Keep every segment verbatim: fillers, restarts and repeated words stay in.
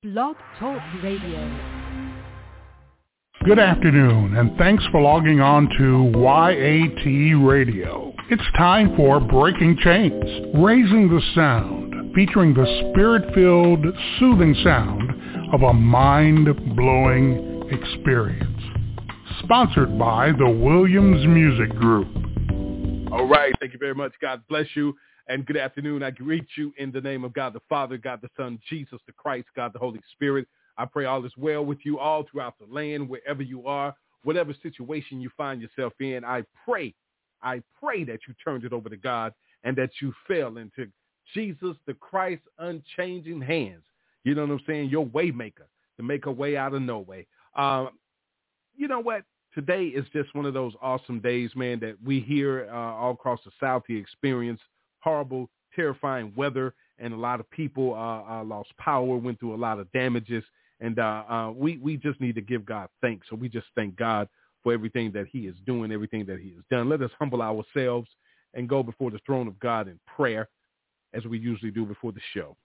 Blog Talk Radio. Good afternoon, and thanks for logging on to Y A T Radio. It's time for Breaking Chains, Raising the Sound, featuring the spirit-filled, soothing sound of a mind-blowing experience. Sponsored by the Williams Music Group. All right, thank you very much. God bless you, and good afternoon. I greet you in the name of God the Father, God the Son, Jesus the Christ, God the Holy Spirit. I pray all is well with you all throughout the land, wherever you are, whatever situation you find yourself in. I pray, I pray that you turned it over to God and that you fell into Jesus the Christ unchanging hands. You know what I'm saying? Your way maker, to make a way out of no way. Um, you know what? Today is just one of those awesome days, man, that we hear uh, all across the South. We experience horrible, terrifying weather, and a lot of people uh, uh, lost power, went through a lot of damages. And uh, uh, we, we just need to give God thanks. So we just thank God for everything that he is doing, everything that he has done. Let us humble ourselves and go before the throne of God in prayer, as we usually do before the show.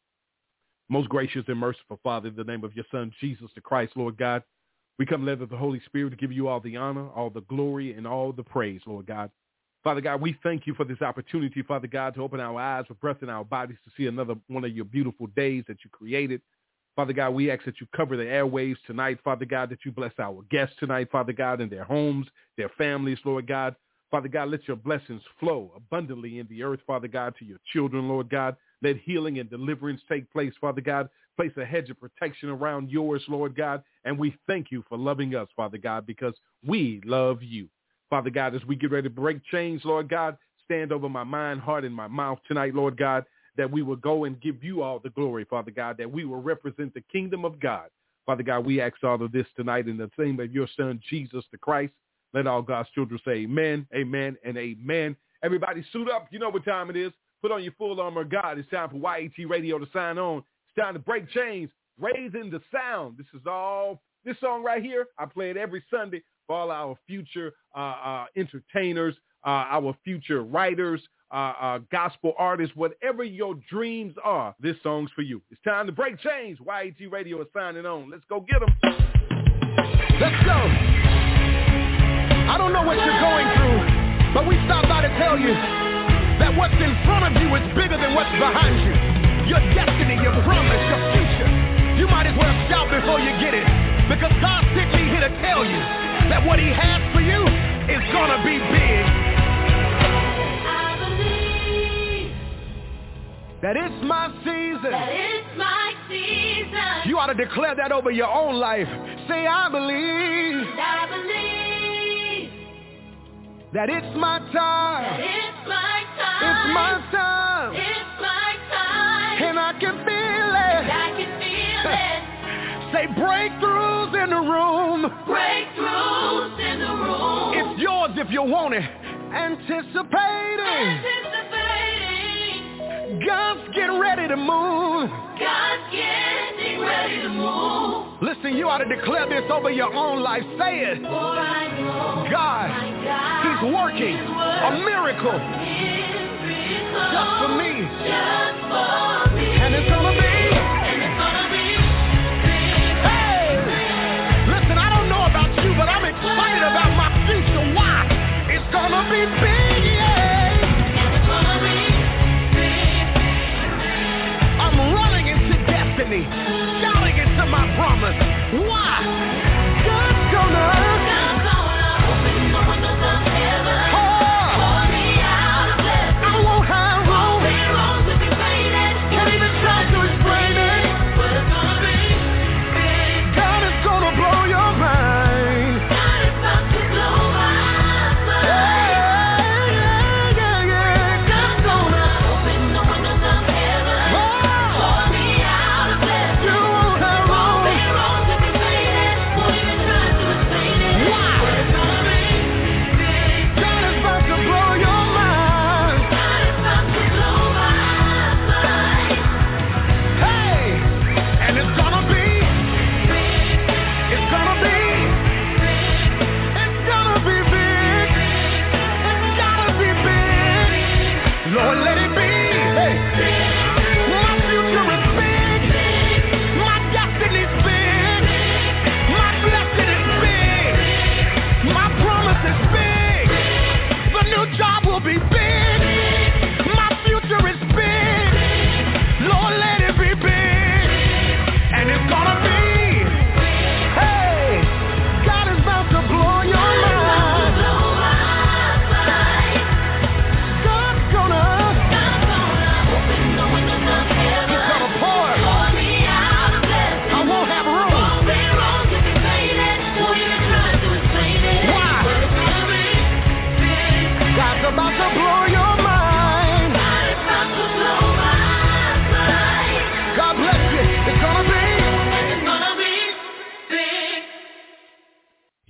Most gracious and merciful Father, in the name of your Son, Jesus the Christ, Lord God, we come led of the Holy Spirit to give you all the honor, all the glory, and all the praise, Lord God. Father God, we thank you for this opportunity, Father God, to open our eyes with breath in our bodies to see another one of your beautiful days that you created. Father God, we ask that you cover the airwaves tonight, Father God, that you bless our guests tonight, Father God, in their homes, their families, Lord God. Father God, let your blessings flow abundantly in the earth, Father God, to your children, Lord God. Let healing and deliverance take place, Father God. Place a hedge of protection around yours, Lord God. And we thank you for loving us, Father God, because we love you. Father God, as we get ready to break chains, Lord God, stand over my mind, heart, and my mouth tonight, Lord God, that we will go and give you all the glory, Father God, that we will represent the kingdom of God. Father God, we ask all of this tonight in the name of your Son, Jesus the Christ. Let all God's children say amen, amen, and amen. Everybody suit up. You know what time it is. Put on your full armor of God. It's time for Y A T Radio to sign on. It's time to break chains, raising the sound. This is all, this song right here, I play it every Sunday for all our future uh, uh, entertainers, uh, our future writers, Uh, uh, gospel artists, whatever your dreams are, this song's for you. It's time to break chains. Y A T Radio is signing on. Let's go get them. Let's go. I don't know what you're going through, but we stopped by to tell you that what's in front of you is bigger than what's behind you. Your destiny, your promise, your future. You might as well shout before you get it, because God sent me here to tell you that what he has for you is going to be big. That it's my season. That it's my season. You ought to declare that over your own life. Say, I believe. And I believe. That it's my time. That it's my time. It's my time. It's my time. And I can feel it. And I can feel it. Say, breakthroughs in the room. Breakthroughs in the room. It's yours if you want it. Anticipating. Anticipating. God's getting ready to move. God's getting ready to move. Listen, you ought to declare this over your own life. Say it. For I know God, my God he's working is a miracle miracle just for me. Just for me. And it's gonna be. And it's gonna be big. Hey! Listen, I don't know about you, but I'm excited about my future. Why? It's gonna be big, yeah. And it's gonna be destiny, shouting into my promise. Why? God's gonna, God's gonna open the windows of heaven. Oh, pour me out a blessing. I won't have room. There wrongs to be painted. Can't even try to explain it. But it's gonna be big. God is gonna blow your mind. God is about to blow my mind. Yeah, yeah, yeah, yeah. God's gonna open the windows of heaven. Oh, Pour me out a blessing. you won't have room. There wrongs to be painted. Won't even try to explain it.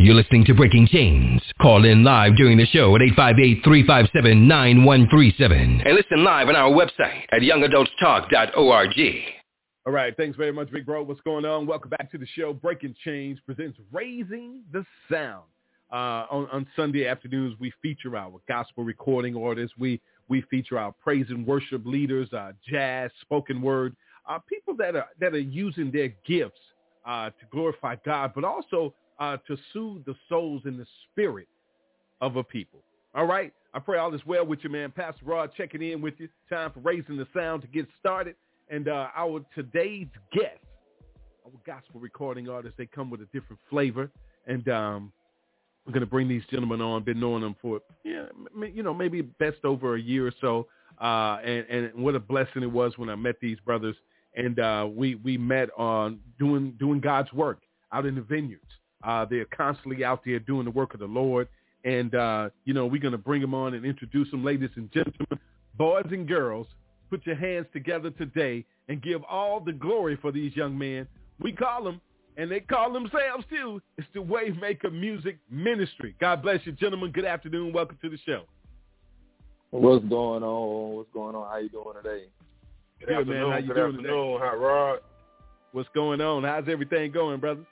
You're listening to Breaking Chains. Call in live during the show at eight five eight, three five seven, nine one three seven. And listen live on our website at young adults talk dot org. All right. Thanks very much, Big Bro. What's going on? Welcome back to the show. Breaking Chains presents Raising the Sound. Uh, on, on Sunday afternoons, we feature our gospel recording artists. We we feature our praise and worship leaders, uh, jazz, spoken word, uh, people that are that are using their gifts uh, to glorify God, but also uh, to soothe the souls and the spirit of a people. All right. I pray all is well with you, man. Pastor Rod checking in with you. Time for Raising the Sound to get started. And uh, our today's guest, our gospel recording artists, they come with a different flavor. And um, we're going to bring these gentlemen on. Been knowing them for, yeah, you know, maybe best over a year or so. Uh, and, and what a blessing it was when I met these brothers. And uh, we we met on doing doing God's work out in the vineyards. Uh, they're constantly out there doing the work of the Lord. And, uh, you know, we're going to bring them on and introduce them, ladies and gentlemen, boys and girls. Put your hands together today and give all the glory for these young men. We call them, and they call themselves too, it's the Waymaker Music Ministry. God bless you, gentlemen. Good afternoon. Welcome to the show. What's going on? What's going on? How you doing today? Good, Good afternoon. Man. How you Good doing afternoon. Today? Hi, Rod. What's going on? How's everything going, brothers?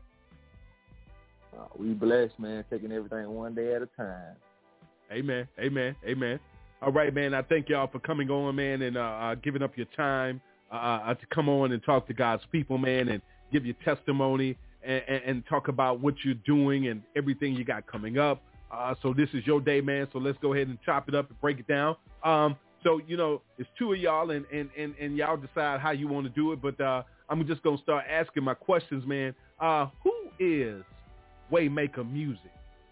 Uh, we blessed, man, taking everything one day at a time. Amen. Amen. Amen. All right, man. I thank y'all for coming on, man, and uh, uh, giving up your time uh, uh, to come on and talk to God's people, man, and give your testimony and, and, and talk about what you're doing and everything you got coming up. Uh, so this is your day, man. So let's go ahead and chop it up and break it down. Um, so, you know, it's two of y'all, and, and, and, and y'all decide how you want to do it. But uh, I'm just going to start asking my questions, man. Uh, who is Waymaker Music?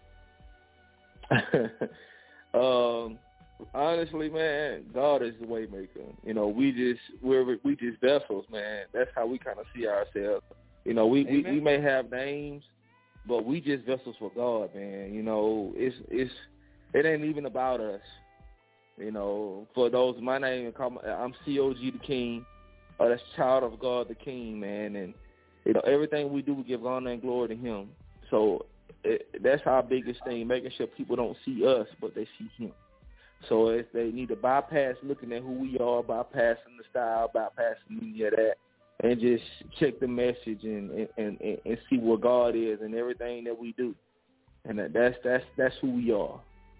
um. Honestly, man, God is the way maker. You know, we just we're we just vessels, man. That's how we kind of see ourselves. You know, we, we, we may have names, but we just vessels for God, man. You know, it's it's it ain't even about us. You know, for those, my name, I'm C O G the King. Uh, that's Child of God the King, man. And you know, everything we do, we give honor and glory to Him. So it, that's our biggest thing, making sure people don't see us, but they see Him. So if they need to bypass looking at who we are, bypassing the style, bypassing any of that, and just check the message and, and, and, and see what God is in everything that we do. And that's that's that's who we are.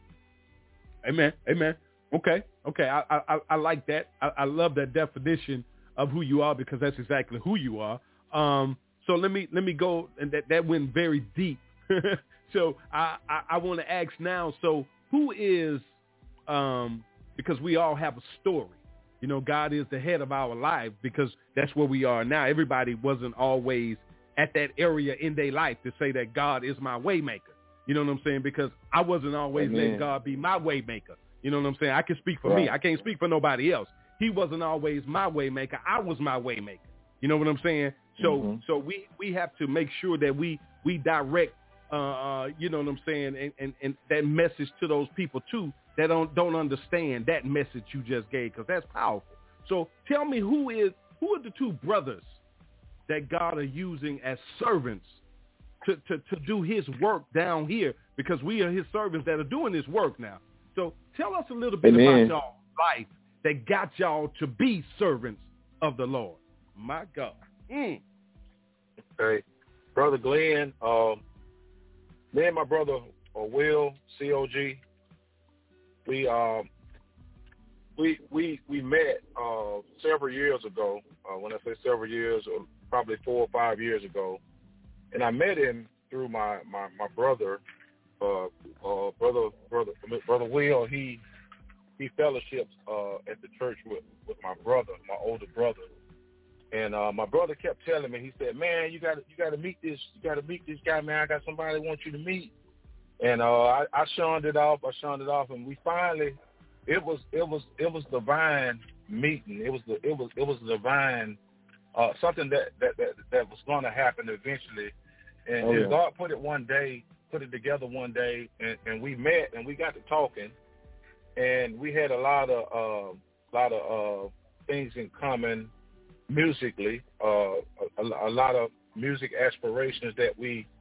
Amen. Amen. Okay. Okay. I I, I like that. I, I love that definition of who you are, because that's exactly who you are. Um. So let me let me go, and that, that went very deep. So I I, I want to ask now. So who is Um, because we all have a story. You know, God is the head of our life, because that's where we are now. Everybody wasn't always at that area in their life to say that God is my way maker. You know what I'm saying? Because I wasn't always Amen. letting God be my way maker. You know what I'm saying? I can speak for right. me. I can't speak for nobody else. He wasn't always my way maker. I was my way maker. You know what I'm saying? So mm-hmm. so we, we have to make sure that we, we direct, uh, uh, you know what I'm saying, and, and, and that message to those people too, that don't don't understand that message you just gave, because that's powerful. So tell me, who is who are the two brothers that God are using as servants to, to, to do His work down here, because we are His servants that are doing this work now. So tell us a little bit Amen. about y'all life that got y'all to be servants of the Lord. My God. Mm. Okay, Brother Glenn, um, me and my brother uh, Will, C O G, We um we we we met uh, several years ago. Uh, when I say several years, or probably four or five years ago, and I met him through my my, my brother, uh, uh, brother brother brother Will. He he fellowships uh, at the church with, with my brother, my older brother, and uh, my brother kept telling me. He said, "Man, you got you got to meet this. You got to meet this guy, man. I got somebody I want you to meet." And uh, I, I shunned it off. I shunned it off, and we finally, it was, it was, it was divine meeting. It was the, it was, it was divine, uh, something that that, that, that was going to happen eventually. And, oh, yeah. and God put it one day, put it together one day, and, and we met and we got to talking, and we had a lot of, uh, lot of uh, things in common musically, uh, a, a lot of music aspirations that we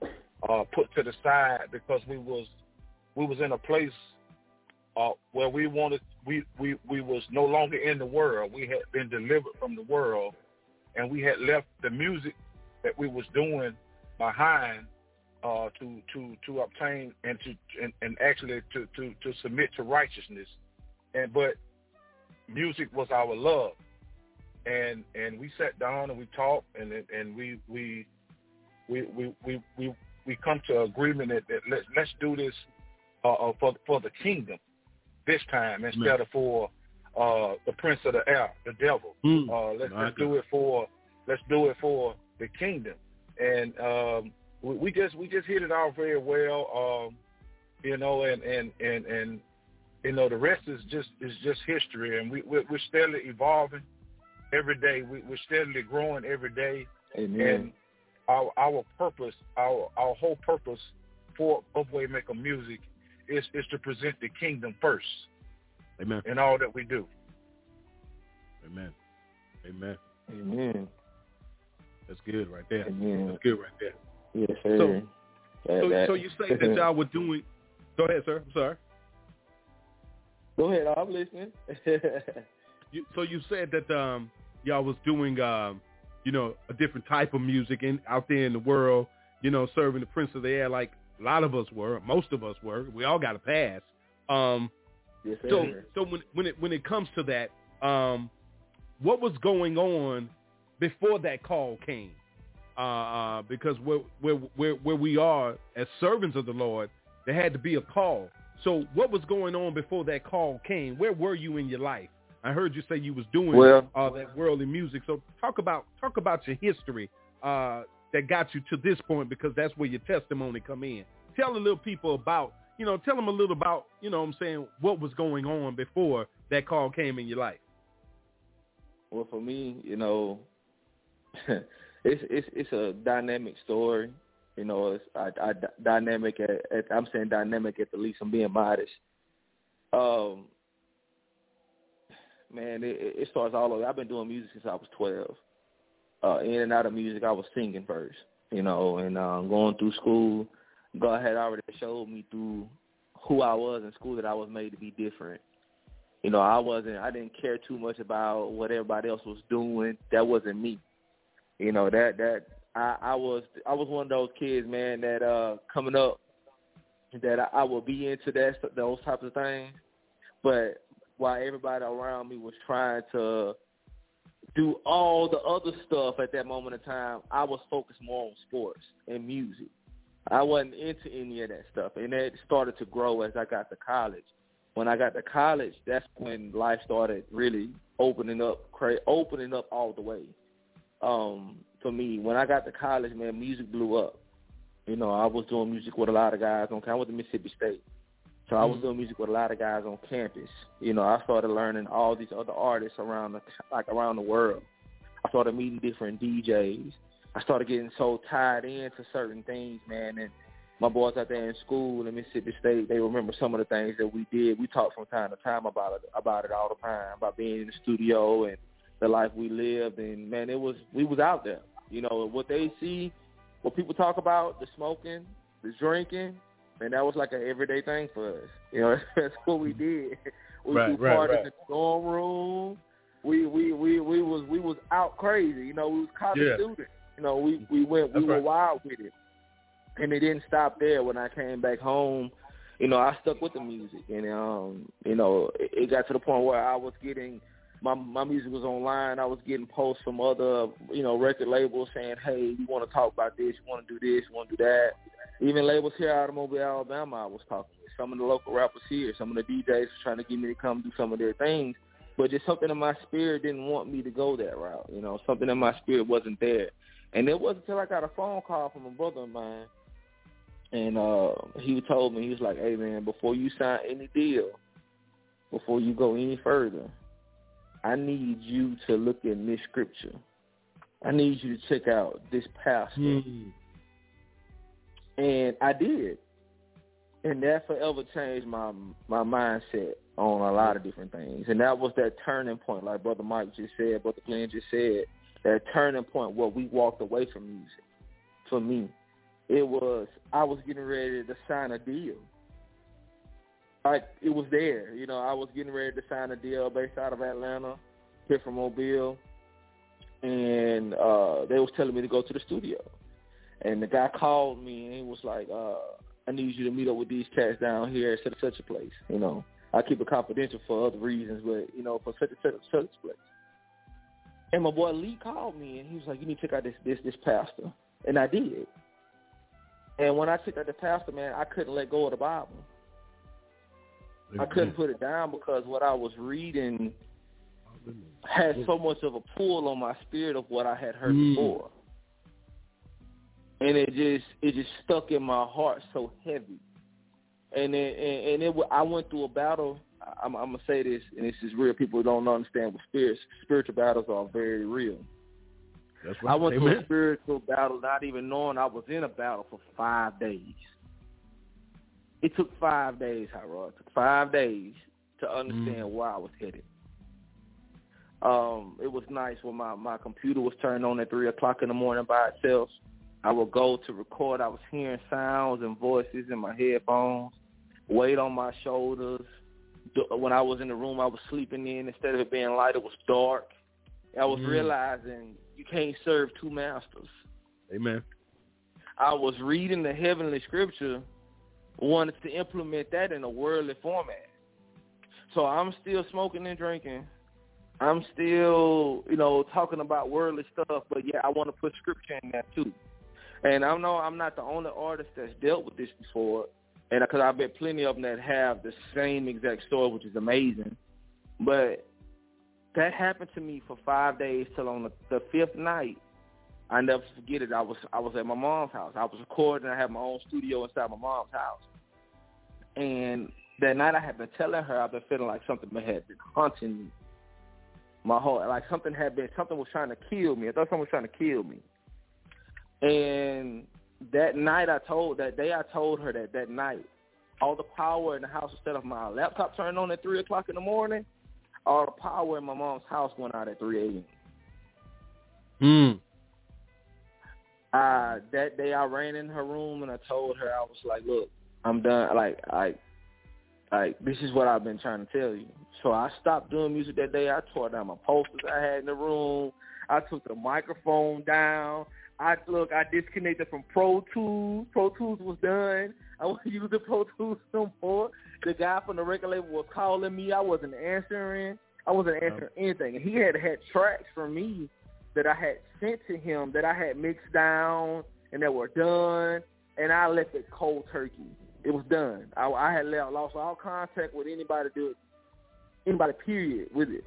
uh, put to the side because we was we was in a place uh, where we wanted we, we we was no longer in the world. We had been delivered from the world, and we had left the music that we was doing behind uh, to to to obtain and to and, and actually to, to, to submit to righteousness. And but music was our love, and and we sat down and we talked and and we we we we we we, we come to agreement that, that let's let's do this uh, for for the kingdom this time instead Man. of for uh, the prince of the air, the devil. Mm. Uh, let's, let's do it for let's do it for the kingdom. And um, we, we just we just hit it off very well, um, you know, and and and and. You know, the rest is just is just history, and we, we're, we're steadily evolving every day. We, we're steadily growing every day. Amen. And our our purpose, our our whole purpose for of Waymaker Music is is to present the kingdom first. Amen. In all that we do. Amen. Amen. Amen. That's good right there. Amen. That's good right there. Yes, sir. So, that, so, that. so you say that y'all were doing. Go ahead, sir. I'm sorry. Go ahead, I'm listening. you, so you said that um, y'all was doing, um, you know, a different type of music in, out there in the world, you know, serving the Prince of the Air like a lot of us were, most of us were. We all got a pass. Um, yes, sir. So, so when when it when it comes to that, um, what was going on before that call came? Uh, uh, because where where where where we are as servants of the Lord, there had to be a call. So what was going on before that call came? Where were you in your life? I heard you say you was doing well, uh, that worldly music. So talk about talk about your history uh, that got you to this point, because that's where your testimony come in. Tell the little people about, you know, tell them a little about, you know what I'm saying, what was going on before that call came in your life. Well, for me, you know, it's it's it's a dynamic story. You know, it's I, I, dynamic. At, at, I'm saying dynamic at the least. I'm being modest. Um, man, it, it starts all over. I've been doing music since I was twelve. Uh, in and out of music, I was singing first. You know, and um, going through school, God had already showed me through who I was in school that I was made to be different. You know, I wasn't. I didn't care too much about what everybody else was doing. That wasn't me. You know, that that. I, I was I was one of those kids, man, that uh, coming up, that I, I would be into that those types of things, but while everybody around me was trying to do all the other stuff at that moment in time, I was focused more on sports and music. I wasn't into any of that stuff, and it started to grow as I got to college. When I got to college, that's when life started really opening up, cra- opening up all the way. Um, for me, when I got to college, man, music blew up. You know, I was doing music with a lot of guys on campus. I went to Mississippi State. So I was doing music with a lot of guys on campus. You know, I started learning all these other artists around the, like around the world. I started meeting different D Js. I started getting so tied into certain things, man. And my boys out there in school in Mississippi State, they remember some of the things that we did. We talk from time to time about it, about it all the time, about being in the studio and the life we lived. And, man, it was we was out there. You know, what they see, what people talk about, the smoking, the drinking, and that was like an everyday thing for us. You know, that's what we did. We right, threw right, parties right. in the dorm room. We we, we we was we was out crazy. You know, we was college yeah. students. You know, we we went we That's were right. wild with it, and it didn't stop there. When I came back home, you know, I stuck with the music, and um, you know, it, it got to the point where I was getting. My my music was online. I was getting posts from other, you know, record labels saying, hey, we want to talk about this, we want to do this, we want to do that. Even labels here out of Mobile, Alabama, I was talking with. Some of the local rappers here, some of the D Js were trying to get me to come do some of their things. But just something in my spirit didn't want me to go that route. You know, something in my spirit wasn't there. And it wasn't until I got a phone call from a brother of mine, and uh, he told me, he was like, hey, man, before you sign any deal, before you go any further, I need you to look in this scripture. I need you to check out this pastor. Mm-hmm. And I did. And that forever changed my my mindset on a lot of different things. And that was that turning point, like Brother Mike just said, Brother Glenn just said, that turning point where we walked away from music, for me. it was I was getting ready to sign a deal. Like, it was there. You know, I was getting ready to sign a deal based out of Atlanta, here from Mobile, and uh, they was telling me to go to the studio. And the guy called me, and he was like, uh, I need you to meet up with these cats down here at such and such a place. You know, I keep it confidential for other reasons, but, you know, for such and such, such a place. And my boy Lee called me, and he was like, you need to check out this, this, this pastor. And I did. And when I checked out the pastor, man, I couldn't let go of the Bible. I couldn't put it down because what I was reading had so much of a pull on my spirit of what I had heard mm. before. And it just it just stuck in my heart so heavy. And it, and, and it I went through a battle. I'm, I'm going to say this, and this is real. People don't understand what spirits, spiritual battles are very real. That's right. I went Amen. through a spiritual battle not even knowing I was in a battle for five days. It took five days, Harold. It took five days to understand mm. where I was headed. Um, it was nice when my, my computer was turned on at three o'clock in the morning by itself. I would go to record. I was hearing sounds and voices in my headphones, weight on my shoulders. When I was in the room I was sleeping in, instead of it being light, it was dark. I was mm. realizing you can't serve two masters. Amen. I was reading the heavenly scripture, wanted to implement that in a worldly format. So I'm still smoking and drinking. I'm still, you know, talking about worldly stuff, but yeah, I want to put scripture in that too. And I know I'm not the only artist that's dealt with this before, and because I bet plenty of them that have the same exact story, which is amazing. But that happened to me for five days till on the, the fifth night. I never forget it. I was I was at my mom's house. I was recording. I had my own studio inside my mom's house. And that night I had been telling her I've been feeling like something had been haunting my heart. Like something had been, something was trying to kill me. I thought someone was trying to kill me. And that night I told, that day I told her that that night, all the power in the house, instead of my laptop turned on at three o'clock in the morning, all the power in my mom's house went out at three a.m. Mm. Uh, that day I ran in her room and I told her, I was like, look, I'm done. Like, I, like, this is what I've been trying to tell you. So I stopped doing music that day. I tore down my posters I had in the room. I took the microphone down. I look, I disconnected from Pro Tools. Pro Tools was done. I wasn't using Pro Tools no more. The guy from the record label was calling me. I wasn't answering. I wasn't answering anything. And he had had tracks from me that I had sent to him that I had mixed down and that were done, and I left it cold turkey. It was done. I, I had lost all contact with anybody to do it, anybody, period, with it.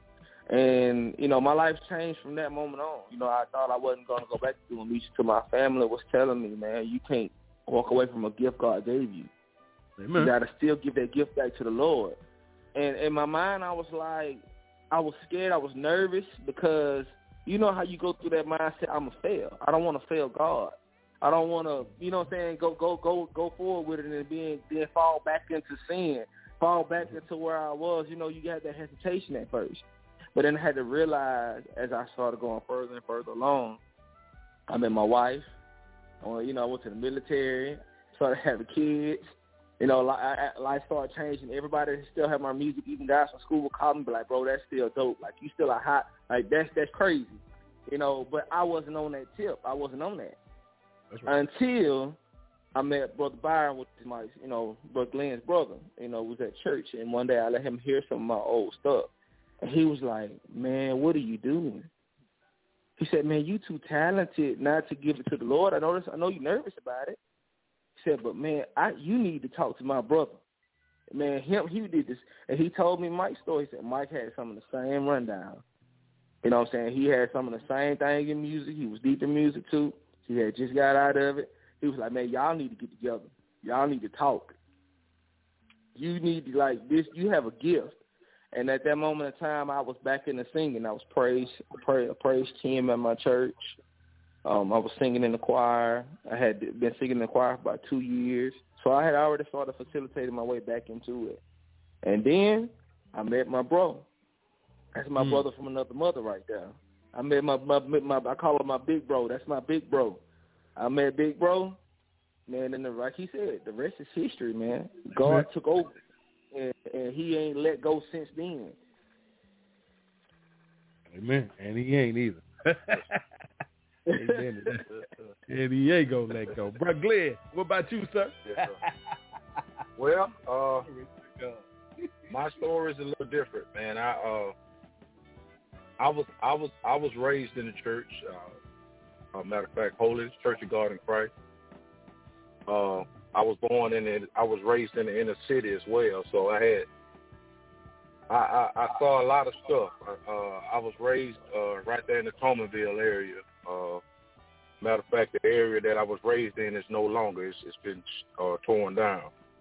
And, you know, my life changed from that moment on. You know, I thought I wasn't going to go back to doing music till my family was telling me, man, you can't walk away from a gift God gave you. Amen. You got to still give that gift back to the Lord. And in my mind, I was like, I was scared. I was nervous because you know how you go through that mindset, I'm going to fail. I don't want to fail God. I don't want to, you know what I'm saying, go go go go forward with it and then, then fall back into sin, fall back into where I was. You know, you had that hesitation at first. But then I had to realize as I started going further and further along, I met my wife. Or, you know, I went to the military, started having kids. You know, life started changing. Everybody still had my music. Even guys from school would call me, be like, bro, that's still dope. Like, you still a hot, like, that's that's crazy. You know, but I wasn't on that tip. I wasn't on that. That's right. Until I met Brother Byron, which is my, you know, Brother Glenn's brother. You know, was at church. And one day I let him hear some of my old stuff. And he was like, man, what are you doing? He said, man, you too talented not to give it to the Lord. I know this, I know you're nervous about it. He said, but, man, I you need to talk to my brother. Man, him, he did this. And he told me Mike's story. He said Mike had some of the same rundown. You know what I'm saying? He had some of the same thing in music. He was deep in music, too. He had just got out of it. He was like, man, y'all need to get together. Y'all need to talk. You need to, like, this, you have a gift. And at that moment in time, I was back in the singing. I was praise, praise, praise team at my church. Um, I was singing in the choir. I had been singing in the choir for about two years. So I had already started facilitating my way back into it. And then I met my bro. That's my mm. brother from another mother right there. I met my, my, my, I call him my big bro. That's my big bro. I met Big Bro, man, and the, like he said, the rest is history, man. God yeah. took over, and, and he ain't let go since then. Amen. And he ain't either. Amen. And he ain't gonna let go. Bro, Glenn, what about you, sir? Yes, sir. Well, uh, my story is a little different, man. I uh, I was I was I was raised in the church. Uh, uh, matter of fact, Holy Church of God in Christ. Uh, I was born in it. I was raised in the inner city as well, so I had. I, I, I saw a lot of stuff. I, uh, I was raised uh, right there in the Tomanville area. Uh, matter of fact, the area that I was raised in is no longer. It's, it's been uh, torn down.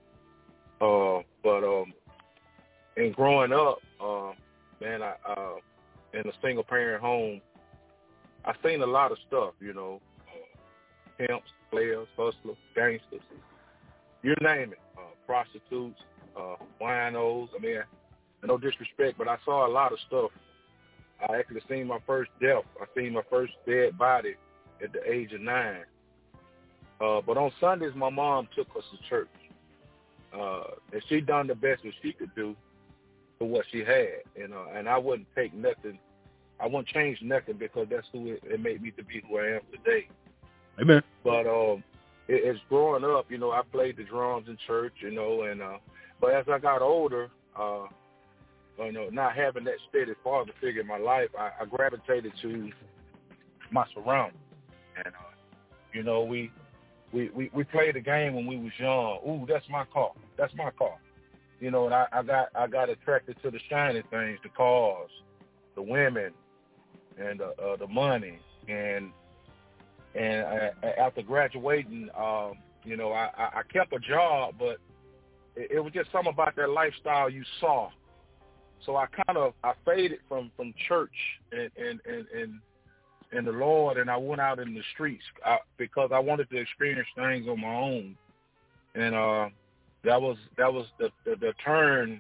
Uh, but um, in growing up, uh, man, I uh, in a single parent home, I seen a lot of stuff. You know, uh, pimps, players, hustlers, gangsters, you name it. Uh, prostitutes, uh, winos. I mean. No disrespect, but I saw a lot of stuff. I actually seen my first death. I seen my first dead body at the age of nine. Uh, but on Sundays, my mom took us to church. Uh, and she done the best that she could do for what she had. And, uh, and I wouldn't take nothing. I wouldn't change nothing because that's who it, it made me to be who I am today. Amen. But um, it, it's growing up, you know, I played the drums in church, you know, and uh, but as I got older, uh, you know, not having that steady father figure in my life, I, I gravitated to my surroundings. And, uh, you know, we, we, we, we played the game when we was young. Ooh, that's my car. That's my car. You know, and I, I got I got attracted to the shiny things, the cars, the women, and uh, uh, the money. And and I, after graduating, um, you know, I, I kept a job, but it, it was just something about that lifestyle you saw. So I kind of I faded from, from church and, and, and, and, and the Lord, and I went out in the streets I, because I wanted to experience things on my own. And uh, that was that was the, the, the turn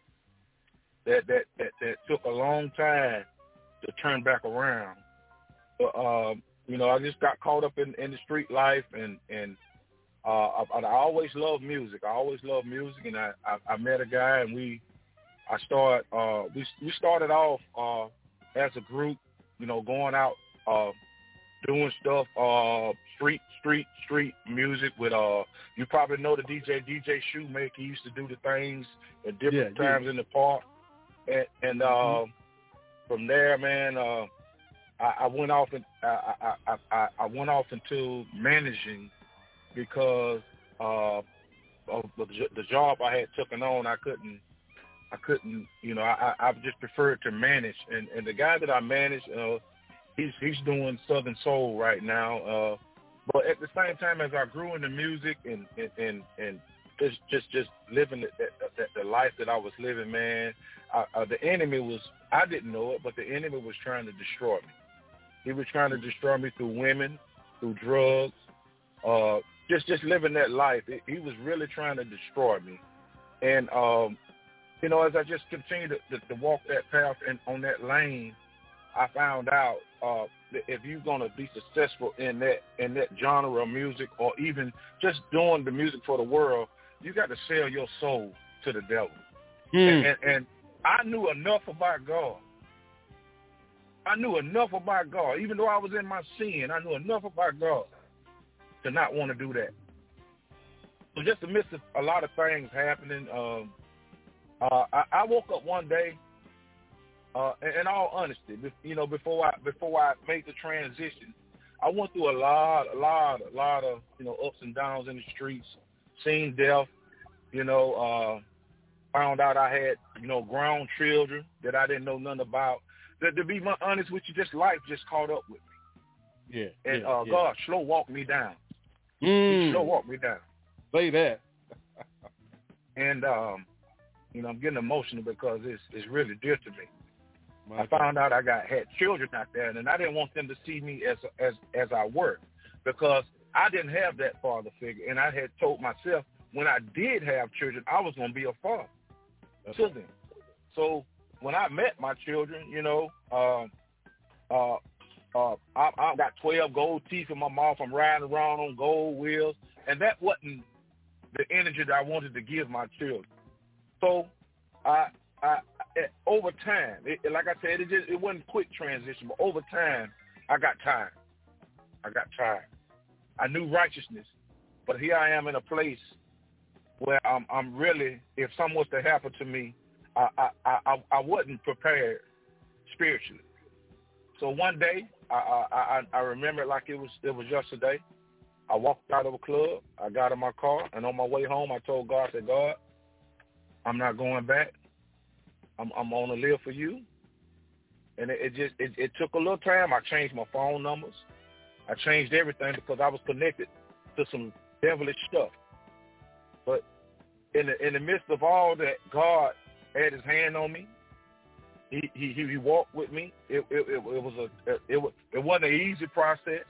that, that, that, that took a long time to turn back around. But, uh, you know, I just got caught up in, in the street life, and, and uh, I, I always loved music. I always loved music, and I, I, I met a guy, and we I started. Uh, we we started off uh, as a group, you know, going out, uh, doing stuff, uh, street, street, street music with. Uh, you probably know the D J, D J Shoemaker. He used to do the things at different yeah, times yeah. in the park, and, and uh, mm-hmm. from there, man, uh, I, I went off and I, I, I, I went off into managing because uh, of the, the job I had taken on. I couldn't. I couldn't, you know, I, I just preferred to manage. And, and the guy that I manage, uh, he's he's doing Southern Soul right now. Uh, but at the same time, as I grew into music and and, and, and just just just living the, the, the life that I was living, man, I, uh, the enemy was, I didn't know it, but the enemy was trying to destroy me. He was trying to destroy me through women, through drugs, uh, just, just living that life. It, he was really trying to destroy me. And, um, you know, as I just continued to, to, to walk that path and on that lane, I found out uh, that if you're going to be successful in that in that genre of music, or even just doing the music for the world, you got to sell your soul to the devil. Mm. And, and, and I knew enough about God. I knew enough about God. Even though I was in my sin, I knew enough about God to not want to do that. So just amidst a lot of things happening, um, uh, I, I woke up one day, uh, in, in all honesty, you know, before I before I made the transition, I went through a lot, a lot, a lot of, you know, ups and downs in the streets, seen death, you know, uh, found out I had, you know, grown children that I didn't know nothing about. To, to be honest with you, just life just caught up with me. Yeah. And yeah, uh, yeah. God slow walked me down. Mm. He slow walked me down. Say that. And, um, you know, I'm getting emotional because it's it's really dear to me. My I found out I got had children out there, and I didn't want them to see me as as as I were, because I didn't have that father figure, and I had told myself when I did have children, I was going to be a father That's to right. them. So when I met my children, you know, um, uh, Uh, I, I got twelve gold teeth in my mouth. I'm riding around on gold wheels, and that wasn't the energy that I wanted to give my children. So, I, I, I over time, it, like I said, it just it wasn't a quick transition, but over time, I got tired. I got tired. I knew righteousness, but here I am in a place where I'm, I'm really, if something was to happen to me, I, I, I, I wasn't prepared spiritually. So one day, I, I, I remember it like it was, it was yesterday. I walked out of a club. I got in my car, and on my way home, I told God, I said, God, I'm not going back. I'm, I'm going to live for you. And it, it just, it, it took a little time. I changed my phone numbers. I changed everything because I was connected to some devilish stuff. But in the in the midst of all that, God had His hand on me. He he he walked with me. It it, it, it was a it, it it wasn't an easy process.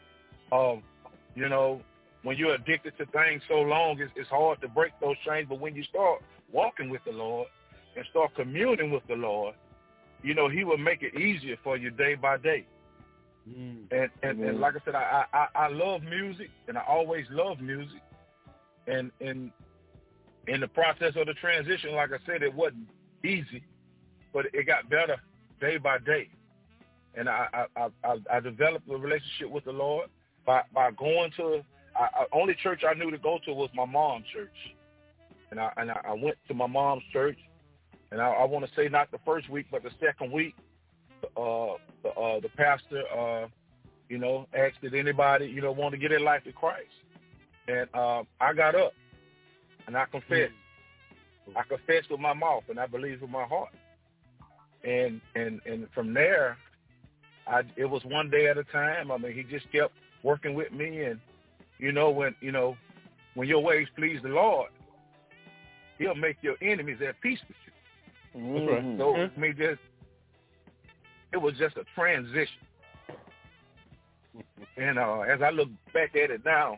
Um, you know, when you're addicted to things so long, it's, it's hard to break those chains. But when you start walking with the Lord and start communing with the Lord, you know, He will make it easier for you day by day. Mm. And, and mm. and like I said, I, I I love music, and I always loved music. And and in the process of the transition, like I said, it wasn't easy, but it got better day by day. And I I, I, I developed a relationship with the Lord by, by going to I, I, only church I knew to go to was my mom's church, and I and I went to my mom's church, and I, I want to say not the first week, but the second week, uh, the uh, the pastor, uh, you know, asked did anybody you know want to get their life to Christ, and uh, I got up, and I confessed. Mm. I confessed with my mouth, and I believed with my heart, and and and from there, I it was one day at a time. I mean, he just kept working with me, and you know when you know when your ways please the Lord, He'll make your enemies at peace with you. Mm-hmm. That's right. So mm-hmm. I mean, just it was just a transition, and uh, as I look back at it now,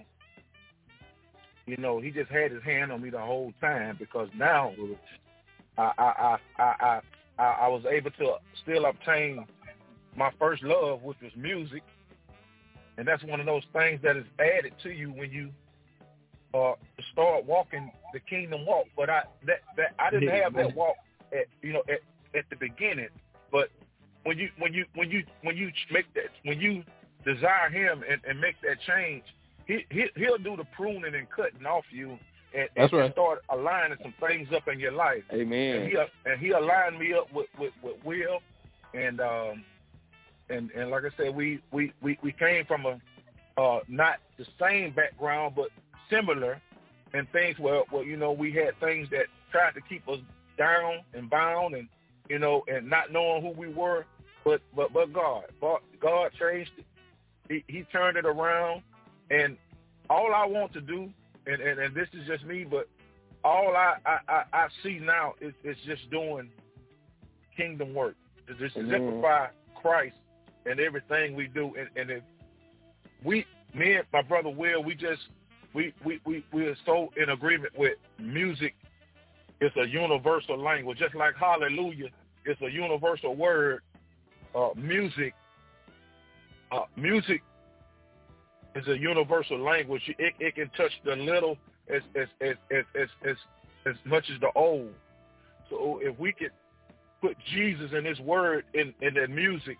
you know, He just had His hand on me the whole time, because now I I I I I, I was able to still obtain my first love, which was music. And that's one of those things that is added to you when you uh, start walking the kingdom walk. But I that, that I didn't have that walk at you know at, at the beginning. But when you when you when you when you make that when you desire Him and, and make that change, he, he he'll do the pruning and cutting off you and, and right. start aligning some things up in your life. Amen. And he and he aligned me up with with, with Will, and um and and like I said, we we, we, we came from a uh, not the same background, but similar, and things where, where you know we had things that tried to keep us down and bound, and you know, and not knowing who we were, but but but God, God changed it. He he turned it around, and all I want to do, and, and, and this is just me, but all I I, I, I see now is, is just doing kingdom work to just mm-hmm. exemplify Christ in everything we do, and, and if we, me and my brother Will, we just we we we we are so in agreement with music. It's a universal language, just like hallelujah. It's a universal word. Uh, music, uh, music is a universal language. It, it can touch the little as as as as as as, as much as the old. So if we could put Jesus and His word in in the music,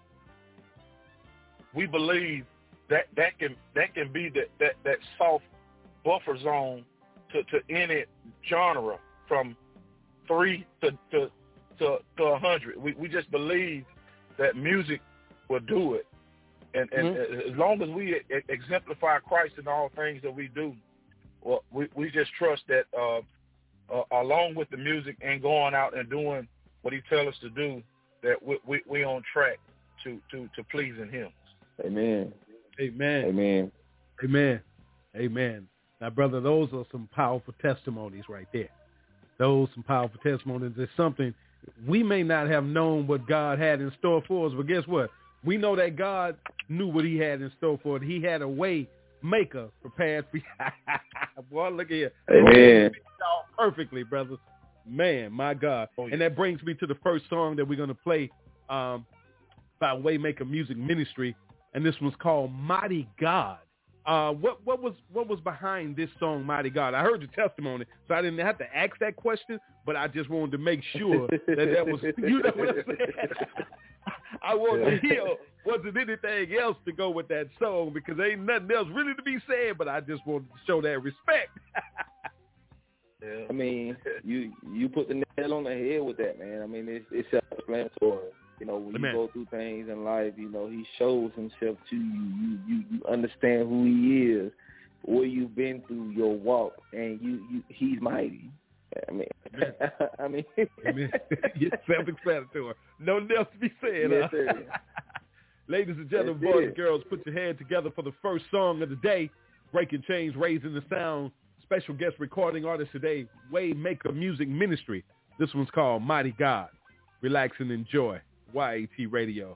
we believe that that can that can be that that, that soft buffer zone to, to any genre from three to to to, to a hundred. We we just believe that music will do it, and and mm-hmm. as long as we exemplify Christ in all things that we do, well, we we just trust that uh, uh, along with the music and going out and doing what He tells us to do, that we we we on track to to to pleasing Him. Amen. Amen. Amen. Amen. Amen. Now, brother, those are some powerful testimonies right there. Those some powerful testimonies. It's something we may not have known what God had in store for us, but guess what? We know that God knew what He had in store for us. He had a way maker prepared for you. Boy, look at here. Amen. Perfectly, brothers. Man, my God. And that brings me to the first song that we're going to play um, by Waymaker Music Ministry. and this one's called Mighty God. Uh, what what was what was behind this song, Mighty God? I heard your testimony, so I didn't have to ask that question, but I just wanted to make sure that that was, you know what I'm saying? I wanted to hear, wasn't anything else to go with that song, because ain't nothing else really to be said, but I just wanted to show that respect. Yeah. I mean, you you put the nail on the head with that, man. I mean, it's, it's self-explanatory. You know, when Amen. You go through things in life, you know, he shows himself to you. You you, you understand who he is, what you've been through, your walk, and you, you he's mighty. I mean, I mean, it's self-explanatory. No else to be said. Yes, huh? Ladies and gentlemen, yes, boys and girls, put your hand together for the first song of the day, Breaking Chains, Raising the Sound. Special guest recording artist today, Waymaker Music Ministry. This one's called Mighty God. Relax and enjoy. Y A T Radio.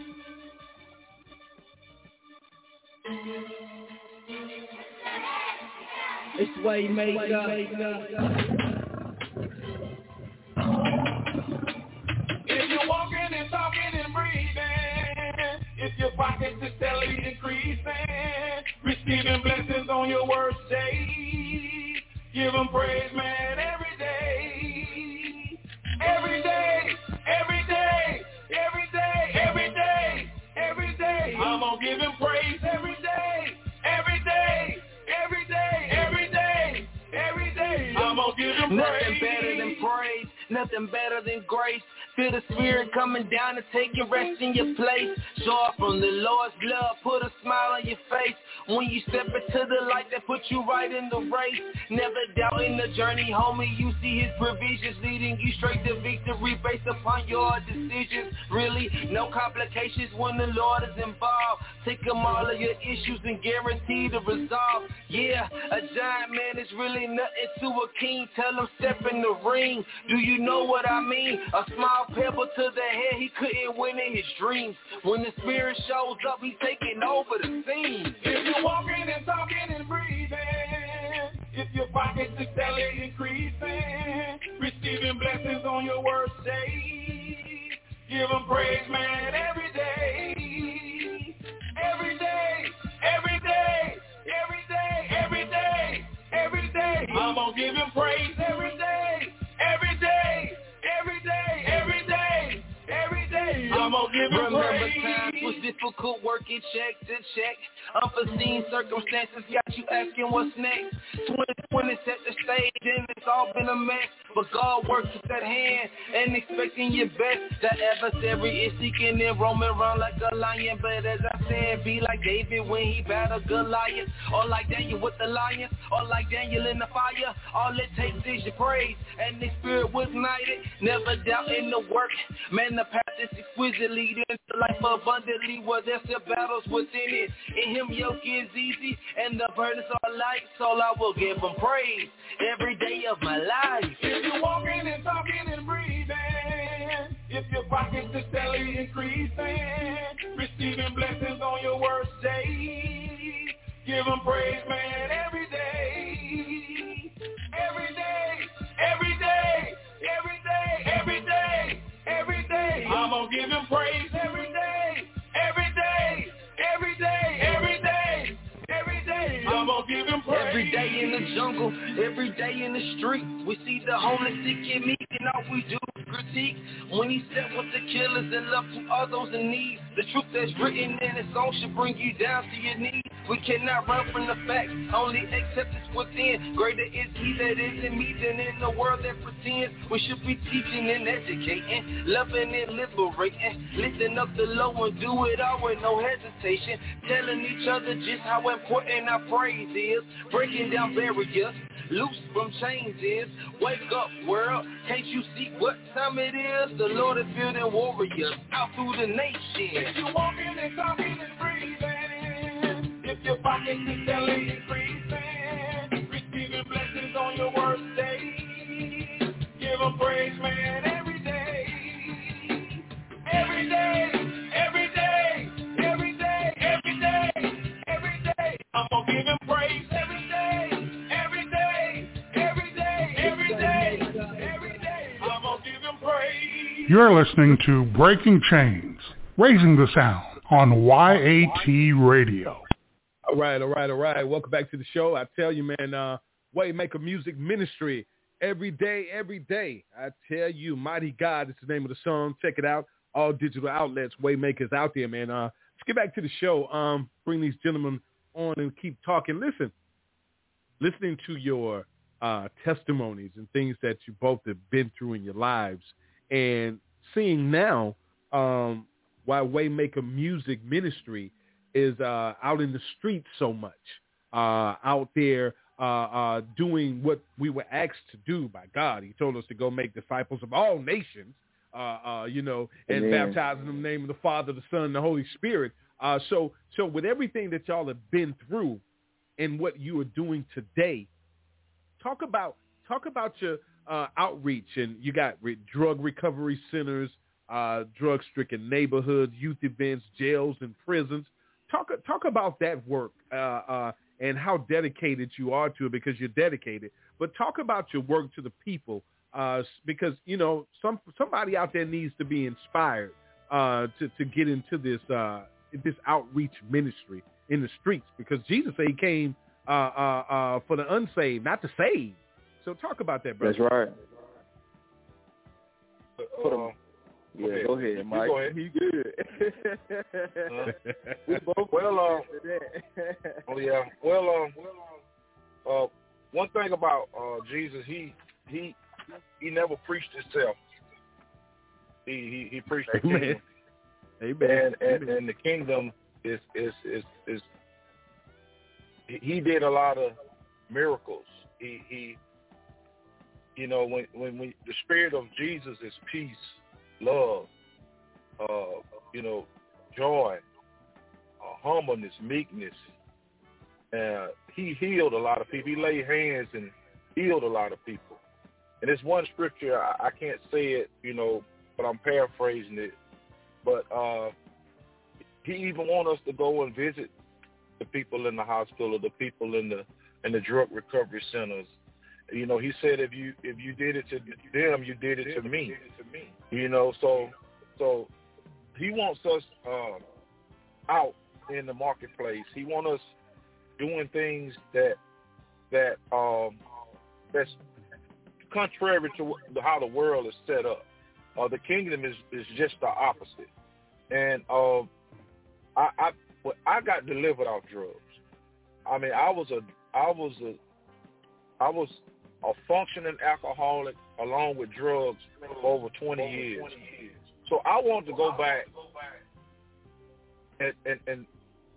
It's Waymaker. If you're walking and talking and breathing, if your pockets are steadily increasing, receiving blessings on your worst day, give them praise, man, every day. Every day, every day, every day, every day, every day. I'm gonna give him praise every day, every day, every day, every day, every day. I'm gonna give him praise. Nothing better than praise, nothing better than grace. Feel the spirit coming down and taking rest in your place. Show up from the Lord's love, put a smile on your face. When you step into the light that puts you right in the race. Never doubt in the journey, homie, you see his provisions leading you straight to victory based upon your decisions. Really, no complications when the Lord is involved. Take them all of your issues and guarantee the resolve. Yeah, a giant man is really nothing to a king. Tell him step in the ring. Do you know what I mean? A small pebble to the head, he couldn't win in his dreams. When the spirit shows up, he's taking over the scene. If you're walking and talking and breathing, if your pockets are steadily increasing, receiving blessings on your worst day, give them praise, man, every day. Every day, every day, every day, every day, every day. I'm gonna give him praise every day, every day, every day, every day, every day. I'm gonna give him Remember praise. times was difficult, working check to check. Unforeseen circumstances got you asking what's next. twenty twenty set the stage and it's all been a mess. But God works with that hand and expecting your best. The adversary is seeking and roaming around like a lion. But as I said, be like David when he battled Goliath. Or like Daniel with the lions. Or like Daniel in the fire. All it takes is your praise. And the spirit was ignited. Never doubt in the work. Man, the path is exquisite, leading to life abundantly. Where there's still battles within it. In him yoke is easy and the burdens are light. So I will give him praise every day of my life. If you're walking and talking and breathing, if your pockets are steadily increasing, receiving blessings on your worst day, give him praise, man, every day. Every day, every day, every day, every day, every day. I'm gonna give him praise every day, every day, every day, every day, every day. I'm gonna give him praise. Every day in the jungle, every day in the street, we see the homeless sick and meek, and all we do is critique. When he stepped with the killers and love to all those in need, the truth that's written in his song should bring you down to your knees. We cannot run from the facts, only acceptance within. Greater is he that is in me than in the world that pretends. We should be teaching and educating, loving and liberating. Lifting up the low and do it all with no hesitation. Telling each other just how important our praise is. Breaking down barriers, loose from chains is. Wake up world, can't you see what time it is? The Lord is building warriors out through the nation. If you're walking and talking and breathing, if your pockets is steadily increasing, receiving blessings on your worst day, give them praise, man, every day. Every day, every day, every day, every day, every day. I'm gonna give him praise every day, every day, every day, every day, every day. I'm gonna give him praise. You're listening to Breaking Chains, Raising the Sound. on Y A T Radio. All right, all right, all right. Welcome back to the show. I tell you, man, uh, Waymaker Music Ministry, every day, every day. I tell you, Mighty God is the name of the song. Check it out. All digital outlets, Waymakers out there, man. Uh, let's get back to the show. Um, bring these gentlemen on and keep talking. Listen, listening to your uh, testimonies and things that you both have been through in your lives, and seeing now um, why Waymaker Music Ministry is uh, out in the streets so much, uh, out there uh, uh, doing what we were asked to do by God. He told us to go make disciples of all nations, uh, uh, you know, and Amen. baptizing them in the name of the Father, the Son, and the Holy Spirit. Uh, so, so with everything that y'all have been through and what you are doing today, talk about talk about your uh, outreach. And you got re- drug recovery centers, uh, drug-stricken neighborhoods, youth events, jails, and prisons. Talk talk about that work uh, uh, and how dedicated you are to it, because you're dedicated. But talk about your work to the people, uh, because, you know, some somebody out there needs to be inspired uh, to, to get into this uh, this outreach ministry in the streets, because Jesus said he came uh, uh, uh, for the unsaved, not the saved. So talk about that, brother. That's right. Uh, Yeah, okay. go ahead, Mike. Go ahead. He good. uh, we both well, uh, oh yeah. Well, uh, uh, one thing about uh, Jesus, he he he never preached himself. He he, he preached the Amen. kingdom. Amen. And, and Amen. and the kingdom is is is is. He did a lot of miracles. He he. You know, when when we, the spirit of Jesus is peace, love, uh, you know, joy, uh, humbleness, meekness. Uh, he healed a lot of people. He laid hands and healed a lot of people. And there's one scripture, I, I can't say it, you know, but I'm paraphrasing it. But uh, he even wants us to go and visit the people in the hospital, the people in the in the drug recovery centers. You know, he said, if you if you did it to them, you did it to me. You know, so so he wants us uh, out in the marketplace. He wants us doing things that that um, that's contrary to how the world is set up. Uh, the kingdom is, is just the opposite. And uh, I I I got delivered off drugs. I mean, I was a I was a I was a functioning alcoholic along with drugs for over twenty years. So I want to go back and and and,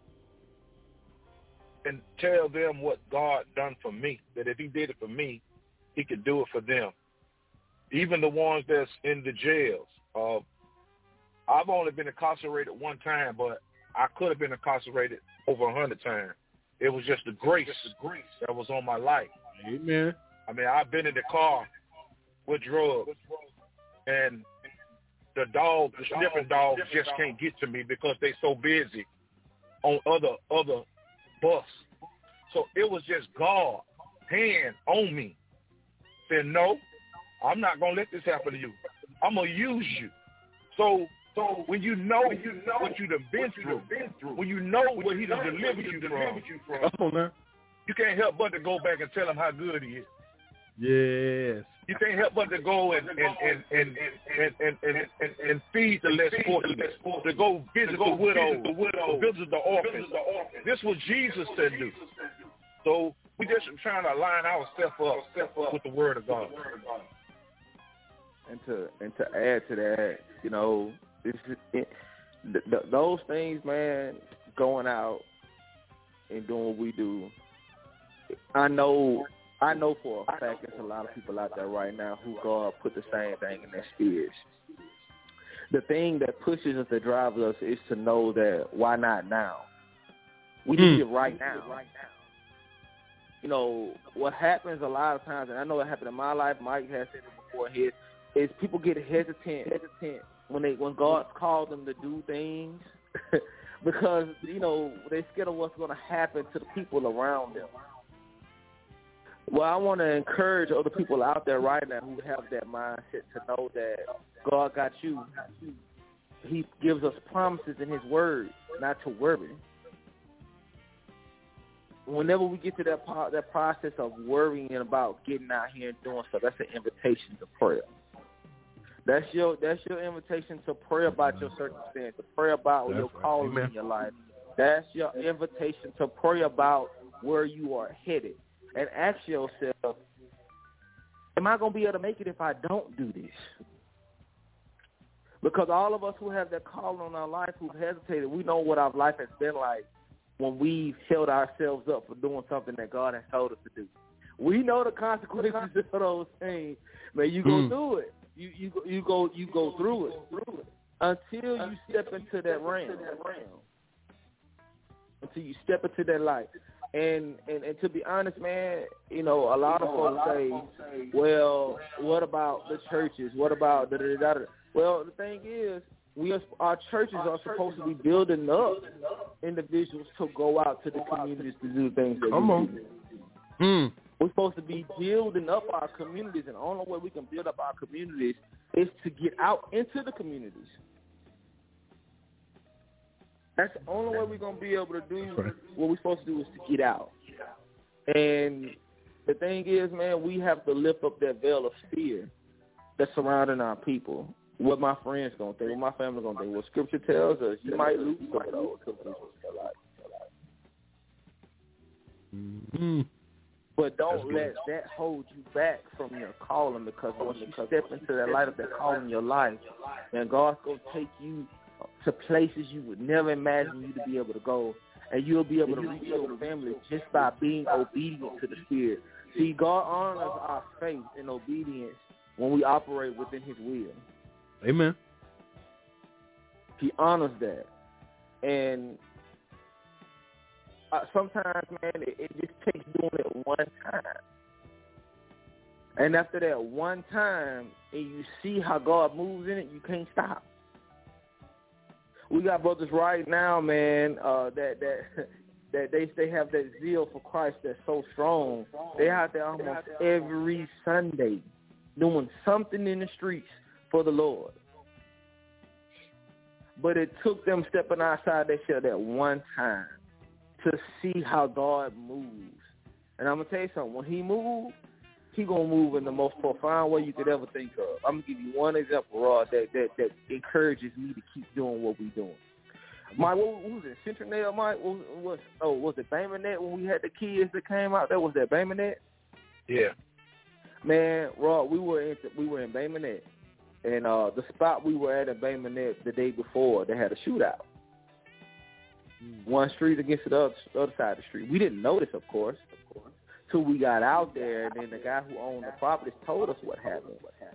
and tell them what God done for me, that if he did it for me, he could do it for them. Even the ones that's in the jails. Uh, I've only been incarcerated one time, but I could have been incarcerated over a hundred times. It was just the grace, the grace that was on my life. Amen. I mean, I've been in the car with drugs, and the dog, the sniffing dogs just can't get to me because they so busy on other other bus. So it was just God hand on me, saying, no, I'm not going to let this happen to you. I'm going to use you. So so when you know, when you know what you've been through, when you know what he done delivered you from, Come on now. you can't help but to go back and tell him how good he is. Yes. You can't help but to go and and and and and, and, and, and, and feed the less fortunate, to go visit the widows, to visit the orphans. This is what Jesus said do. So we just trying to line ourselves up with the word of God. And to and to add to that, you know, this is, it, th- th- those things, man, going out and doing what we do. I know, I know for a fact there's a lot of people out there right now who God put the same thing in their spirits. The thing that pushes us, that drives us, is to know that why not now? We Mm. need it right now. Right now. You know, what happens a lot of times, and I know it happened in my life, Mike has said it before his, is people get hesitant, hesitant when they when God calls them to do things because, you know, they're scared of what's going to happen to the people around them. Well, I want to encourage other people out there right now who have that mindset to know that God got you. he gives us promises in his word not to worry. Whenever we get to that part, that process of worrying about getting out here and doing stuff, that's an invitation to prayer. That's your that's your invitation to pray about your circumstance, to pray about that's your calling right. in your life. That's your invitation to pray about where you are headed. And ask yourself, am I going to be able to make it if I don't do this? Because all of us who have that call on our life, who've hesitated, we know what our life has been like when we've held ourselves up for doing something that God has told us to do. We know the consequences of those things. Man, you go mm. through it. You you go you go you go through it, through it until you step into that realm. Until you step into that light. And, and and to be honest, man, you know, a lot of folks say, well, what about the churches? What about da da da da? Well, the thing is, we are, our churches are supposed to be building up individuals to go out to the communities to do things that Come we on. do. Mm. We're supposed to be building up our communities, and the only way we can build up our communities is to get out into the communities. That's the only way we're going to be able to do right. what we're supposed to do is to get out. And the thing is, man, we have to lift up that veil of fear that's surrounding our people. What my friends going to think, what my family going to think. What Scripture tells us, you might lose some of those mm-hmm. But don't let that hold you back from your calling, because once you step into that light of that calling in your life, then God's going to take you to places you would never imagine you to be able to go, and you'll be able to reach your family just by being obedient to the Spirit. See, God honors our faith and obedience when we operate within His will. Amen. He honors that. And uh, sometimes, man, it, it just takes doing it one time. And after that one time, and you see how God moves in it, you can't stop. We got brothers right now, man, uh, that that that they they have that zeal for Christ that's so strong. They out there almost every Sunday doing something in the streets for the Lord. But it took them stepping outside their shell that one time to see how God moves. And I'm going to tell you something. When He moves, He going to move in the most profound way you could ever think of. I'm going to give you one example, Rod, that, that, that encourages me to keep doing what we're doing. Mike, what, what was it? Central Mike? What, what, oh, was it Baymanet when we had the kids that came out there? Was that Baymanet? Yeah. Man, Rod, we were in, we were in Baymanet. And uh, the spot we were at in Baymanet the day before, they had a shootout. Mm. One street against the other, the other side of the street. We didn't notice, of course, of course, till we got out there, and then the guy who owned the property told us what happened. What happened.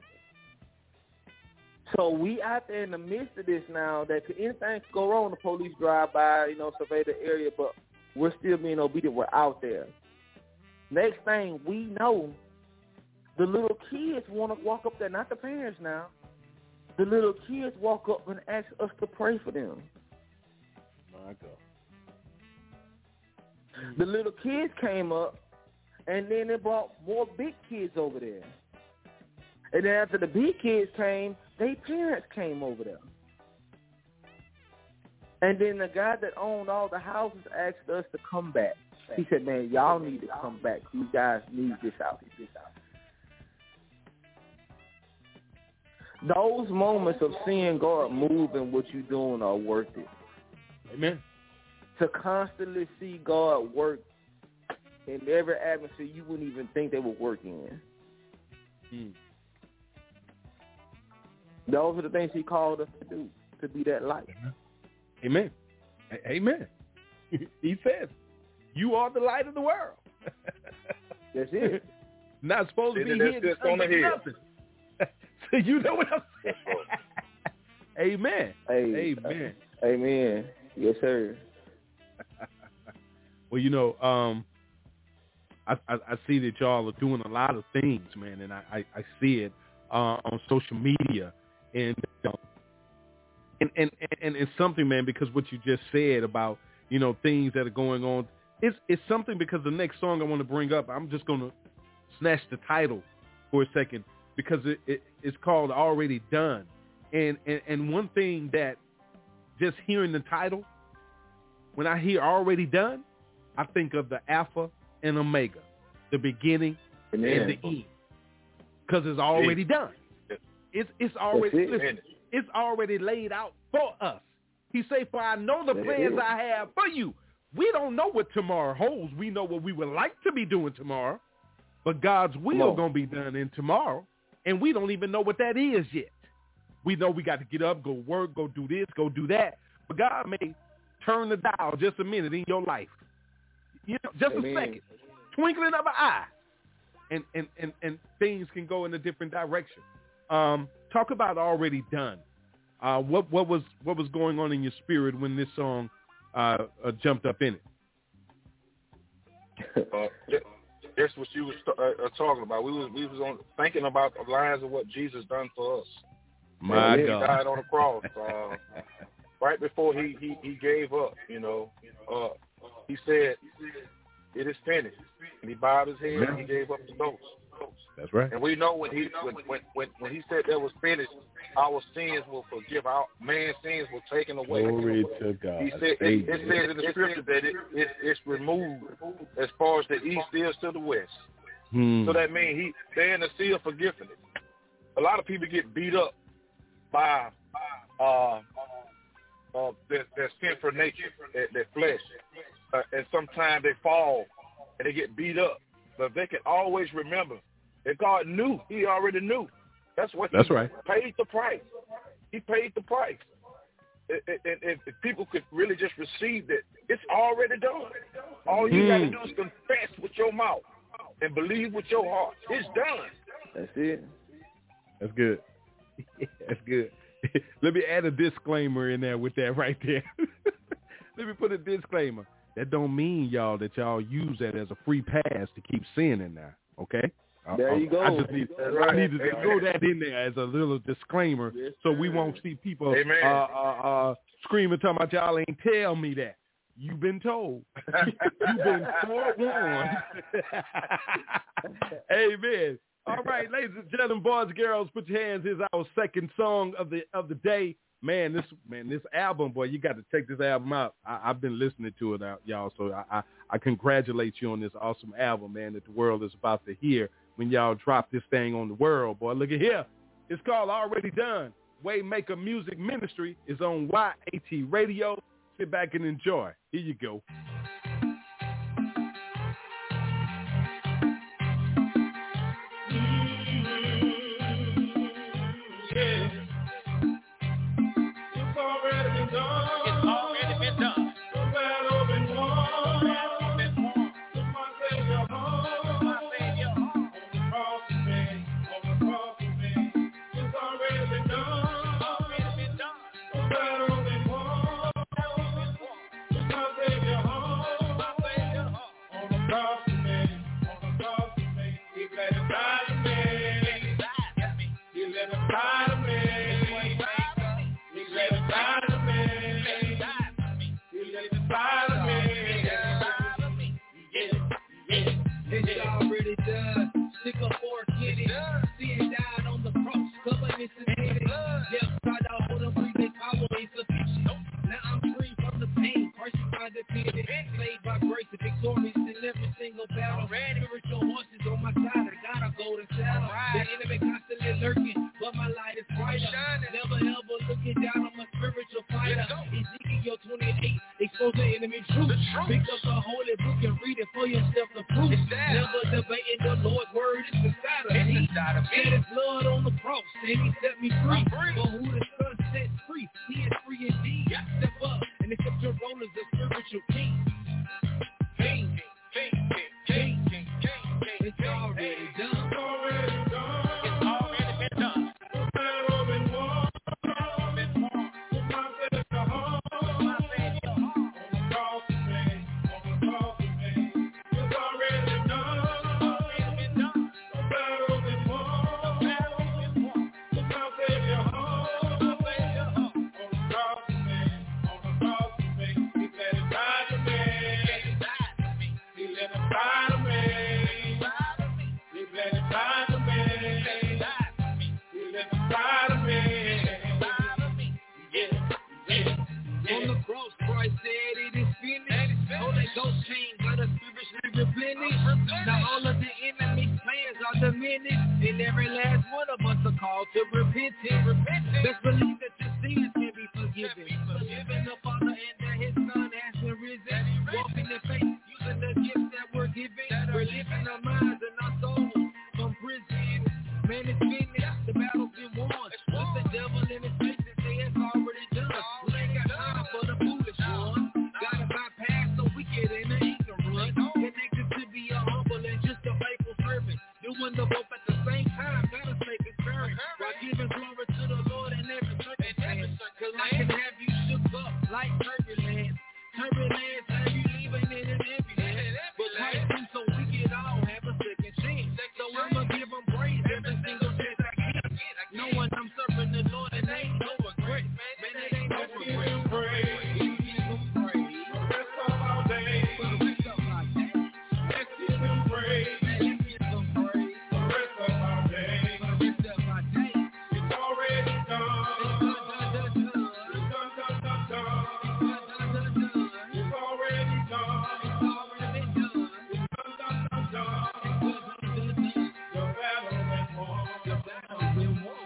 So we out there in the midst of this now that could, anything could go wrong. The police drive by, you know, survey the area, but we're still being obedient. We're out there. Next thing we know, the little kids want to walk up there, not the parents now. The little kids walk up and ask us to pray for them. My God. The little kids came up, and then they brought more big kids over there. And then after the big kids came, their parents came over there. And then the guy that owned all the houses asked us to come back. He said, man, y'all need to come back. You guys need this out. This out. Those moments of seeing God move in what you're doing are worth it. Amen. To constantly see God work in every atmosphere you wouldn't even think they would work in. Mm. Those are the things He called us to do, to be that light. Amen. Amen. He says, you are the light of the world. That's it. Not supposed to be hidden under nothing. So you know what I'm saying? Amen. Hey, Amen. Uh, amen. Yes, sir. Well, you know, um, I, I, I see that y'all are doing a lot of things, man, and I, I, I see it uh, on social media. And, you know, and, and, and it's something, man, because what you just said about, you know, things that are going on, it's, it's something because the next song I want to bring up, I'm just going to snatch the title for a second because it, it, it's called Already Done. And, and and one thing that just hearing the title, when I hear already done, I think of the Alpha and Omega, the beginning Amen. And the end, because it's already done. It's it's already it. listen, it's already laid out for us. He say, "For I know the plans I have for you." We don't know what tomorrow holds. We know what we would like to be doing tomorrow, but God's will is going to be done in tomorrow, and we don't even know what that is yet. We know we got to get up, go work, go do this, go do that, but God may turn the dial just a minute in your life, you know, just Amen. a second, twinkling of an eye, and and and and things can go in a different direction. Um, talk about already done. Uh, what what was what was going on in your spirit when this song uh, uh, jumped up in it? uh, that's what you was uh, talking about. We was we was on thinking about the lines of what Jesus done for us. My and God, he died on the cross uh, right before he, he, he gave up. You know, uh, he said, "It is finished," and he bowed his head and he gave up the ghost. That's right. And we know when he when when when, when he said that was finished, our sins were forgiven. Our man's sins were taken away. Glory to God. He said it, it says in the scripture that it, it it's removed as far as the east is to the west. Hmm. So that means he they're in the sea of forgiveness. A lot of people get beat up by uh, uh, their, their sinful nature, their, their flesh, uh, and sometimes they fall and they get beat up. But they can always remember that God knew. He already knew. That's what. That's he right. Paid the price. He paid the price. And if people could really just receive that, it's already done. All you mm. got to do is confess with your mouth and believe with your heart. It's done. That's it. That's good. That's good. Let me add a disclaimer in there with that right there. Let me put a disclaimer. That don't mean, y'all, that y'all use that as a free pass to keep sinning now, okay? There you go. I just need, I need to throw that in there as a little disclaimer yes, so we won't see people uh, uh, uh, screaming, talking about y'all ain't tell me that. You've been told. You've been forewarned. Amen. All right, ladies and gentlemen, boys and girls, put your hands. Here's our second song of the of the day. Man, this man, this album, boy, you got to check this album out. I, I've been listening to it, out, y'all, so I, I, I congratulate you on this awesome album, man, that the world is about to hear when y'all drop this thing on the world, boy. Look at here. It's called Already Done. Waymaker Music Ministry is on Y A T Radio. Sit back and enjoy. Here you go. replenish. Now all of the enemy's plans are diminished, and every last one of us are called to repentance. Let's believe that your sins can be forgiven. Forgiven the Father and that His Son has been risen. Walking in faith, using the gifts that we're given. We're living our minds and our souls from prison. Man, it's finished. The battle's been won. What's the devil in his face and say it's already done? We ain't got time for the foolish one. Gotta bypass the wicked and the ignorant. Connected to be a humble and just a faithful servant. Doing the both at the same time. Gotta make it current. While giving glory to the Lord in every circumstance. Cause I can have you shook up like turbulence. Turbulence have you leaving in an ambulance. But Christ too, so we can all have a second chance. So I'ma give him praise every single chance I get. Knowing I'm serving the Lord and ain't no regret. Man, it ain't no regret. Praise. We give him praise. For the rest of our days. For the rest of our days. Let's give him praise. Let's give him praise. For the rest of our days. For the rest of our days. It's already done. It's done, done, done, done. It's done, done, done, done. It's done, done, done, done. It's already done. It's already done. It's done, done, done, done. It's done, done, done, done. Your battle is won. Your battle is won.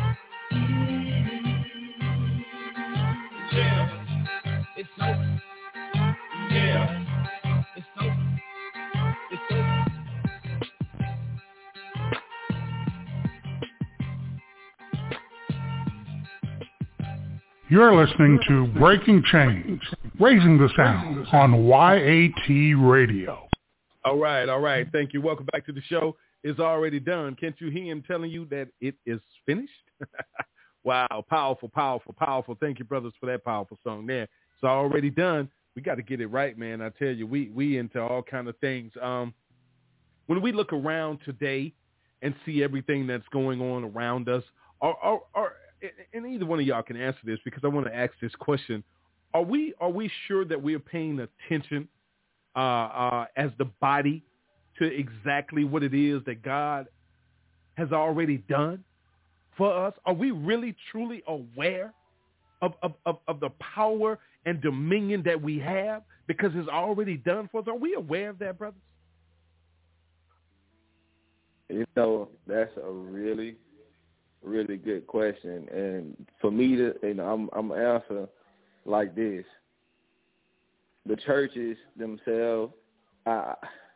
Yeah. It's over. Yeah. It's over. It's over. You're listening to Breaking Chains, Raising the Sound on Y A T Radio. All right, all right. Thank you. Welcome back to the show. It's already done. Can't you hear him telling you that it is finished? Wow, powerful, powerful, powerful. Thank you, brothers, for that powerful song there. It's already done. We got to get it right, man. I tell you, we we into all kind of things. Um, when we look around today and see everything that's going on around us, or, or, or and either one of y'all can answer this because I want to ask this question: Are we are we sure that we are paying attention uh, uh, as the body to exactly what it is that God has already done for us? Are we really truly aware of, of, of, of the power and dominion that we have because it's already done for us? Are we aware of that, brothers? You know, that's a really, really good question. And for me to, you know, I'm, I'm answer like this. The churches themselves, I,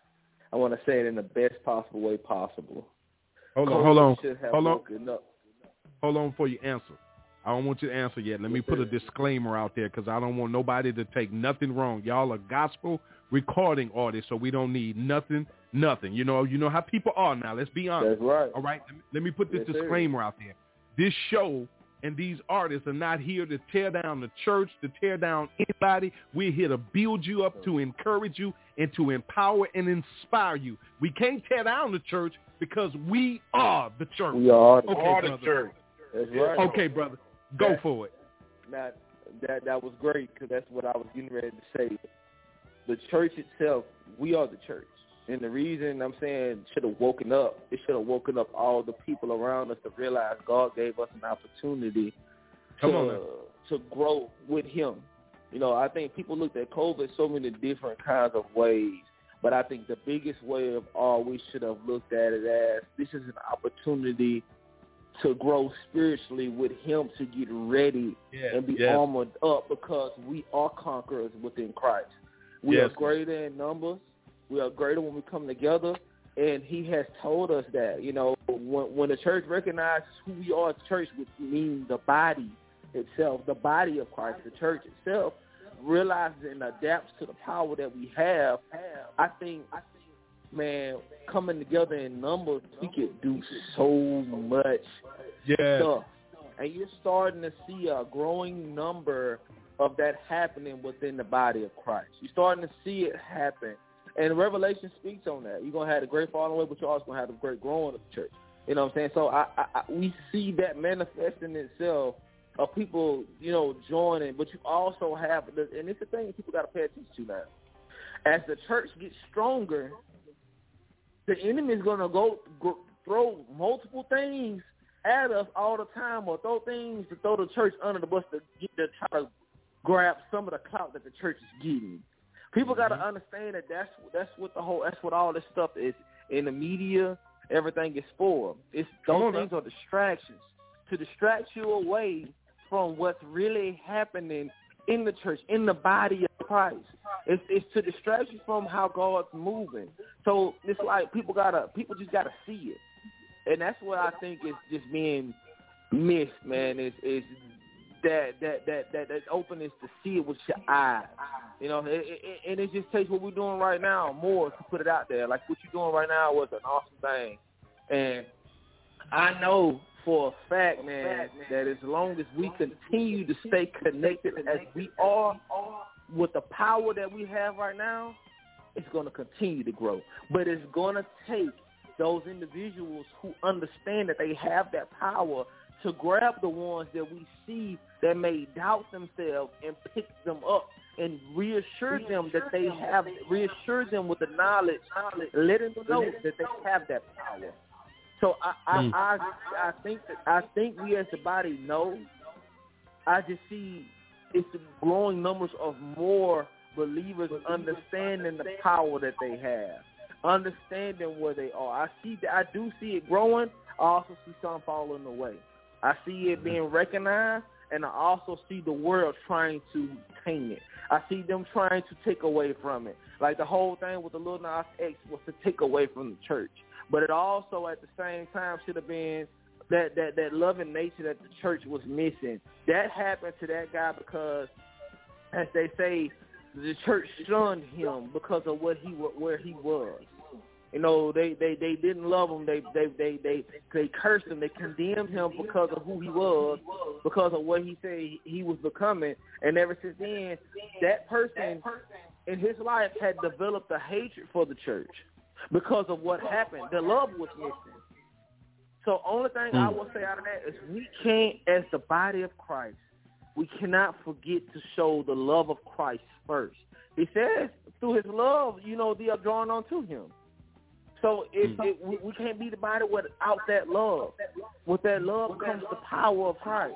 I want to say it in the best possible way possible. Hold on, hold on, hold on. Up. Hold on before you answer. I don't want you to answer yet. Let me put a disclaimer out there because I don't want nobody to take nothing wrong. Y'all are gospel recording artists, so we don't need nothing, nothing. You know, you know how people are now. Let's be honest. That's right. All right. Let me, let me put this yes, disclaimer sir. out there. This show and these artists are not here to tear down the church, to tear down anybody. We're here to build you up, to encourage you, and to empower and inspire you. We can't tear down the church because we are the church. We are the, okay, are the brother. church. That's right. Okay, brother. Go that, for it. Now, that, that was great because that's what I was getting ready to say. The church itself, we are the church. And the reason I'm saying should have woken up, it should have woken up all the people around us to realize God gave us an opportunity Come to, on, to grow with him. You know, I think people looked at COVID so many different kinds of ways, but I think the biggest way of all we should have looked at it as this is an opportunity to grow spiritually with him, to get ready yes, and be yes. armored up because we are conquerors within Christ. We yes. are greater in numbers. We are greater when we come together, and he has told us that. You know, when, when the church recognizes who we are as a church, which means the body itself, the body of Christ, the church itself, realizes and adapts to the power that we have, I think, I think, man, coming together in numbers, we could do so much yes. stuff. And you're starting to see a growing number of that happening within the body of Christ. You're starting to see it happen. And Revelation speaks on that. You're going to have the great falling away, but you're also going to have the great growing of the church. You know what I'm saying? So I, I, I, we see that manifesting itself of people, you know, joining. But you also have, and it's the thing people got to pay attention to now. As the church gets stronger, the enemy is going to go, go throw multiple things at us all the time, or throw things to throw the church under the bus to get to try to grab some of the clout that the church is getting. People got to understand that that's that's what the whole that's what all this stuff is in the media. Everything is for. It's those things are distractions to distract you away from what's really happening in the church, in the body of Christ. It's, it's to distract you from how God's moving. So it's like people gotta, people just gotta see it, and that's what I think is just being missed, man. Is is that that that that that openness to see it with your eyes, you know? It, it, and it just takes what we're doing right now more to put it out there. Like what you're doing right now was an awesome thing, and I know for a fact, man, that as long as we continue to stay connected as we are with the power that we have right now, it's going to continue to grow. But it's going to take those individuals who understand that they have that power to grab the ones that we see that may doubt themselves and pick them up and reassure them that they have, reassure them with the knowledge, letting them know that they have that power. So I, I, mm. I, I think that I think we as the body know. I just see it's the growing numbers of more believers understanding the power that they have, understanding where they are. I see that I do see it growing. I also see some falling away. I see it being recognized, and I also see the world trying to tame it. I see them trying to take away from it. Like the whole thing with the Lil Nas X was to take away from the church. But it also, at the same time, should have been that, that, that loving nature that the church was missing. That happened to that guy because, as they say, the church shunned him because of what he where he was. You know, they, they, they didn't love him. They they, they they they cursed him. They condemned him because of who he was, because of what he said he was becoming. And ever since then, that person in his life had developed a hatred for the church. Because of what happened, the love was missing. So only thing mm. I will say out of that is we can't, as the body of Christ, we cannot forget to show the love of Christ first. He says through his love, you know, they are drawn onto him. So if mm. it, we, we can't be the body without that love. With that love comes the power of Christ.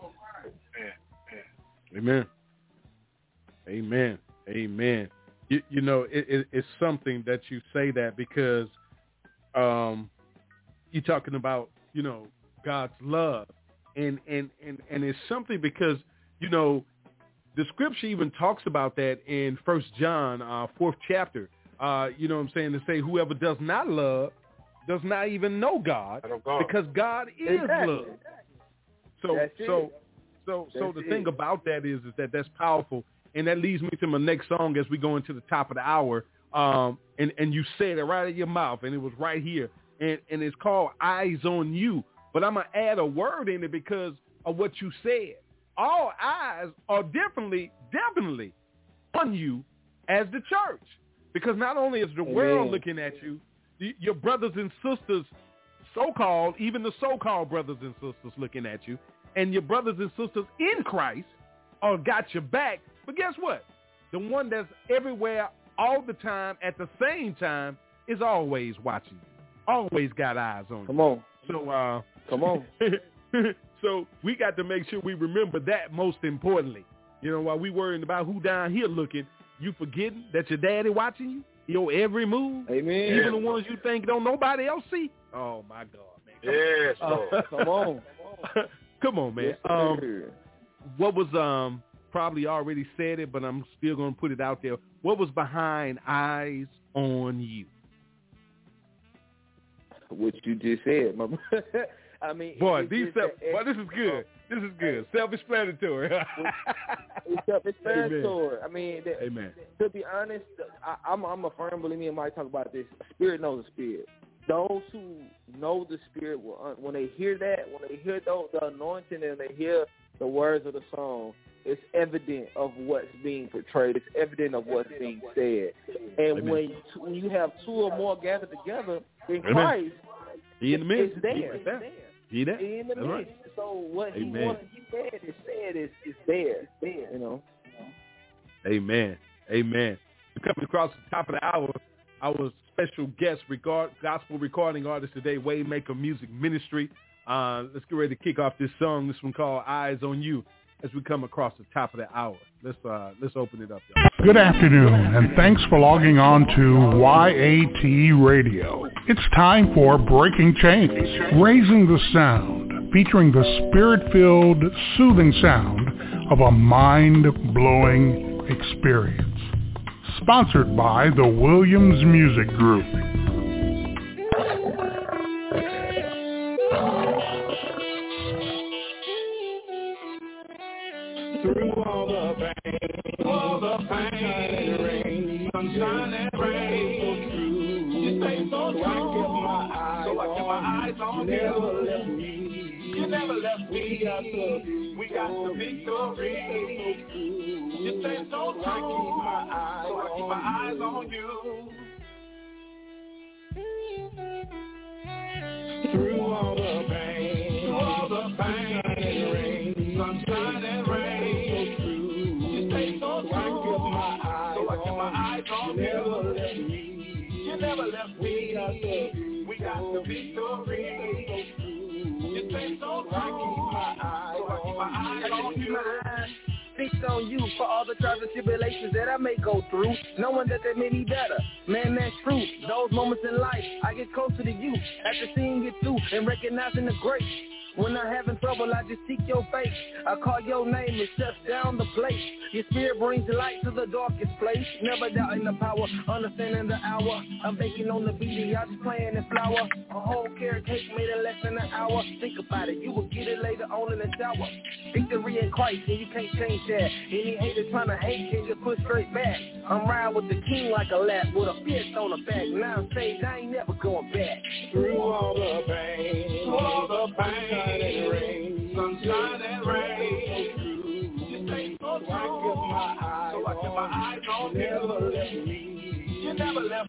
Amen. Amen. Amen. You, you know, it, it, it's something that you say that because um, you're talking about, you know, God's love. And, and, and, and it's something because, you know, the scripture even talks about that in First John, uh, fourth chapter. Uh, you know what I'm saying? To say whoever does not love does not even know God because God is exactly. love. So, that's so, so, so, so the it. thing about that is, is that that's powerful. And that leads me to my next song as we go into the top of the hour. Um, and, and you said it right out of your mouth, and it was right here. And, and it's called Eyes on You. But I'm going to add a word in it because of what you said. All eyes are definitely, definitely on you as the church. Because not only is the Amen. world looking at you, your brothers and sisters, so-called, even the so-called brothers and sisters looking at you, and your brothers and sisters in Christ are got your back. But guess what? The one that's everywhere all the time at the same time is always watching you. Always got eyes on you. Come on. So, uh, Come on. So we got to make sure we remember that most importantly. You know, while we worrying about who down here looking, you forgetting that your daddy watching you, your every move. Amen. Even the ones you think don't nobody else see. Oh, my God, man. Come yes, on. Uh, come on. Come on, man. Yes, um, what was, um, probably already said it, but I'm still going to put it out there. What was behind Eyes on You? What you just said, my I mean, boy, these self, boy, this is good. This is good. Self-explanatory. It's self-explanatory. I mean, the, Amen. To be honest, I, I'm, I'm a firm believer. Me and Mike talk about this. Spirit knows the spirit. Those who know the spirit, will, when they hear that, when they hear the, the anointing and they hear the words of the song, it's evident of what's being portrayed. It's evident of what's being said. And Amen. when you, when you have two or more gathered together in Amen. Christ, he in the midst. It's there. He right there. He there. He in the midst. Right. So what Amen. he wanted, he said, is said is is there. It's there. You know. Amen. Amen. Coming across the top of the hour, our special guest, regard, gospel recording artist today, Waymaker Music Ministry. Uh, let's get ready to kick off this song. This one called Eyes on You. as we come across the top of the hour. Let's uh, let's open it up, y'all. Good afternoon, and thanks for logging on to Y A T Radio. It's time for Breaking Chains, Raising the Sound, featuring the spirit-filled, soothing sound of a mind-blowing experience. Sponsored by the Williams Music Group. Through all the pain, all the pain and rain, sunshine and rain, you stay so true. So I kept my eyes, so I kept my eyes on you. Never left me. You never left me. We got the, we got the victory. You stay so true. So I keep my eyes, so I keep my eyes on you. Through all the pain, through all the pain and rain, sunshine and rain. You never left me. You never left me. We got the victory. You stay so true. I keep my eyes so I keep my eyes on you. Fixed on you for all the trials and tribulations that I may go through, knowing that they made me better. Man, that's true. Those moments in life, I get closer to you after seeing it through and recognizing the grace. When I'm having trouble, I just seek your face. I call your name, it shuts down the place. Your spirit brings light to the darkest place. Never doubting the power, understanding the hour. I'm baking on the beat, I just playing the flower. A whole carrot cake made in less than an hour. Think about it, you will get it later on in the shower. Victory in Christ, and you can't change that. Any hater trying to hate can just push straight back. I'm riding with the king like a lap, with a fist on the back. Now I'm saved, I ain't never going back. Through all the pain, through all the pain. And rain, sunshine and rain. You stay so true. So I kept my eyes, so I kept my eyes on you. Never left me. You never left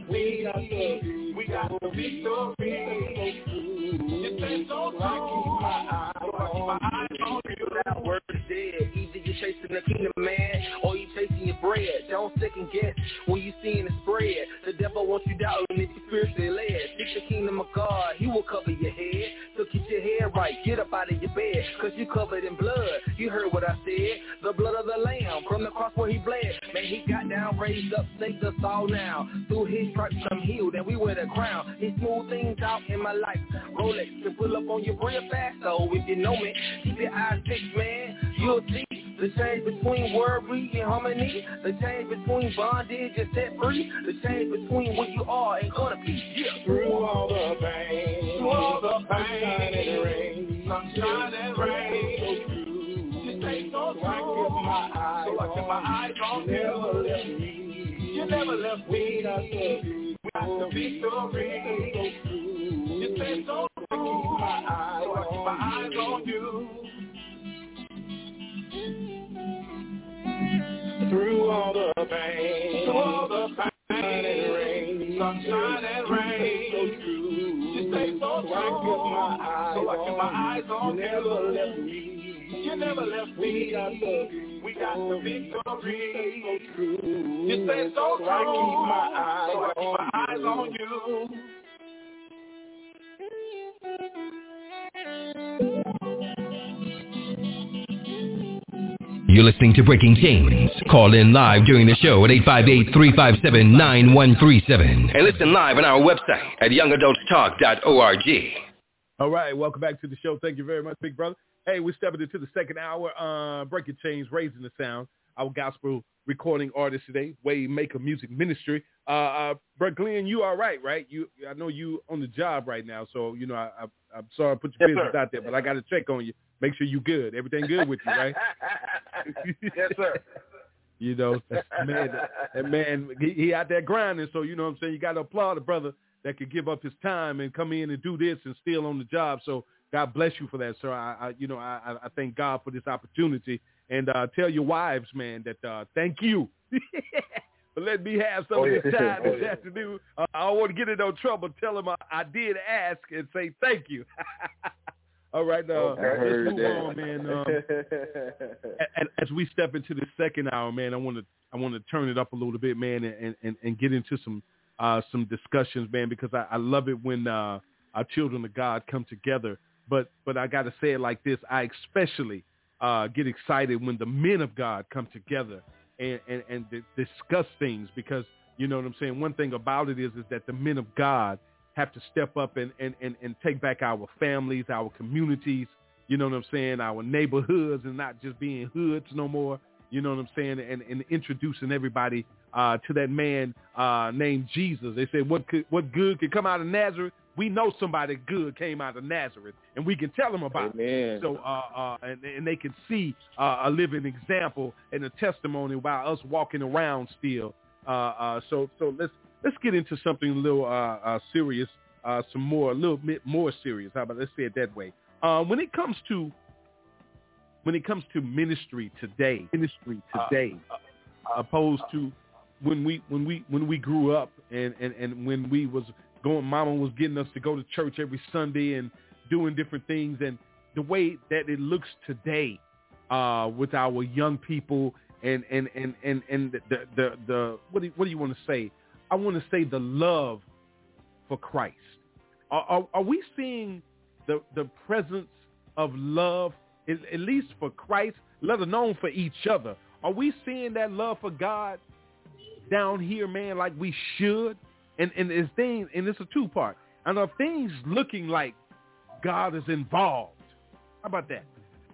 me. We got the victory. You stay so true. So I keep my eyes, so I keep my eyes on you. That word is dead. Either you're chasing the kingdom, man, or you chasing your bread. Don't second guess when you seeing it spread. The devil wants you doubting if you're spiritually led. Seek the kingdom of God, he will cover your head. So keep your head right, get up out of your bed, cause you covered in blood. You heard what I said, the blood of the lamb, from the cross where he bled. Man, he got down, raised up, saved us all now. Through his stripes I'm healed, and we wear the crown. He smooth things out in my life. Rolex can pull up on you real fast, so if you know me, keep your eyes fixed, man. You'll see the change between worry and harmony. The change between bondage and set free. The change between what you are and gonna be. Yeah. Through all the pain, through all the pain and rain, sunshine and rain. You stay so true. So I kept my eyes, so I kept my eyes on you. Never left me. You never left me. We got the victory. You stay so true. I keep my eyes, so I keep my eyes on you. Through all the pain, through all the pain and rain, sunshine and rain, so true. You stay so true. So I kept my eyes, so I kept my eyes on you. Never left me. You never left me. We got the, we got the victory. So true. You stay so true. So I keep my eyes, so I keep my eyes on you. You're listening to Breaking Chains. Call in live during the show at eight five eight, three five seven, nine one three seven. And listen live on our website at young adults talk dot org. All right, welcome back to the show. Thank you very much, big brother. Hey, we're stepping into the second hour. Uh, Breaking Chains, Raising the Sound. Our gospel recording artist today, Waymaker Music Ministry. Uh, uh, Brett Glenn, you all right, right? You, I know you on the job right now, so, you know, I, I, I'm sorry I put your Yes, business sir. out there, but I got to check on you. Make sure you good. Everything good with you, right? Yes, sir. You know, that man, that man, he, he out there grinding, so, you know what I'm saying, you got to applaud a brother that could give up his time and come in and do this and still on the job. So God bless you for that, sir. I, I you know, I, I thank God for this opportunity. And uh, tell your wives, man, that uh, thank you for letting me have some Oh, of yeah. this time Oh, this yeah. afternoon. Uh, I don't want to get in no trouble. Tell them I, I did ask and say thank you. All right, uh, I heard let's move that. on, man. Um, as, as we step into the second hour, man, I want to I want to turn it up a little bit, man, and, and, and get into some uh, some discussions, man, because I, I love it when uh, our children of God come together. But but I got to say it like this: I especially uh, get excited when the men of God come together and, and, and d- discuss things because, you know what I'm saying? One thing about it is, is that the men of God have to step up and, and, and, and take back our families, our communities, you know what I'm saying, our neighborhoods, and not just being hoods no more, you know what I'm saying, and, and introducing everybody uh, to that man uh, named Jesus. They said, what could, what good could come out of Nazareth? We know somebody good came out of Nazareth, and we can tell them about Amen. it. So, uh, uh, and, and they can see uh, a living example and a testimony while us walking around still. Uh, uh, so, so let's let's get into something a little uh, uh, serious, uh, some more, a little bit more serious. How about let's say it that way? Uh, when it comes to when it comes to ministry today, ministry today, uh, uh, opposed to when we when we when we grew up and, and, and when we was going, Mama was getting us to go to church every Sunday and doing different things, and the way that it looks today uh, with our young people and and and and, and the, the the the what do you, what do you want to say? I want to say the love for Christ. Are, are, are we seeing the the presence of love, at, at least for Christ, let alone for each other? Are we seeing that love for God down here, man, like we should? And and it's things, and it's a two part. And are things looking like God is involved? How about that?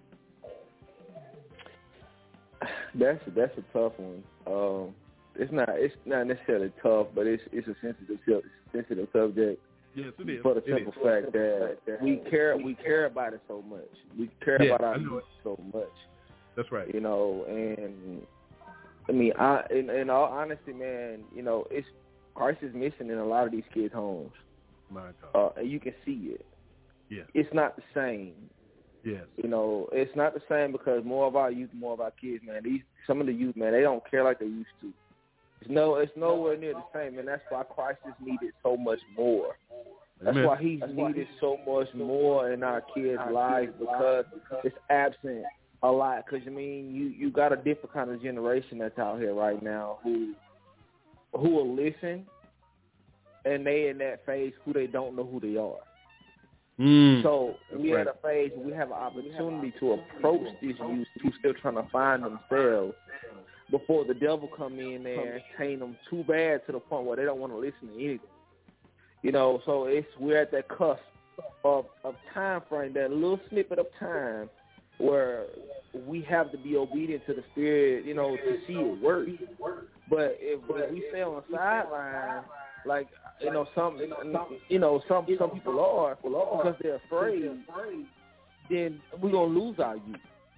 That's that's a tough one. Um, it's not it's not necessarily tough, but it's it's a sensitive sensitive subject. Yes, it is. For the simple fact that, that we care we care about it so much. We care yeah, about our youth so much. That's right. You know, and I mean, I in, in all honesty, man, you know, it's Christ is missing in a lot of these kids' homes. My God. Uh, and you can see it. Yeah. It's not the same. Yes. You know, it's not the same because more of our youth, more of our kids, man, these some of the youth, man, they don't care like they used to. It's no, it's nowhere near the same, and that's why Christ is needed so much more. That's Amen. why he's that's needed why so much more in our kids' lives because it's absent a lot. Because, I mean, you, you got a different kind of generation that's out here right now who who will listen, and they in that phase who they don't know who they are. Mm, so we right. at a phase where we have an opportunity to approach these youth who still trying to find themselves before the devil come in there and taint them too bad to the point where they don't want to listen to anything. You know, so it's we're at that cusp of, of time frame, that little snippet of time where we have to be obedient to the Spirit, you know, to see it work. But if, if we stay on the sideline, like, you know, some, you know, some some people are because they're afraid, then we're gonna lose our youth.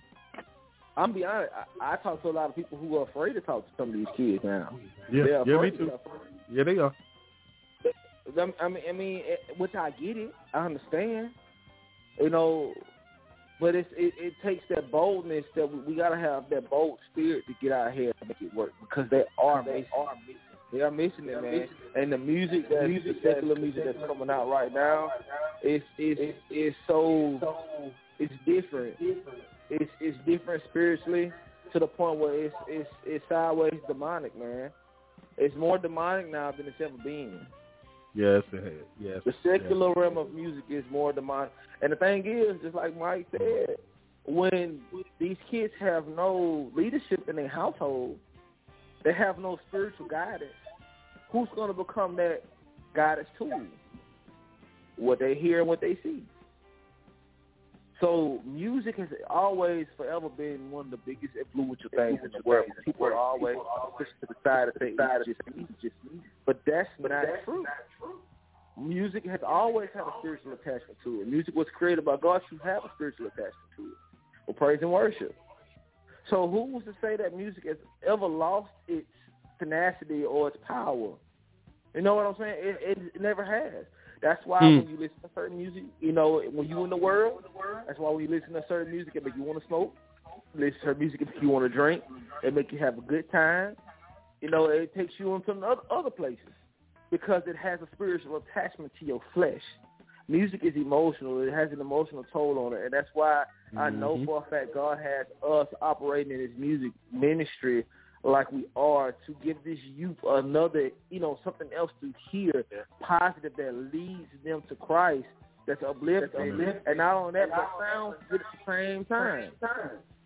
I'm be honest. I, I talk to a lot of people who are afraid to talk to some of these kids now. Yeah, yeah, me too. Yeah, they are. I mean, I mean, which I get it. I understand. You know, but it's, it, it takes that boldness that we, we got to have that bold spirit to get out here and make it work because they are they are missing. They are missing it, man. And the music, that music, secular music that's coming out right now, it's it's it's so it's different. It's it's different spiritually to the point where it's it's it's sideways demonic, man. It's more demonic now than it's ever been. Yes, it has. Yes. The secular yes. realm of music is more demonic. And the thing is, just like Mike said, when these kids have no leadership in their household, they have no spiritual guidance. Who's going to become that guidance tool? What they hear and what they see. So music has always, forever been one of the biggest influential things in the world. People are always pushed to the side and say, it's just me, just me. But that's not true. Music has always had a spiritual attachment to it. Music was created by God to have a spiritual attachment to it. For praise and worship. So who was to say that music has ever lost its tenacity or its power? You know what I'm saying? It, it, it never has. That's why mm. when you listen to certain music, you know, when you in the world, that's why when you listen to certain music, it make you want to smoke. Listen to certain music, it make you want to drink. It make you have a good time. You know, it takes you into other, other places because it has a spiritual attachment to your flesh. Music is emotional. It has an emotional toll on it, and that's why mm-hmm. I know for a fact God has us operating in His music ministry like we are to give this youth another, you know, something else to hear, positive that leads them to Christ, that's uplifting. And not only that, but sounds good at the same time.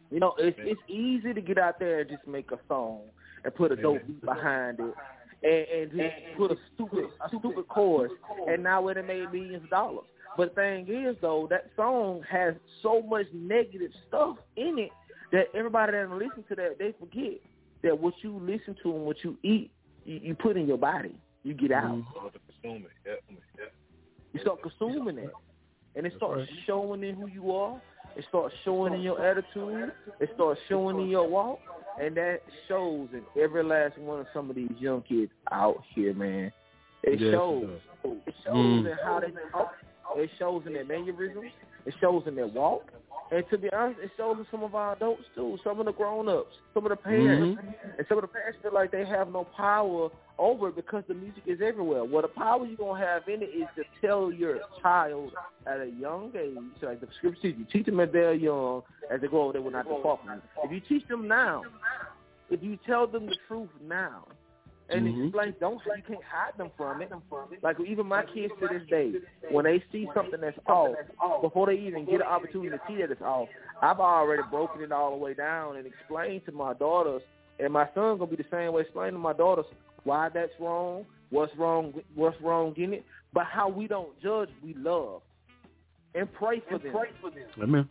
You know, it's it's easy to get out there and just make a song and put a dope beat behind it and, and just put a stupid a stupid chorus, and now it made millions of dollars. But the thing is, though, that song has so much negative stuff in it that everybody that listen to that, they forget that what you listen to and what you eat, you, you put in your body. You get out. Mm-hmm. Consume it. Yeah. Yeah. You start consuming it, and it starts showing in who you are. It starts showing in your attitude. It starts showing in your walk, and that shows in every last one of some of these young kids out here, man. It yes, shows. It, it shows mm. in how they talk. It shows in their mannerisms. It shows in their walk. And to be honest, it shows in some of our adults, too, some of the grown-ups, some of the parents. Mm-hmm. And some of the parents feel like they have no power over it because the music is everywhere. Well, the power you're going to have in it is to tell your child at a young age, like the scripture teaches you, teach them as they're young, as they grow older, they will not depart from you. If you teach them now, if you tell them the truth now, and mm-hmm. explain, don't you can't hide them from it. Like even my kids to this day, when they see something that's off, before they even get an opportunity to see that it's off, I've already broken it all the way down and explained to my daughters, and my son's gonna be the same way, explaining to my daughters why that's wrong, what's wrong, what's wrong in it, but how we don't judge, we love and pray for and them. Pray for them. Amen.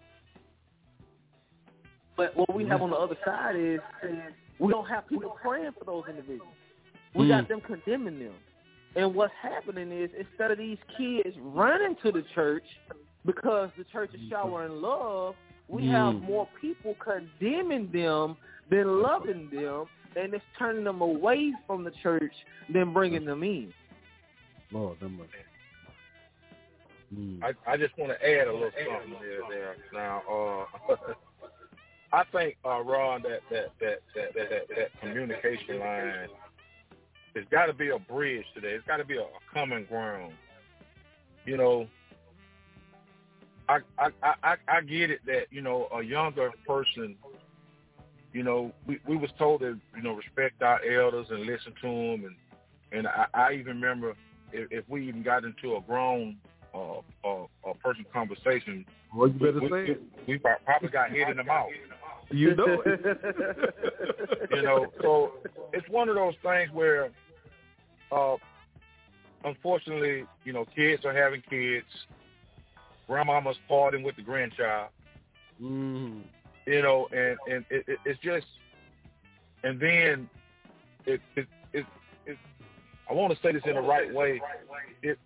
But what we have on the other side is we don't have people praying for those individuals. We mm. got them condemning them. And what's happening is instead of these kids running to the church because the church is showering love, we mm. have more people condemning them than loving them, and it's turning them away from the church than bringing them in. Lord, them mm. I, I just want to add a little something there. there. Now, uh, I think, uh, Ron, that that, that, that, that, that that communication line, there's got to be a bridge today. It's got to be a, a common ground. You know, I, I I I get it that, you know, a younger person, you know, we, we was told to, you know, respect our elders and listen to them. And, and I, I even remember if, if we even got into a grown uh, uh, a person conversation, well, you better we, say it. We, we probably got hit in the mouth. You know it. You know, so it's one of those things where, uh, unfortunately, you know, kids are having kids. Grandmama's partying with the grandchild. Mm. You know, and, and it, it, it's just, and then it, it, it, it, I want to say this in the right way. It,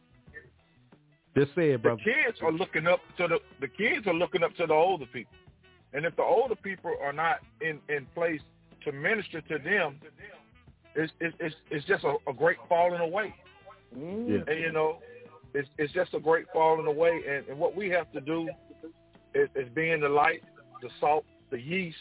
Just say it, brother. The kids are looking up to the, the kids are looking up to the older people. And if the older people are not in, in place to minister to them, it's it's it's, it's just a, a great falling away. Yeah. And you know, it's it's just a great falling away. And, and what we have to do is, is being the light, the salt, the yeast.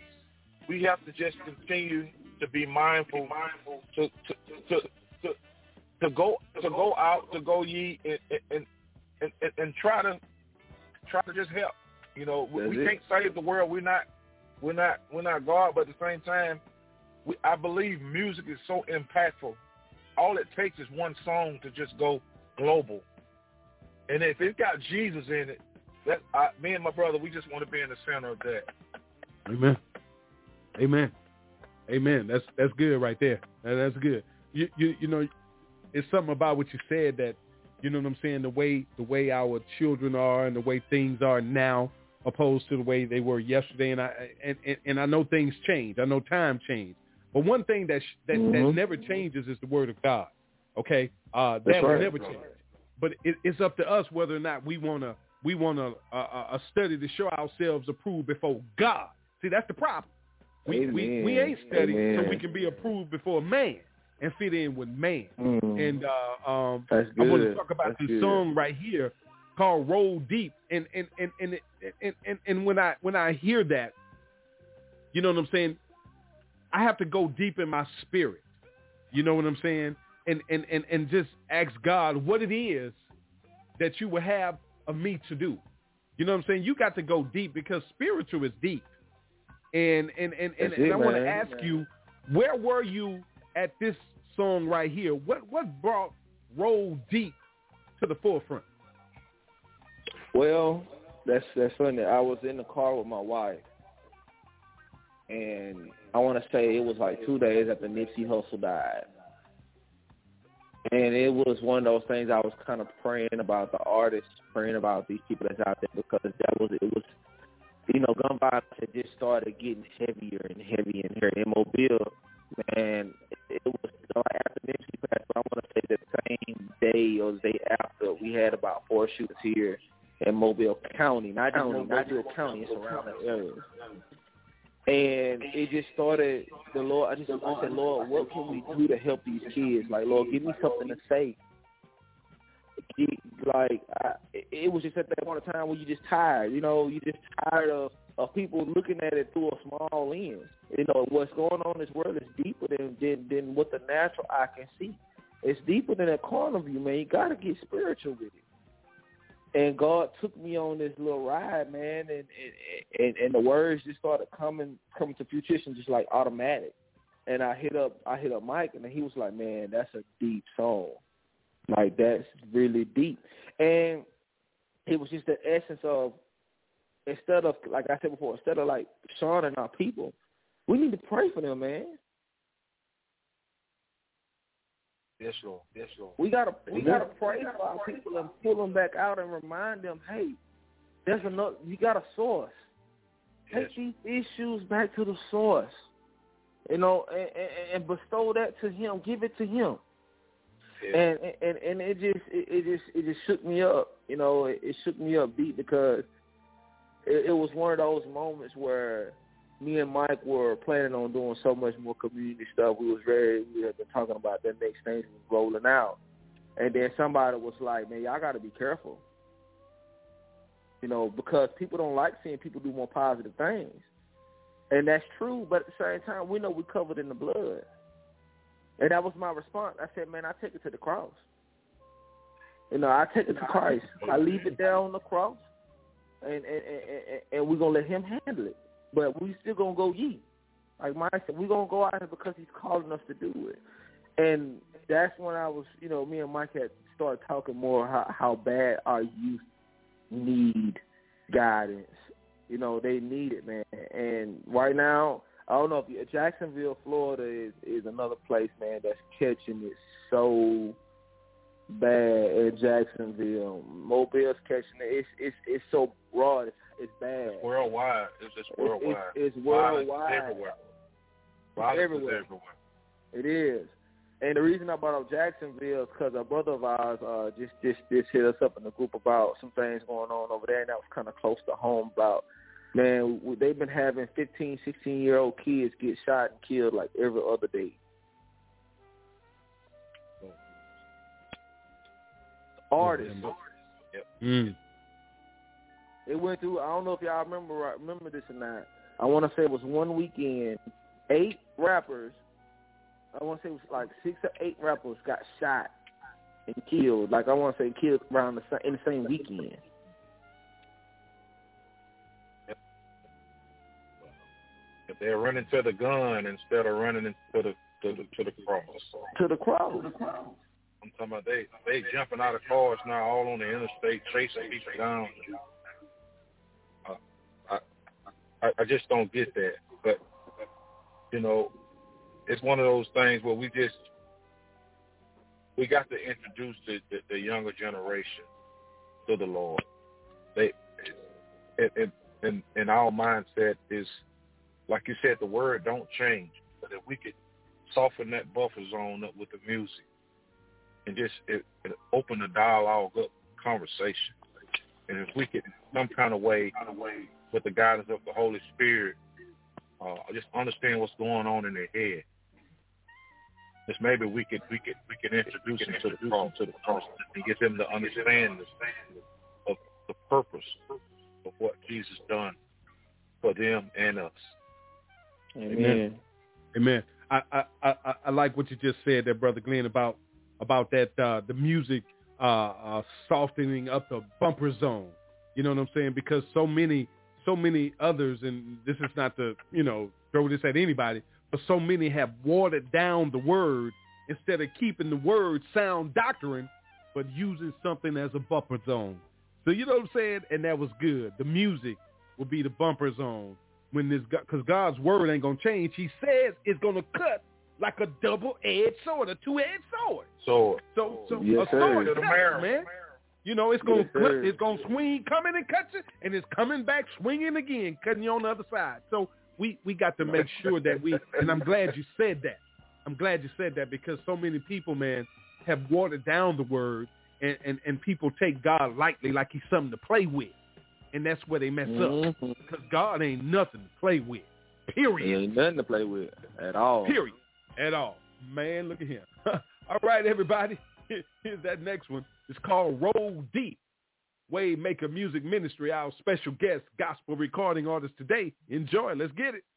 We have to just continue to be mindful, to to to to, to go to go out, to go ye and and, and, and, and try to try to just help. You know, we, we can't save the world. We're not, we're not, we're not God. But at the same time, we, I believe music is so impactful. All it takes is one song to just go global. And if it's got Jesus in it, that I, me and my brother, we just want to be in the center of that. Amen. Amen. Amen. That's that's good right there. That's good. You you you know, it's something about what you said that, you know what I'm saying, the way the way our children are and the way things are now, opposed to the way they were yesterday, and I and, and, and I know things change. I know time change, but one thing that sh- that, mm-hmm. that never changes is the Word of God. Okay, uh, that That's will right. never change. But it, it's up to us whether or not we wanna we wanna uh, uh, study to show ourselves approved before God. See, that's the problem. We Amen. we, we ain't studied Amen. so we can be approved before man and fit in with man. Mm. And uh, um, That's I want to good. talk about That's this good. song right here called "Roll Deep," and and and and and, and, and when I when I hear that, you know what I'm saying, I have to go deep in my spirit. You know what I'm saying, and and and and just ask God what it is that you would have of me to do. You know what I'm saying? You got to go deep because spiritual is deep. And and and and, and it, I want to man. ask you, where were you at this song right here? What what brought Roll Deep to the forefront? Well, that's that's funny. I was in the car with my wife, and I want to say it was like two days after Nipsey Hussle died. And it was one of those things I was kind of praying about the artists, praying about these people that's out there, because that was, it was, you know, gun violence had just started getting heavier and heavier and here in Mobile. Man, it, it was like after Nipsey passed, I want to say the same day or the day after, we had about four shooters here in Mobile County, not just Mobile, Mobile County, it's around that area. And it just started, the Lord, I just I said, Lord, what can we do to help these kids? Like, Lord, give me something to say. Like, I, it was just at that point of time where you just tired, you know, you just tired of, of people looking at it through a small lens. You know, what's going on in this world is deeper than, than, than what the natural eye can see. It's deeper than a carnal view, man. You got to get spiritual with it. And God took me on this little ride, man, and and, and and the words just started coming coming to fruition just like automatic. And I hit up I hit up Mike, and he was like, "Man, that's a deep song. Like, that's really deep." And it was just the essence of, instead of, like I said before, instead of like shunning our people, we need to pray for them, man. Yes, Lord. Yes, Lord. We gotta we gotta pray for our people and pull them back out and remind them, hey, there's another. You got a source. Take yes. these issues back to the source, you know, and, and, and bestow that to Him. Give it to Him. Yes. And, and and it just it, it just it just shook me up, you know. It, it shook me up deep because it, it was one of those moments where me and Mike were planning on doing so much more community stuff. We was very, we had been talking about that next things was rolling out. And then somebody was like, man, y'all got to be careful. You know, because people don't like seeing people do more positive things. And that's true, but at the same time, we know we're covered in the blood. And that was my response. I said, man, I take it to the cross. You know, I take it to Christ. I leave it there on the cross, and, and, and, and we're going to let Him handle it. But we still going to go ye. Like Mike said, we're going to go out here because He's calling us to do it. And that's when I was, you know, me and Mike had started talking more how, how bad our youth need guidance. You know, they need it, man. And right now, I don't know if you, Jacksonville, Florida is, is another place, man, that's catching it so bad in Jacksonville. Mobile's catching it. It's, it's, it's so broad. It's It's bad. It's worldwide. It's just worldwide. It's, it's worldwide. Violence is everywhere. Violence Violence everywhere. is everywhere. It is. And the reason I brought up Jacksonville is because a brother of ours uh, just, just just hit us up in the group about some things going on over there, and that was kind of close to home about, man, they've been having fifteen, sixteen-year-old kids get shot and killed like every other day. Artists. Yep. Mm. It went through, I don't know if y'all remember remember this or not. I want to say it was one weekend, eight rappers, I want to say it was like six or eight rappers got shot and killed. Like I want to say killed around the in the same weekend. Yep. If they're running to the gun instead of running into the to the, to the cross. To the cross. I'm talking about they they jumping out of cars now all on the interstate chasing people down. I, I just don't get that. But, you know, it's one of those things where we just, we got to introduce the, the, the younger generation to the Lord. They, it, it, and, and our mindset is, like you said, the word don't change. But if we could soften that buffer zone up with the music and just it, it open the dialogue up, conversation. And if we could, some kind of way, with the guidance of the Holy Spirit, uh, just understand what's going on in their head. Just maybe we could we could we could introduce them to the cross, to the cross, and get them to understand of the purpose of what Jesus done for them and us. Amen. Amen. I I, I, I like what you just said there, Brother Glenn, about about that uh, the music uh, uh, softening up the bumper zone. You know what I'm saying? Because so many. So many others, and this is not to, you know, throw this at anybody, but so many have watered down the word instead of keeping the word sound doctrine, but using something as a bumper zone. So you know what I'm saying? And that was good. The music will be the bumper zone. when this, because God's word ain't going to change. He says it's going to cut like a double-edged sword, a two-edged sword. Sword. So, so Yes, a sword sir. cuts, man. You know, it's going to Yes, cut, it's going to swing, coming and cut you, and it's coming back, swinging again, cutting you on the other side. So we, we got to make sure that we, and I'm glad you said that. I'm glad you said that because so many people, man, have watered down the word, and, and, and people take God lightly like he's something to play with. And that's where they mess Mm-hmm. up because God ain't nothing to play with, period. He ain't nothing to play with at all. Period. At all. Man, look at him. All right, everybody. Here's that next one. It's called Roll Deep. Waymaker Music Ministry, our special guest, gospel recording artist today. Enjoy. Let's get it.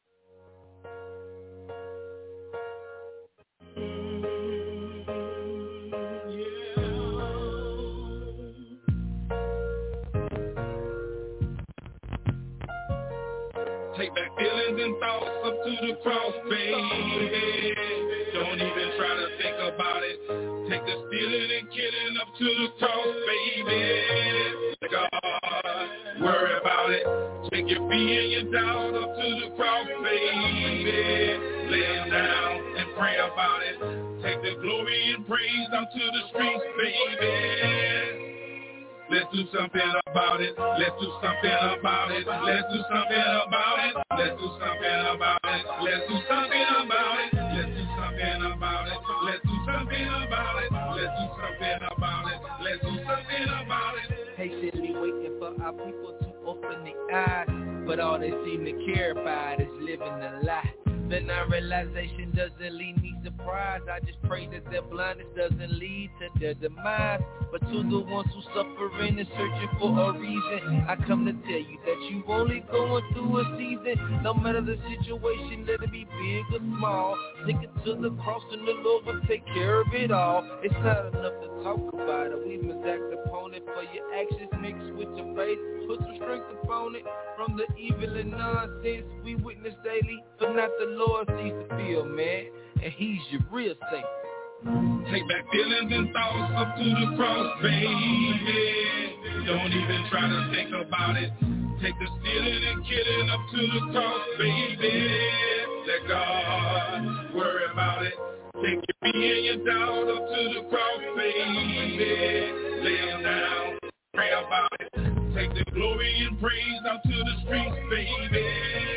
Take back feelings and thoughts up to the cross, baby. Don't even try to think about it. Take the stealing and killing up to the cross, baby. God, worry about it. Take your fear and your doubt up to the cross, baby. Lay it down and pray about it. Take the glory and praise out to the streets, baby. Let's do something about it. Let's do something about it. Let's do something about it. Let's do something about it. Let's do something about it. Let's do something about it. Let's do something about it. Let's do something about it. Let's do something about it. Patiently waiting for our people to open their eyes, but all they seem to care about is living a lie. The non-realization doesn't leave me surprised. I just pray that their blindness doesn't lead to their demise. But to the ones who suffering and searching for a reason, I come to tell you that you only going through a season. No matter the situation, let it be big or small. Take it to the cross and the Lord will take care of it all. It's not enough to talk about it. We must act upon it, for your actions mixed with your faith. Put some strength upon it. From the evil and nonsense we witness daily, but not the Lord sees the field, man, and he's your real saint. Take back feelings and thoughts up to the cross, baby. Don't even try to think about it. Take the stealing and killing up to the cross, baby. Let God worry about it. Take your fear and your doubt up to the cross, baby. Lay it down, pray about it. Take the glory and praise out to the streets, baby.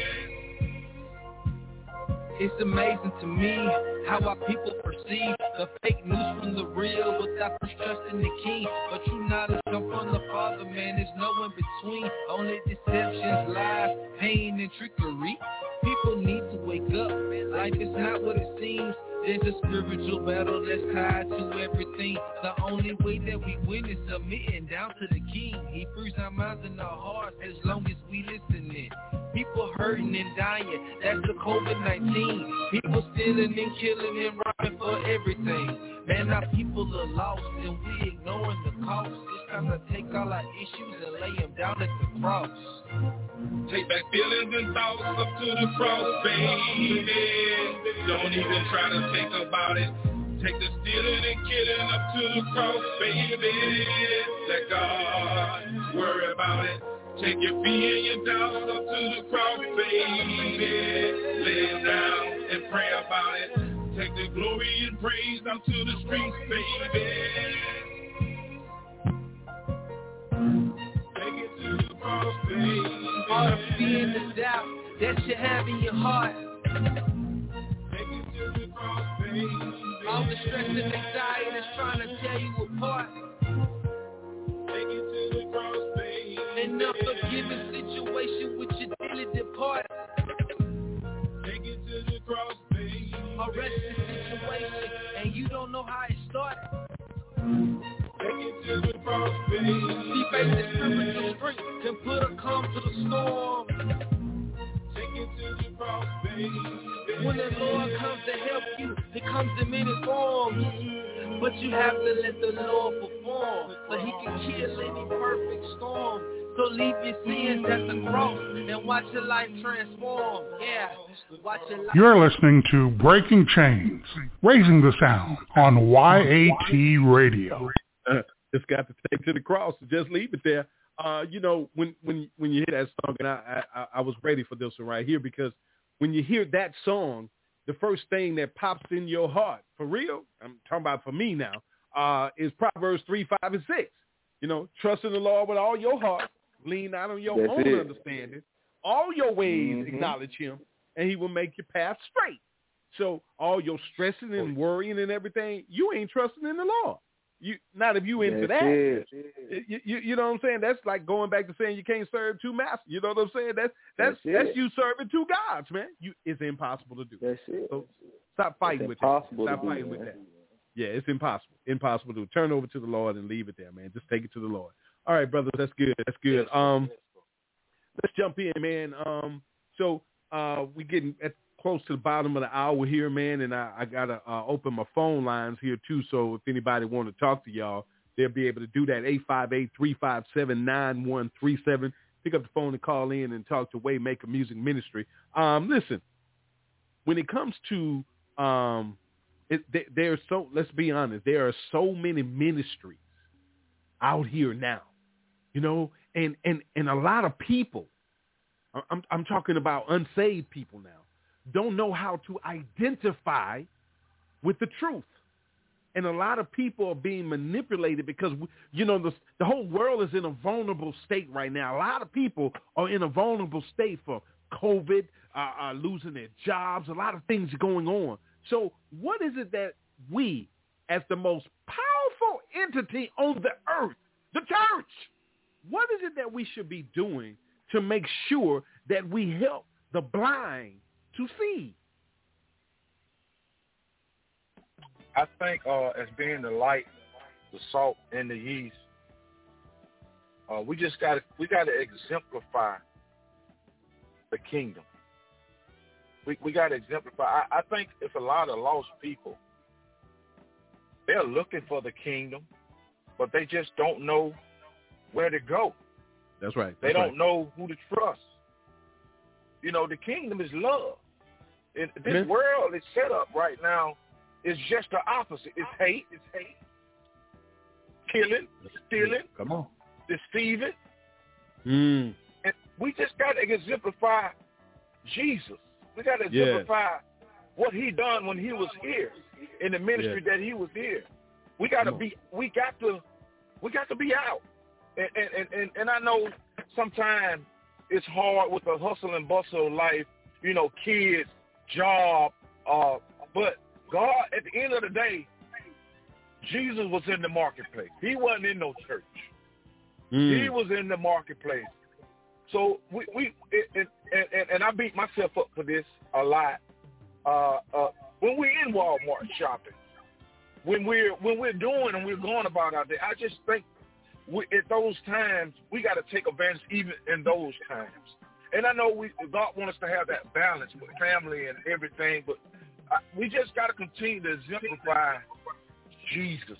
It's amazing to me how our people perceive the fake news from the real without trusting the king. But true knowledge come from the Father, man, there's no in between. Only deceptions, lies, pain, and trickery. People need to wake up. Life is not what it seems. There's a spiritual battle that's tied to everything. The only way that we win is submitting down to the King. He frees our minds and our hearts as long as we listening. People hurting and dying, that's the covid nineteen. People stealing and killing and robbing for everything. Man, our people are lost and we ignoring the cost. It's time to take all our issues and lay them down at the cross. Take back feelings and thoughts up to the cross, baby. Don't even try to think about it. Take the stealing and killing up to the cross, baby. Let God worry about it. Take your fear and your doubt up to the cross, baby. Lay it down and pray about it. Take the glory and praise out to the streets, baby. Take it to the cross, baby. All the fear and the doubt that you have in your heart. Take it to the cross, baby. All the stress and anxiety that's trying to tear you apart. Take it to the cross, baby. An unforgiving situation with your daily depart. Take it to the cross, baby. A restless situation and you don't know how it started. Take it to the cross, baby. See, faith and spiritual strength can put a calm to the storm. Take it to the cross, baby. When the Lord comes to help you, He comes in many forms. But you have to let the Lord perform, so He can kill any perfect storm. So leave your sins at the cross and watch your life transform. Yeah, watch your life. You're listening to Breaking Chains, Raising the Sound on Y A T Radio. Uh, just got to take to the cross. Just leave it there. uh, you know, when when when you hear that song, and I, I I was ready for this one right here because when you hear that song, the first thing that pops in your heart, for real, I'm talking about for me now, uh, is Proverbs three, five, and six. You know, trust in the Lord with all your heart, lean not on your That's own it. understanding. All your ways Mm-hmm. acknowledge him, and he will make your path straight. So all your stressing and worrying and everything, you ain't trusting in the Lord. You not if you into That's that. it. You, you, you know what I'm saying? That's like going back to saying you can't serve two masters. You know what I'm saying? That's that's That's that's, it. you serving two gods, man. You it's impossible to do. That's it. So stop fighting It's with that. impossible Stop to do, fighting with man. that. Yeah, it's impossible. Impossible to do. Turn over to the Lord and leave it there, man. Just take it to the Lord. All right, brothers, that's good. That's good. Um, let's jump in, man. Um, so uh, we getting at close to the bottom of the hour here, man, and I, I gotta uh, open my phone lines here too. So if anybody want to talk to y'all, they'll be able to do that. eight five eight, three five seven, nine one three seven. Pick up the phone and call in and talk to Waymaker Music Ministry. Um, listen, when it comes to um, it, there, there's so let's be honest, there are so many ministries out here now, you know, and and and a lot of people. I'm I'm talking about unsaved people now. Don't know how to identify with the truth. And a lot of people are being manipulated because, you know, the, the whole world is in a vulnerable state right now. A lot of people are in a vulnerable state for COVID, uh, uh, losing their jobs, a lot of things going on. So what is it that we, as the most powerful entity on the earth, the church, what is it that we should be doing to make sure that we help the blind to see? I think uh, as being the light, the salt, and the yeast, uh, we just got to we got to exemplify the kingdom. We we got to exemplify. I, I think if a lot of lost people, they're looking for the kingdom, but they just don't know where to go. That's right. That's they don't right. know who to trust. You know, the kingdom is love. And this Amen. world is set up right now. It's just the opposite. It's hate. It's hate. Killing, stealing, Come on, deceiving. Mm. And we just got to exemplify Jesus. We got to exemplify yes. what he done when he was here in the ministry yes. that he was here. We got to be. We got to. We got to be out. And and and and I know sometimes it's hard with the hustle and bustle of life. You know, kids, job, uh, but. God, at the end of the day, Jesus was in the marketplace. He wasn't in no church. Mm. He was in the marketplace. So we, we it, it, and, and I beat myself up for this a lot. Uh, uh, when we're in Walmart shopping, when we're when we're doing and we're going about our day, I just think we, at those times we got to take advantage, even in those times. And I know we God wants us to have that balance with family and everything, but we just got to continue to exemplify Jesus,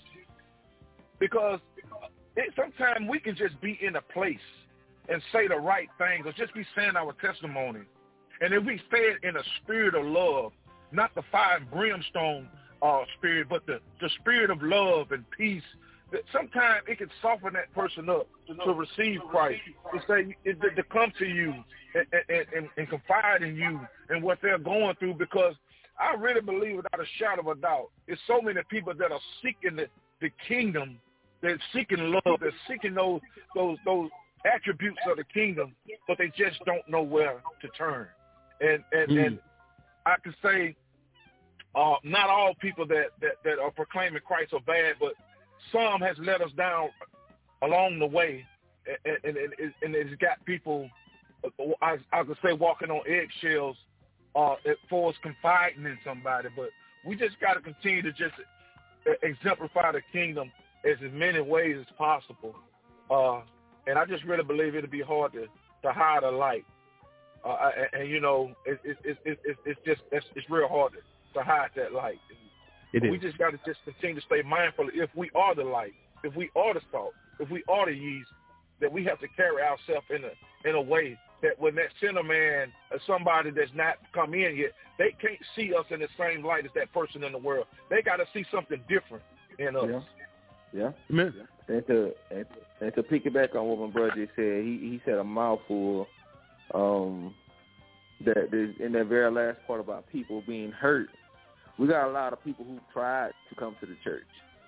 because it, sometimes we can just be in a place and say the right things or just be saying our testimony. And if we say it in a spirit of love, not the fire and brimstone uh, spirit, but the, the spirit of love and peace, that sometimes it can soften that person up to, to receive Christ, to say to, to come to you and, and, and, and confide in you and what they're going through, because I really believe without a shadow of a doubt, there's so many people that are seeking the, the kingdom, they're seeking love, they're seeking those those those attributes of the kingdom, but they just don't know where to turn. And and, mm. and I can say uh, not all people that, that, that are proclaiming Christ are bad, but some has let us down along the way, and, and, and, and it's got people, I, I could say, walking on eggshells uh, for us confiding in somebody. But we just got to continue to just exemplify the kingdom as in many ways as possible. Uh, and I just really believe it'll be hard to, to hide a light. Uh, and, and, you know, it, it, it, it, it, it's just it's, it's real hard to, to hide that light. It is. We just got to just continue to stay mindful. If we are the light, if we are the salt, if we are the yeast, that we have to carry ourselves in a in a way that when that sinner man or somebody that's not come in yet, they can't see us in the same light as that person in the world. They got to see something different in us. Yeah. Yeah. Amen. And to and, and to piggyback on what my brother just said, he he said a mouthful. Um, that in that very last part about people being hurt, we got a lot of people who tried to come to the church,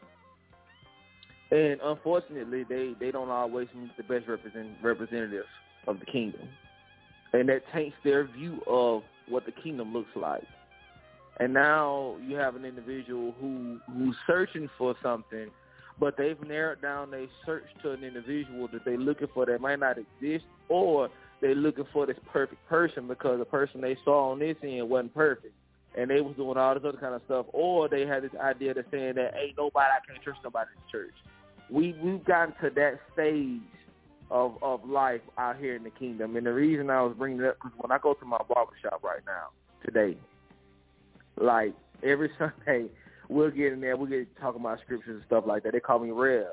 and unfortunately, they, they don't always meet the best represent, representatives of the kingdom, and that taints their view of what the kingdom looks like. And now you have an individual who who's searching for something, but they've narrowed down their search to an individual that they're looking for that might not exist, or they're looking for this perfect person because the person they saw on this end wasn't perfect, and they was doing all this other kind of stuff, or they had this idea of saying that ain't nobody, I can't trust nobody in the church. We, we've gotten to that stage of of life out here in the kingdom, and the reason I was bringing it up, because when I go to my barbershop right now, today, like every Sunday, we'll get in there, we'll get talking about scriptures and stuff like that. They call me Rev.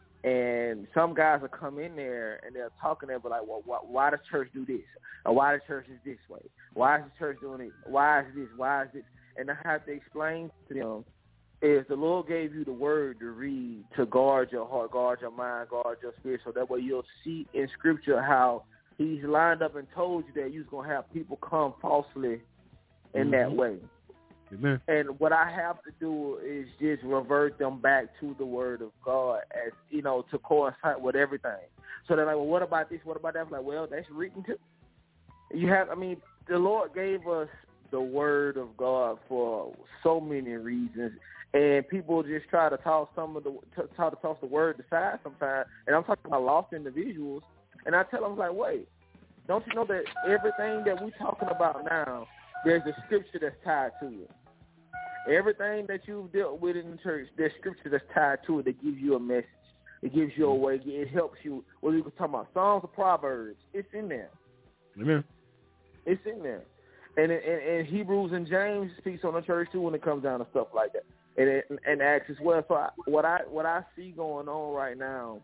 And some guys will come in there and they're talking there, but like, well, why, why does church do this? Or why the church is this way? Why is the church doing it? Why is this? Why is this? And I have to explain to them is the Lord gave you the word to read to guard your heart, guard your mind, guard your spirit, so that way you'll see in Scripture how He's lined up and told you that you're going to have people come falsely in mm-hmm. that way. Amen. And what I have to do is just revert them back to the Word of God, as you know, to coincide with everything. So they're like, well, what about this? What about that? I'm like, well, that's written too. You have, I mean, the Lord gave us the Word of God for so many reasons, and people just try to toss some of the try to toss the Word aside sometimes. And I'm talking about lost individuals, and I tell them like, wait, don't you know that everything that we're talking about now, there's a scripture that's tied to it. Everything that you've dealt with in the church, there's scripture that's tied to it that gives you a message. It gives you a way. It helps you. What you can talk about, Psalms or Proverbs, it's in there. Amen. It's in there. And, and, and Hebrews and James speaks on the church too when it comes down to stuff like that. And and, and Acts as well. So I, what I what I see going on right now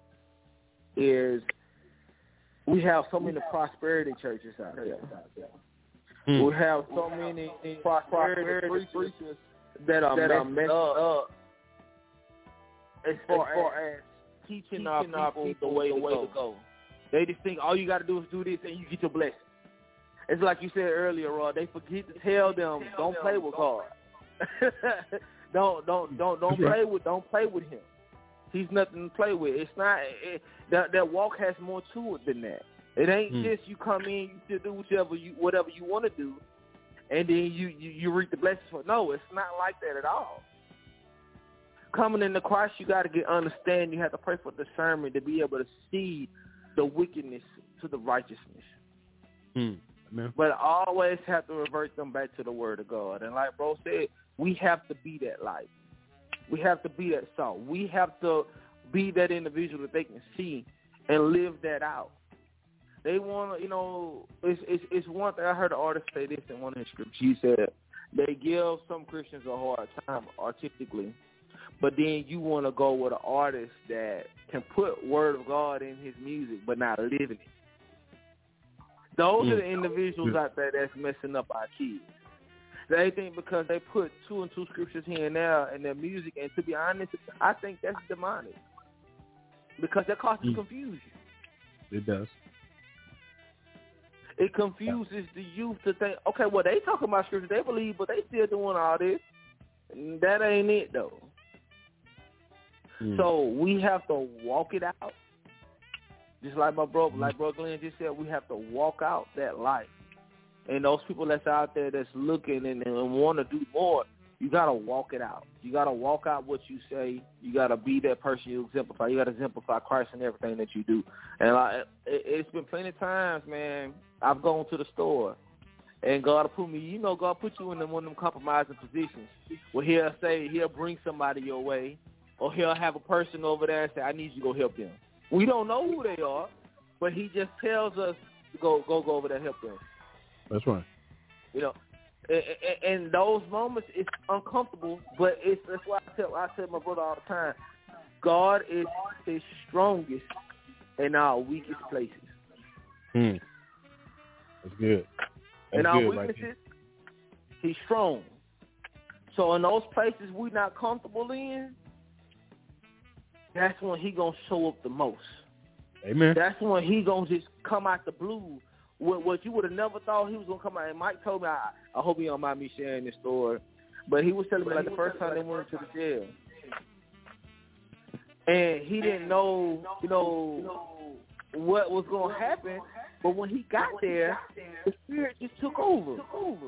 is we have so many prosperity churches out there. Hmm. We have so many prosperity preachers that are, that are messed up, up as far as, far as teaching, teaching our, people our people the way, the way to, go. to go. They just think all you got to do is do this and you get your blessing. It's like you said earlier, Rod. They forget to tell them tell don't them, play with God. don't don't don't don't play right. with don't play with Him. He's nothing to play with. It's not it, that that walk has more to it than that. It ain't mm. just you come in, you do whatever you whatever you want to do, and then you, you, you reap the blessings for it. No, it's not like that at all. Coming into Christ, you got to get understanding. You have to pray for discernment to be able to see the wickedness to the righteousness. Mm. Amen. But always have to revert them back to the Word of God. And like bro said, we have to be that light. We have to be that salt. We have to be that individual that they can see and live that out. They want to, you know, it's, it's it's one thing. I heard an artist say this in one of his scripts. He said, they give some Christians a hard time artistically, but then you want to go with an artist that can put Word of God in his music but not live in it. Those mm. are the individuals yeah. out there that's messing up our kids. They think because they put two and two scriptures here and there in their music, and to be honest, I think that's demonic because that causes mm. confusion. It does. It confuses the youth to think, okay, well, they talking about scripture, they believe, but they still doing all this. That ain't it, though. Mm. So we have to walk it out. Just like my bro, like Bro Glenn just said, we have to walk out that life. And those people that's out there that's looking and, and want to do more, you got to walk it out. You got to walk out what you say. You got to be that person you exemplify. You got to exemplify Christ in everything that you do. And like, it, it's been plenty of times, man, I've gone to the store, and God will put me, you know, God put you in one of them compromising positions where He'll say, He'll bring somebody your way, or He'll have a person over there and say, I need you to go help them. We don't know who they are, but He just tells us to go go, go over there and help them. That's right. You know, in those moments, it's uncomfortable, but it's that's why I tell I tell my brother all the time, God is His strongest in our weakest places. Hmm. That's good. That's in our good, weaknesses, right? He's strong. So in those places we're not comfortable in, that's when he gonna show up the most. Amen. That's when he gonna just come out the blue. What, what you would have never thought he was gonna come out. And Mike told me, I, I hope you don't mind me sharing this story, but he was telling me like the first time they went into the jail, and he didn't know, you know, what was gonna happen. But when he got there, the Spirit just took over. Took over.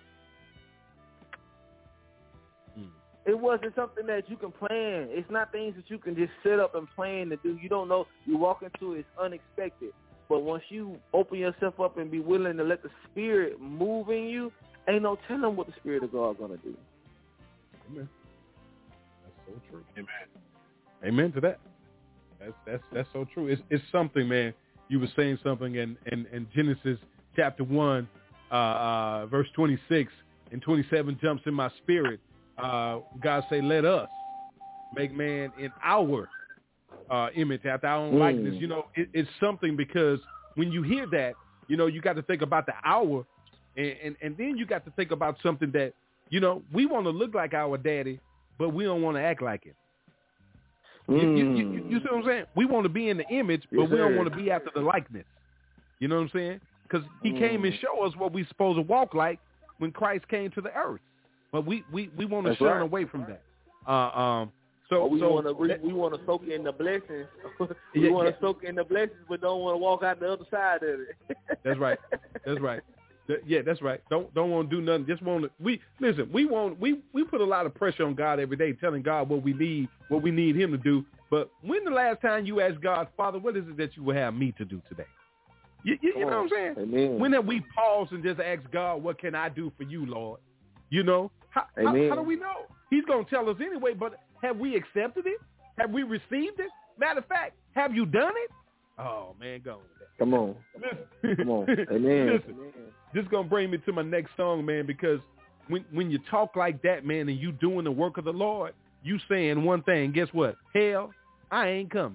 It wasn't something that you can plan. It's not things that you can just sit up and plan to do. You don't know. You walk into it, it's unexpected. But once you open yourself up and be willing to let the Spirit move in you, ain't no telling what the Spirit of God is going to do. Amen. That's so true. Amen. Amen to that. That's that's that's so true. It's it's something, man. You were saying something in, in, in Genesis chapter one, uh, uh, verse twenty-six and twenty-seven jumps in my spirit. Uh, God say, let us make man in our uh, image, after our own mm. likeness. You know, it, it's something because when you hear that, you know, you got to think about the hour, and, and, and then you got to think about something that, you know, we want to look like our daddy, but we don't want to act like it. Mm. You, you, you, you see what I'm saying? We want to be in the image, but yes, we don't want to be after the likeness. You know what I'm saying? Because he mm. came and showed us what we're supposed to walk like when Christ came to the earth. But we, we, we want to shun right. away from that. Uh, um, so oh, we so want to we, we want to soak in the blessings. we yeah, want to yeah. soak in the blessings, but don't want to walk out the other side of it. That's right. That's right. Yeah, that's right. Don't don't want to do nothing. Just want to. We listen. We want we we put a lot of pressure on God every day, telling God what we need, what we need Him to do. But when the last time you asked God, Father, what is it that you will have me to do today? You, you, you know what I'm saying? Amen. When have we paused and just asked God, what can I do for you, Lord? You know. How, how, how do we know? He's going to tell us anyway, but have we accepted it? Have we received it? Matter of fact, have you done it? Oh, man, go with that. Come on. Come on. Amen. Listen, this is going to bring me to my next song, man, because when when you talk like that, man, and you doing the work of the Lord, you saying one thing, guess what? Hell, I ain't coming.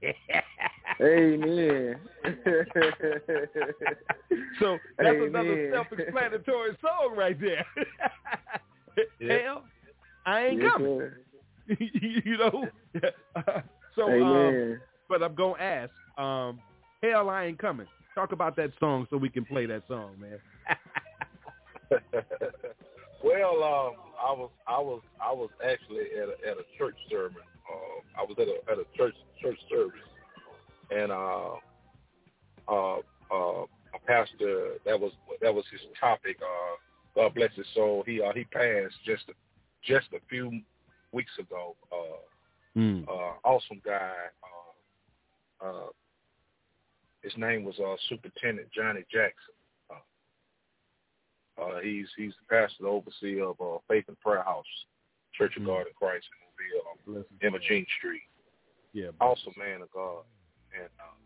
Amen. So that's Amen. Another self-explanatory song right there. Yep. Hell, I ain't yes, coming. You know? So, Amen. um, but I'm going to ask, um, hell, I ain't coming. Talk about that song so we can play that song, man. Well, um, I was, I was, I was actually at a, at a church sermon. Uh, I was at a at a church church service, and uh, uh, uh, a pastor that was that was his topic. Uh, God bless his soul. He uh, he passed just a, just a few weeks ago. Uh, mm. uh, awesome guy. Uh, uh, his name was uh, Superintendent Johnny Jackson. Uh, uh, he's he's the pastor, the overseer of uh, Faith and Prayer House, Church of mm. God in Christ in Mobile, on Imogene Street. Yeah, awesome man of God, and uh,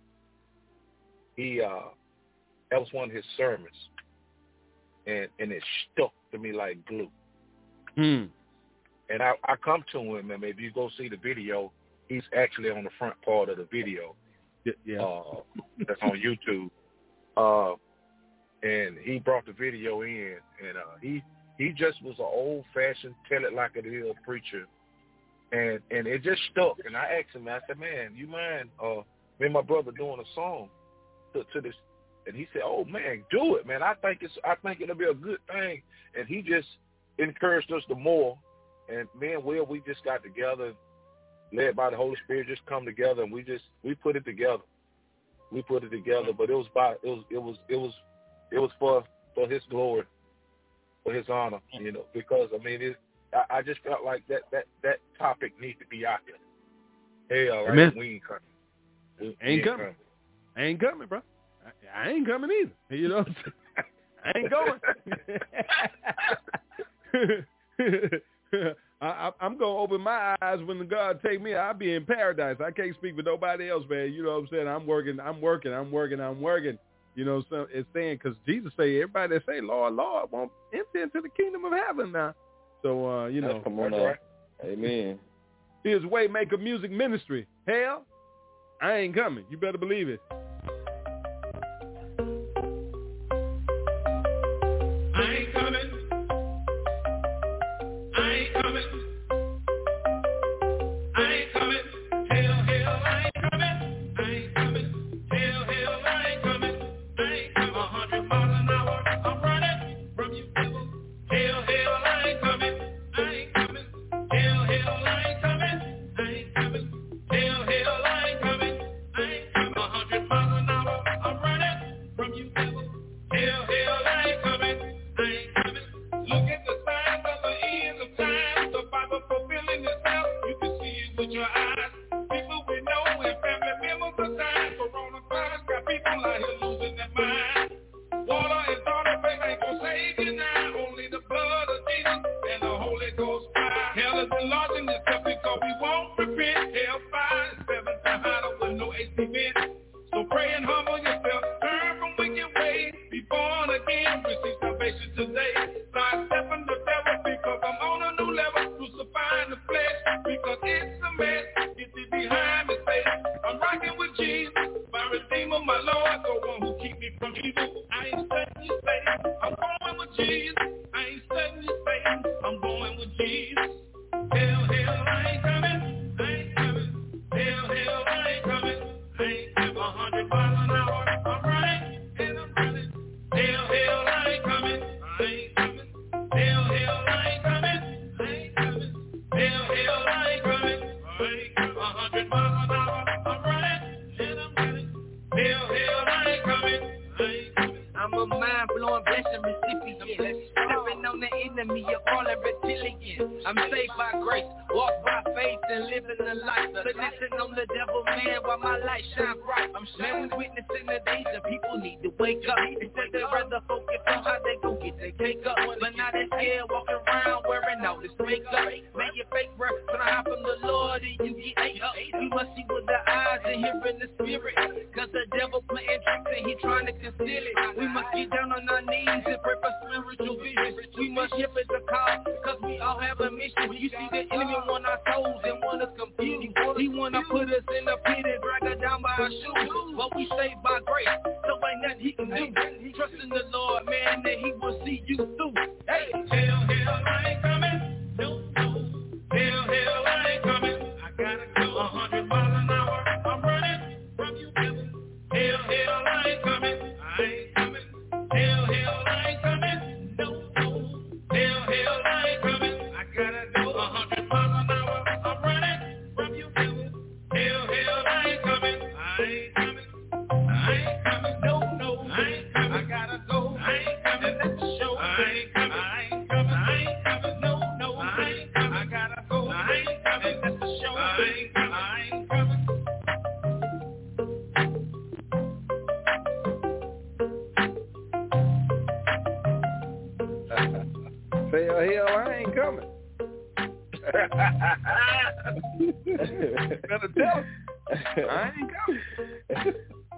he uh, that was one of his sermons. And, and it stuck to me like glue. Mm. And I, I come to him, and if you go see the video, he's actually on the front part of the video. Yeah. Uh, that's on YouTube. Uh, and he brought the video in, and uh, he he just was an old-fashioned, tell it like it is preacher. And and it just stuck. And I asked him, I said, man, you mind uh, me and my brother doing a song to, to this? And he said, "Oh man, do it, man. I think it's, I think it'll be a good thing." And he just encouraged us the more. And me and Will, we just got together, led by the Holy Spirit, just come together, and we just we put it together. We put it together, but it was by it was it was it was it was for for His glory, for His honor, you know. Because I mean, it, I, I just felt like that that that topic needs to be out there. Hey, all right, Amen. we ain't coming. We, ain't, we ain't coming. coming. I ain't coming, bro. I ain't coming either. You know what I'm saying? I ain't going. I, I, I'm going to open my eyes when the God take me. I'll be in paradise. I can't speak for nobody else, man. You know what I'm saying? I'm working, I'm working, I'm working, I'm working. You know, so it's saying, because Jesus say, everybody that say, Lord, Lord, won't enter into the kingdom of heaven now. So, uh, you know. Come on now. Amen. Here's Waymaker Music Ministry. Hell, I ain't coming. You better believe it. Hell, submit. So pray and humble yourself, turn from wicked ways, be born again, receive salvation today. Start stepping the devil because I'm on a new level, crucifying the flesh because it's a mess. Get it behind me, say I'm rocking with Jesus, my Redeemer, my Lord, the one who keep me from evil. I ain't studying you, Satan. I'm going with Jesus. I ain't studying you, Satan. I'm going with Jesus. Hell, hell, I ain't coming. I ain't coming. Hell, hell, I ain't coming. I ain't coming. A hundred miles an hour. I'm running and I'm running. Hell, hell, I ain't coming. I ain't coming. Hell, hell, I ain't coming. I ain't coming. Hell, hell, I ain't coming. I ain't coming. A hundred miles an hour. I'm running and I'm running. Hell, hell, I ain't coming. I ain't coming. I'm a mind-blowing blessing recipient. Stepping on the enemy, you're calling reptilian. I'm saved by grace, walk by faith and living the life. Finessing on the devil, man, while my light shine bright. I'm man, we witnessing the days that people need to wake up. Instead they rather focus on how they gon' get their cake up. But now they scared walking around wearing all this makeup. Make your fake breath, try to hide from the Lord and you get ate up. You must see with the eyes and hear in the spirit. Cause the devil playing tricks and he trying to conceal it. We must get down on our knees and pray for spiritual vision. We must ship it to call, cause we all have a mission. You see the enemy want our souls and want us confused. He wanna put us in a pit and drag us down by our shoes. But we saved by grace, so ain't nothing he can do. Trust in the Lord, man, that he will see you through. Hey, hell, hell, I ain't coming. No, no. Hell, hell, I ain't coming. I gotta go a hundred miles an hour. I'm running from you, devil. Hell, hell, I ain't coming. I ain't coming. Hell, hell, I ain't coming. No, no. Hell, hell, I ain't coming. I gotta go a hundred miles an hour. I'm running from you, devil. Hell, hell, I ain't coming. I ain't coming. I ain't coming. No, no. I ain't coming. I gotta go. I ain't coming. That's the show. I ain't coming. I ain't coming. I ain't coming. No, no. I ain't coming. I gotta go. I ain't coming. That's the show. I ain't coming. I ain't coming. Hell, hell, I ain't coming. Better tell him. I ain't coming.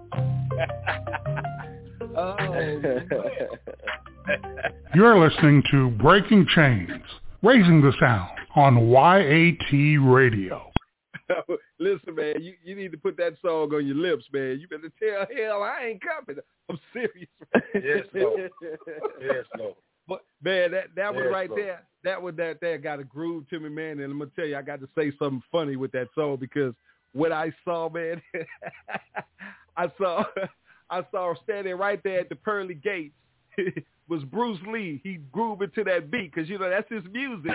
Oh, You're listening to Breaking Chains, Raising the Sound on Y A T Radio. Listen, man, you, you need to put that song on your lips, man. You better tell hell I ain't coming. I'm serious. Yes, Lord. Yes, Lord. But man, that, that one yes, right Lord. there, that one that there got a groove to me, man. And I'm gonna tell you, I got to say something funny with that song because what I saw, man, I saw I saw standing right there at the pearly gates was Bruce Lee. He grooving to that beat because, you know, that's his music.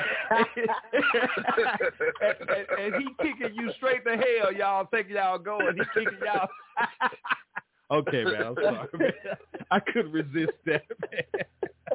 and, and, and he kicking you straight to hell, y'all. Thinking y'all going. He kicking y'all. Okay, man. I'm sorry, man. I couldn't resist that, man.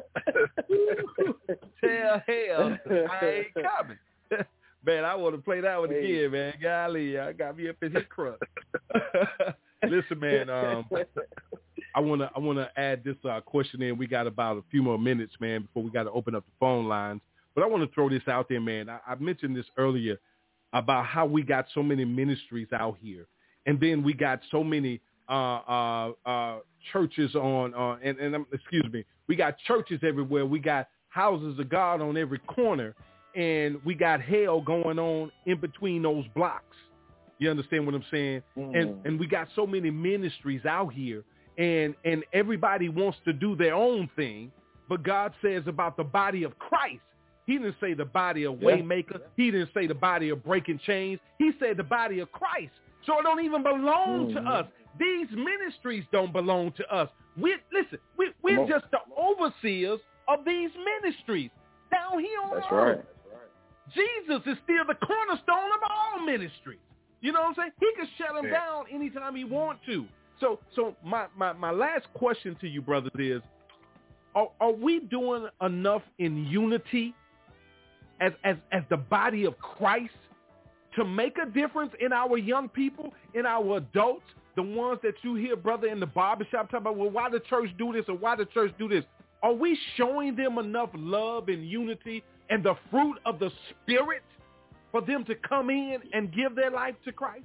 Tell hell I ain't coming. Man, I want to play that one Hey. again, man. Golly, I got me up in his crust. Listen, man, um, I want to I want to add this uh, question in. We got about a few more minutes, man, before we got to open up the phone lines. But I want to throw this out there, man. I, I mentioned this earlier about how we got so many ministries out here, and then we got so many uh, uh, uh, churches on, uh, and, and um, excuse me, we got churches everywhere. We got houses of God on every corner, and we got hell going on in between those blocks. You understand what I'm saying? Mm. And and we got so many ministries out here, and and everybody wants to do their own thing, but God says about the body of Christ, he didn't say the body of Waymaker. Yeah. He didn't say the body of Breaking Chains. He said the body of Christ. So it don't even belong mm-hmm. to us. These ministries don't belong to us. We listen, we, we're just the overseers of these ministries down here on That's earth. right. Jesus is still the cornerstone of all ministries. You know what I'm saying? He can shut them yeah. down anytime he wants to. So so my, my, my last question to you, brothers, is, are, are we doing enough in unity as, as, as the body of Christ to make a difference in our young people, in our adults, the ones that you hear, brother, in the barbershop talking about, well, why the church do this or why the church do this? Are we showing them enough love and unity and the fruit of the Spirit for them to come in and give their life to Christ?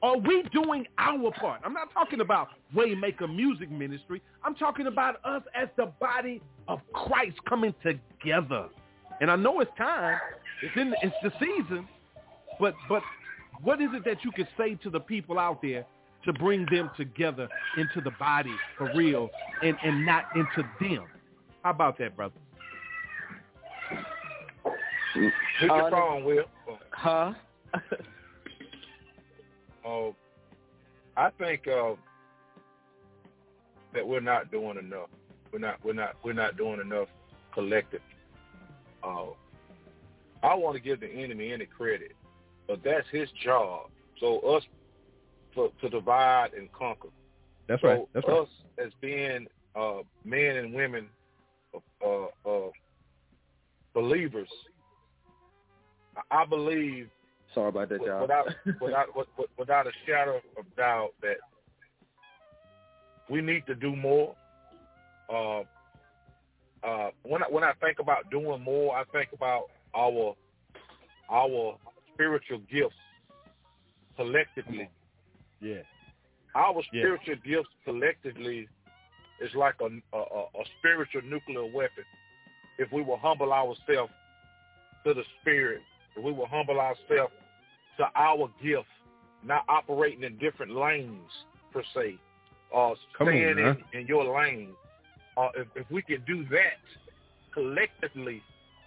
Are we doing our part? I'm not talking about Waymaker Music Ministry. I'm talking about us as the body of Christ coming together. And I know it's time. It's in. It's the season. But but what is it that you could say to the people out there to bring them together into the body for real and, and not into them? How about that, brother? Hit your phone, Will. Huh? Uh, I think uh, that we're not doing enough. We're not. We're not. We're not doing enough collectively. Uh, I want to give the enemy any credit, but that's his job. So us to, to divide and conquer. That's so right. That's us right. as being uh, men and women, uh, uh, believers. I believe. Sorry about that, y'all. Without, without, without a shadow of doubt that we need to do more. Uh, uh, when I, when I think about doing more, I think about our our spiritual gifts collectively. Yeah. Our Yeah. spiritual gifts collectively is like a, a, a spiritual nuclear weapon. If we will humble ourselves to the Spirit, if we will humble ourselves to our gift, not operating in different lanes per se, uh, staying in, in your lane. Uh, if, if we can do that collectively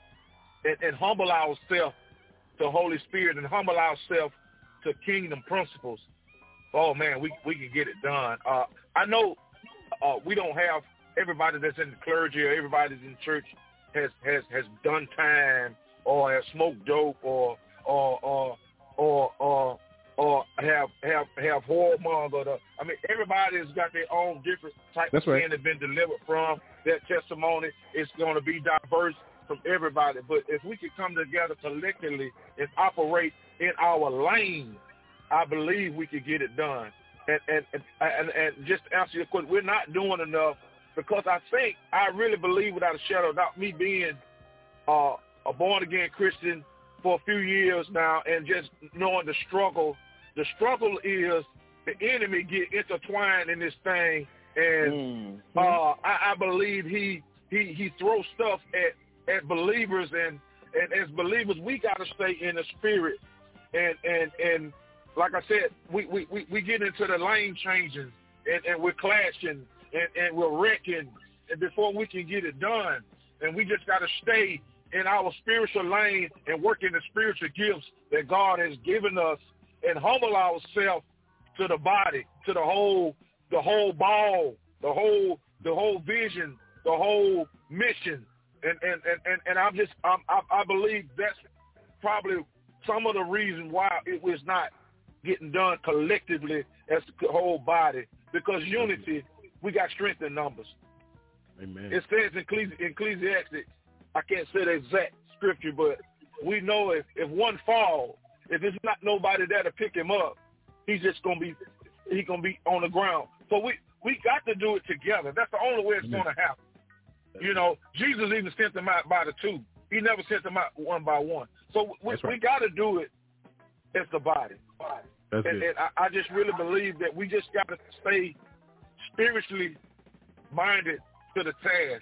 and, and humble ourselves to Holy Spirit and humble ourselves to kingdom principles, oh man, we we can get it done. Uh, I know uh, we don't have everybody that's in the clergy or everybody that's in church has has has done time or has smoked dope or or or or or, or have have have whoremonger. I mean, everybody's got their own different type That's of right. sin that's been delivered from. Their testimony is going to be diverse from everybody. But if we could come together collectively and operate in our lane, I believe we could get it done. And and and, and, and just to answer your question, we're not doing enough because I think, I really believe without a shadow of doubt, me being uh, a born-again Christian for a few years now and just knowing the struggle, the struggle is the enemy get intertwined in this thing. And mm-hmm. uh, I, I believe he, he, he throws stuff at, at believers. And, and as believers, we got to stay in the spirit. And, and, and like I said, we, we, we, we get into the lane changes and, and we're clashing and, and we're wrecking and before we can get it done. And we just got to stay in our spiritual lane and work in the spiritual gifts that God has given us and humble ourselves to the body, to the whole, the whole ball, the whole, the whole vision, the whole mission. And, and, and, and, and I'm just, I'm, I, I believe that's probably some of the reason why it was not getting done collectively as the whole body, because unity, we got strength in numbers. Amen. It says in Ecclesi- Ecclesiastes, I can't say the exact scripture, but we know if, if one fall, if it's not nobody there to pick him up, he's just gonna be he's gonna be on the ground. So we, we got to do it together. That's the only way it's Amen. gonna happen. You know, Jesus even sent them out by the two. He never sent them out one by one. So we, right. we got to do it as the body. That's and and I, I just really believe that we just got to stay spiritually minded to the task.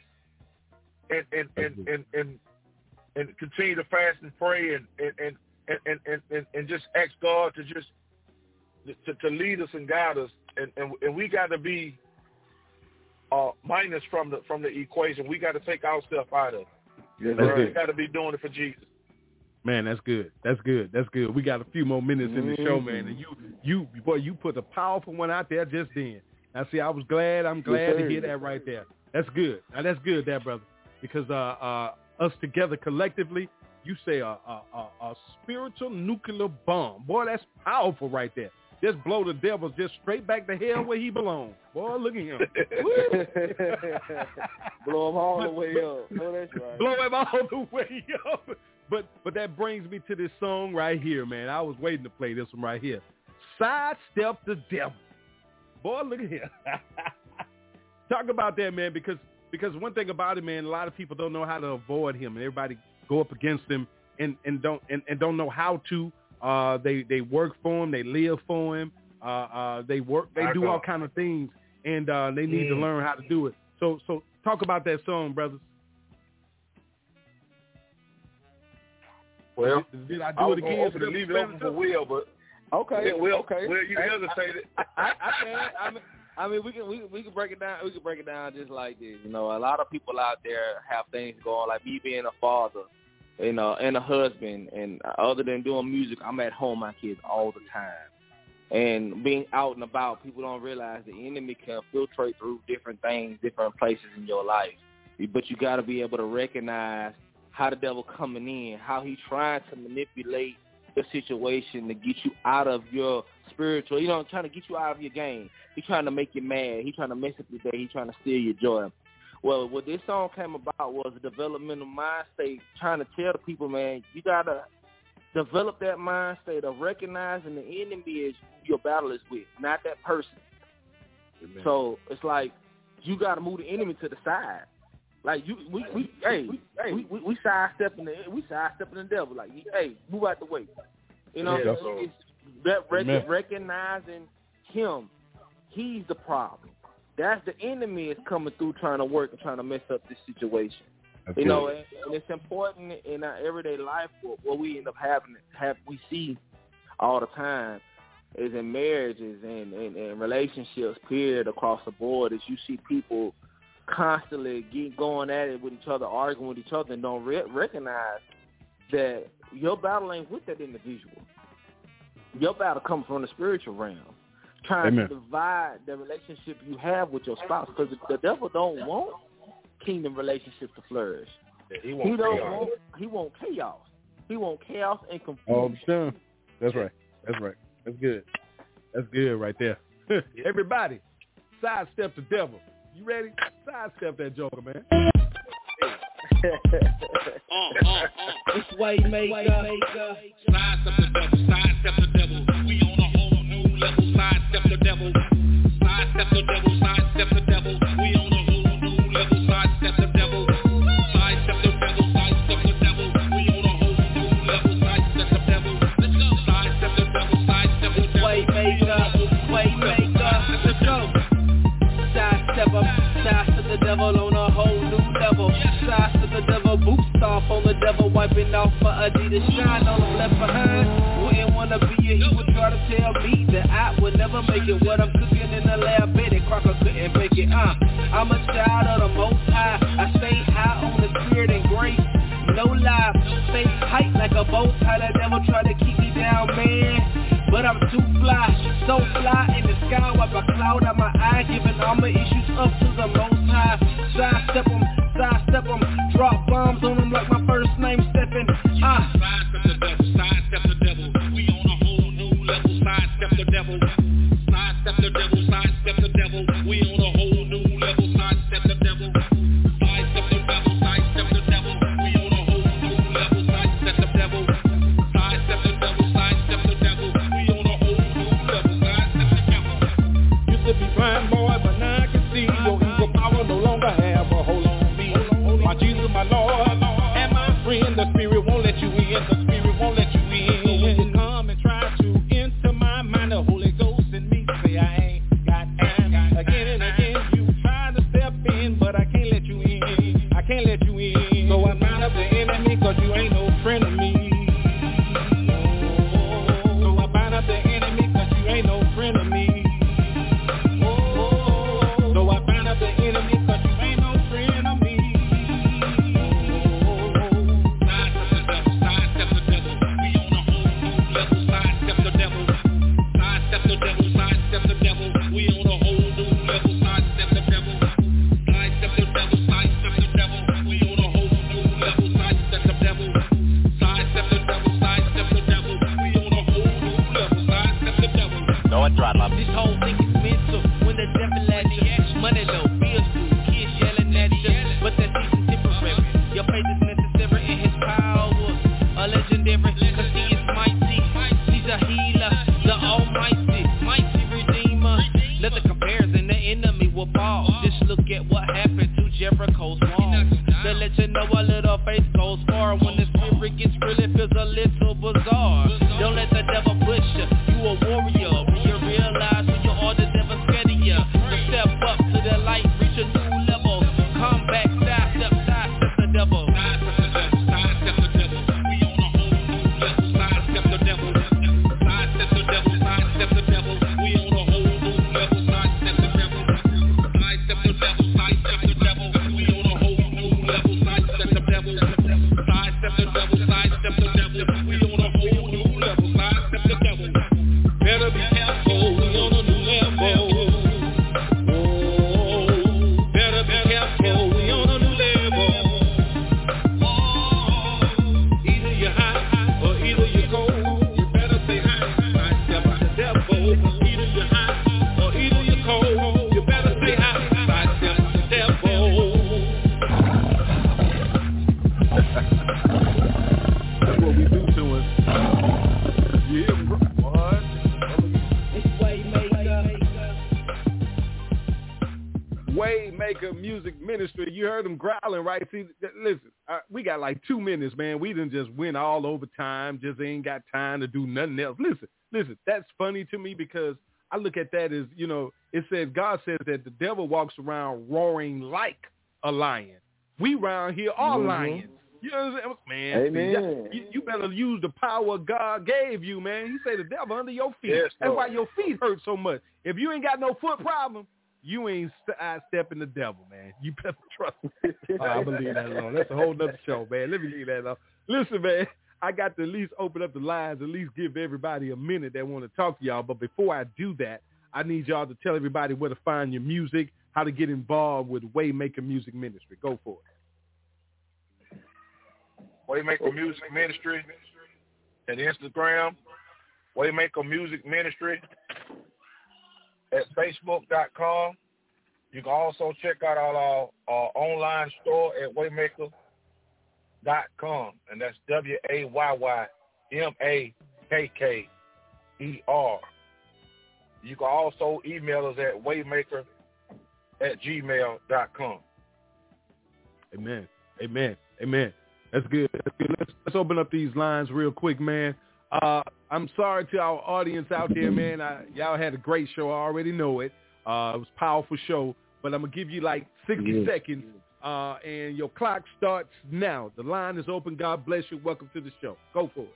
And and, and, and, and and continue to fast and pray and and, and, and, and, and, and just ask God to just to, to lead us and guide us. And, and, and we got to be uh, minus from the from the equation. We got to take ourselves out of it. Yes, we got to be doing it for Jesus. Man, that's good. That's good. That's good. We got a few more minutes in the show, man. And you, you, boy, you put a powerful one out there just then. Now, see, I was glad. I'm glad yes, to hear that right there. That's good. Now, that's good, that brother. Because uh, uh, us together collectively, you say a, a, a, a spiritual nuclear bomb. Boy, that's powerful right there. Just blow the devil just straight back to hell where he belongs. Boy, look at him. Blow him all but, the way but, up. Oh, that's right. Blow him all the way up. But but that brings me to this song right here, man. I was waiting to play this one right here. Sidestep the Devil. Boy, look at here. Talk about that, man, because because one thing about it, man, a lot of people don't know how to avoid him, and everybody go up against him and, and don't and, and don't know how to. Uh, they, they work for him, they live for him, Uh, uh, they work, they do all kind of things, and uh, they need mm. to learn how to do it. So, so talk about that song, brothers. Well, did, did I do I it again? To leave it open for Will, but okay, yeah, Will, okay. Will, you can say it. I, I, I can. I mean, I mean, we can we we can break it down. We can break it down just like this. You know, a lot of people out there have things going, like me being a father, you know, and a husband, and other than doing music, I'm at home with my kids all the time. And being out and about, people don't realize the enemy can filtrate through different things, different places in your life. But you got to be able to recognize how the devil coming in, how he trying to manipulate the situation to get you out of your spiritual, you know, trying to get you out of your game. He's trying to make you mad. He's trying to mess up your day. He's trying to steal your joy. Well, what this song came about was a developmental mind state, trying to tell the people, man, you got to develop that mind state of recognizing the enemy is who your battle is with, not that person. Amen. So it's like you got to move the enemy to the side. Like you, we, we, hey, we, hey, we, we, we sidestepping the, we sidestepping the devil. Like, hey, move out the way. You know, yeah, so, it's that rec- recognizing him, he's the problem. That's the enemy is coming through trying to work and trying to mess up this situation. That's you know, and, and it's important in our everyday life. What, what we end up having, have we see all the time is in marriages and, and, and relationships, period, across the board, is you see people constantly get going at it with each other, arguing with each other, and don't re- recognize that your battle ain't with that individual. Your battle comes from the spiritual realm, trying Amen. to divide the relationship you have with your spouse, because the devil don't want kingdom relationships to flourish. Yeah, he, won't he don't chaos. want he want chaos. He want chaos and confusion. All the time. That's right. That's right. That's good. That's good right there. Everybody, sidestep the devil. You ready? Sidestep that joker, man. It's Waymaker. Sidestep the devil. Sidestep the devil. We on a whole new level. Sidestep the devil. Sidestep the devil. Sidestep the devil. We on a whole new level. Sidestep the devil. Sidestep the devil. Sidestep the devil. We on a whole new level. Sidestep the devil. Let's go. Sidestep the devil. Sidestep the devil. Waymaker. Waymaker. Let's go. Sidestep him. Sidestep the devil on a whole new level. Sidestep the devil. Boot stomp on the devil. Wiping off for Adidas. Shine on him left behind. Wouldn't wanna be a he would try to tell me that I would never make it. What I'm cooking in the lab, Betty Crocker couldn't make it. Uh, I'm a child of the Most High. I stay high on the spirit and grace. No lie, stay tight like a bow tie. The devil try to keep me down, man, but I'm too fly, so fly in the sky. Wipe a cloud out my eye, giving all my issues up to the Most High. Sidestep them, sidestep them, drop bombs on them like my first name Stephen. Ah, sidestep the devil, sidestep the devil. We on a whole new level. Sidestep the devil, sidestep the devil, sidestep the devil. We on a whole new level. Sidestep the devil, sidestep the devil, sidestep the devil. We on a whole new level. Sidestep the devil, sidestep the devil, sidestep the devil. We on a whole new level. Sidestep the devil. Used to be blind boy, but now I can see your evil power no longer have a hold on me. My Jesus, my Lord, and my friend, the Spirit won't let you in. The Spirit won't let you in. So when you come and try to enter my mind, the Holy Ghost in me say I ain't got time. Again and again, you try to step in, but I can't let you in. I can't let you in. So I mind up the enemy, cause you ain't no friend of me. So I bind up the enemy, cause you ain't no friend of me. So I bind up the enemy, cause you ain't no friend of me. Sidestep the devil, sidestep the devil. We on a whole new level. Sidestep the devil, sidestep the devil, sidestep the devil. We on a whole new level. Sidestep the devil, sidestep the devil, sidestep the devil. We on a whole new level. Sidestep the devil, sidestep the devil, sidestep the devil. We on a whole new level. Sidestep the devil. No, I tried love. This whole thing is mental. When the devil at you, money low, bills due, kids yelling at you, but that's even temporary. Your faith is necessary in his power, a legendary, cause he is mighty. He's a healer, the almighty, mighty redeemer. Nothing compares and the enemy will fall. Just look at what happened to Jericho's wall. To let you know a little faith goes far. When the spirit gets real, it feels a little bizarre. Don't let the devil push you. You a warrior, be a real Waymaker Music Ministry. You heard them growling, right? See, listen, uh, we got like two minutes, man. We done just went all over time, just ain't got time to do nothing else. Listen, listen, that's funny to me because I look at that as, you know, it says, God says that the devil walks around roaring like a lion. We around here are mm-hmm. lions. You know what I'm saying? Man, Amen. See, you, you better use the power God gave you, man. He said the devil under your feet. Yes, that's Lord. why your feet hurt so much. If you ain't got no foot problem, you ain't st- stepping the devil, man. You better trust me. Oh, I believe that alone. That's a whole nother show, man. Let me leave that alone. Listen, man, I got to at least open up the lines, at least give everybody a minute that want to talk to y'all. But before I do that, I need y'all to tell everybody where to find your music, how to get involved with Waymaker Music Ministry. Go for it. Waymaker Music Ministry at Instagram, Waymaker Music Ministry at Facebook dot com. You can also check out our, our online store at waymaker dot com, and that's W A Y Y M A K K E R. You can also email us at waymaker at gmail dot com. Amen. Amen. Amen. That's good. That's good. Let's, let's open up these lines real quick, man. Uh, I'm sorry to our audience out there, man. I, y'all had a great show. I already know it. Uh, it was a powerful show, but I'm going to give you like sixty yeah. seconds, uh, and your clock starts now. The line is open. God bless you. Welcome to the show. Go for it.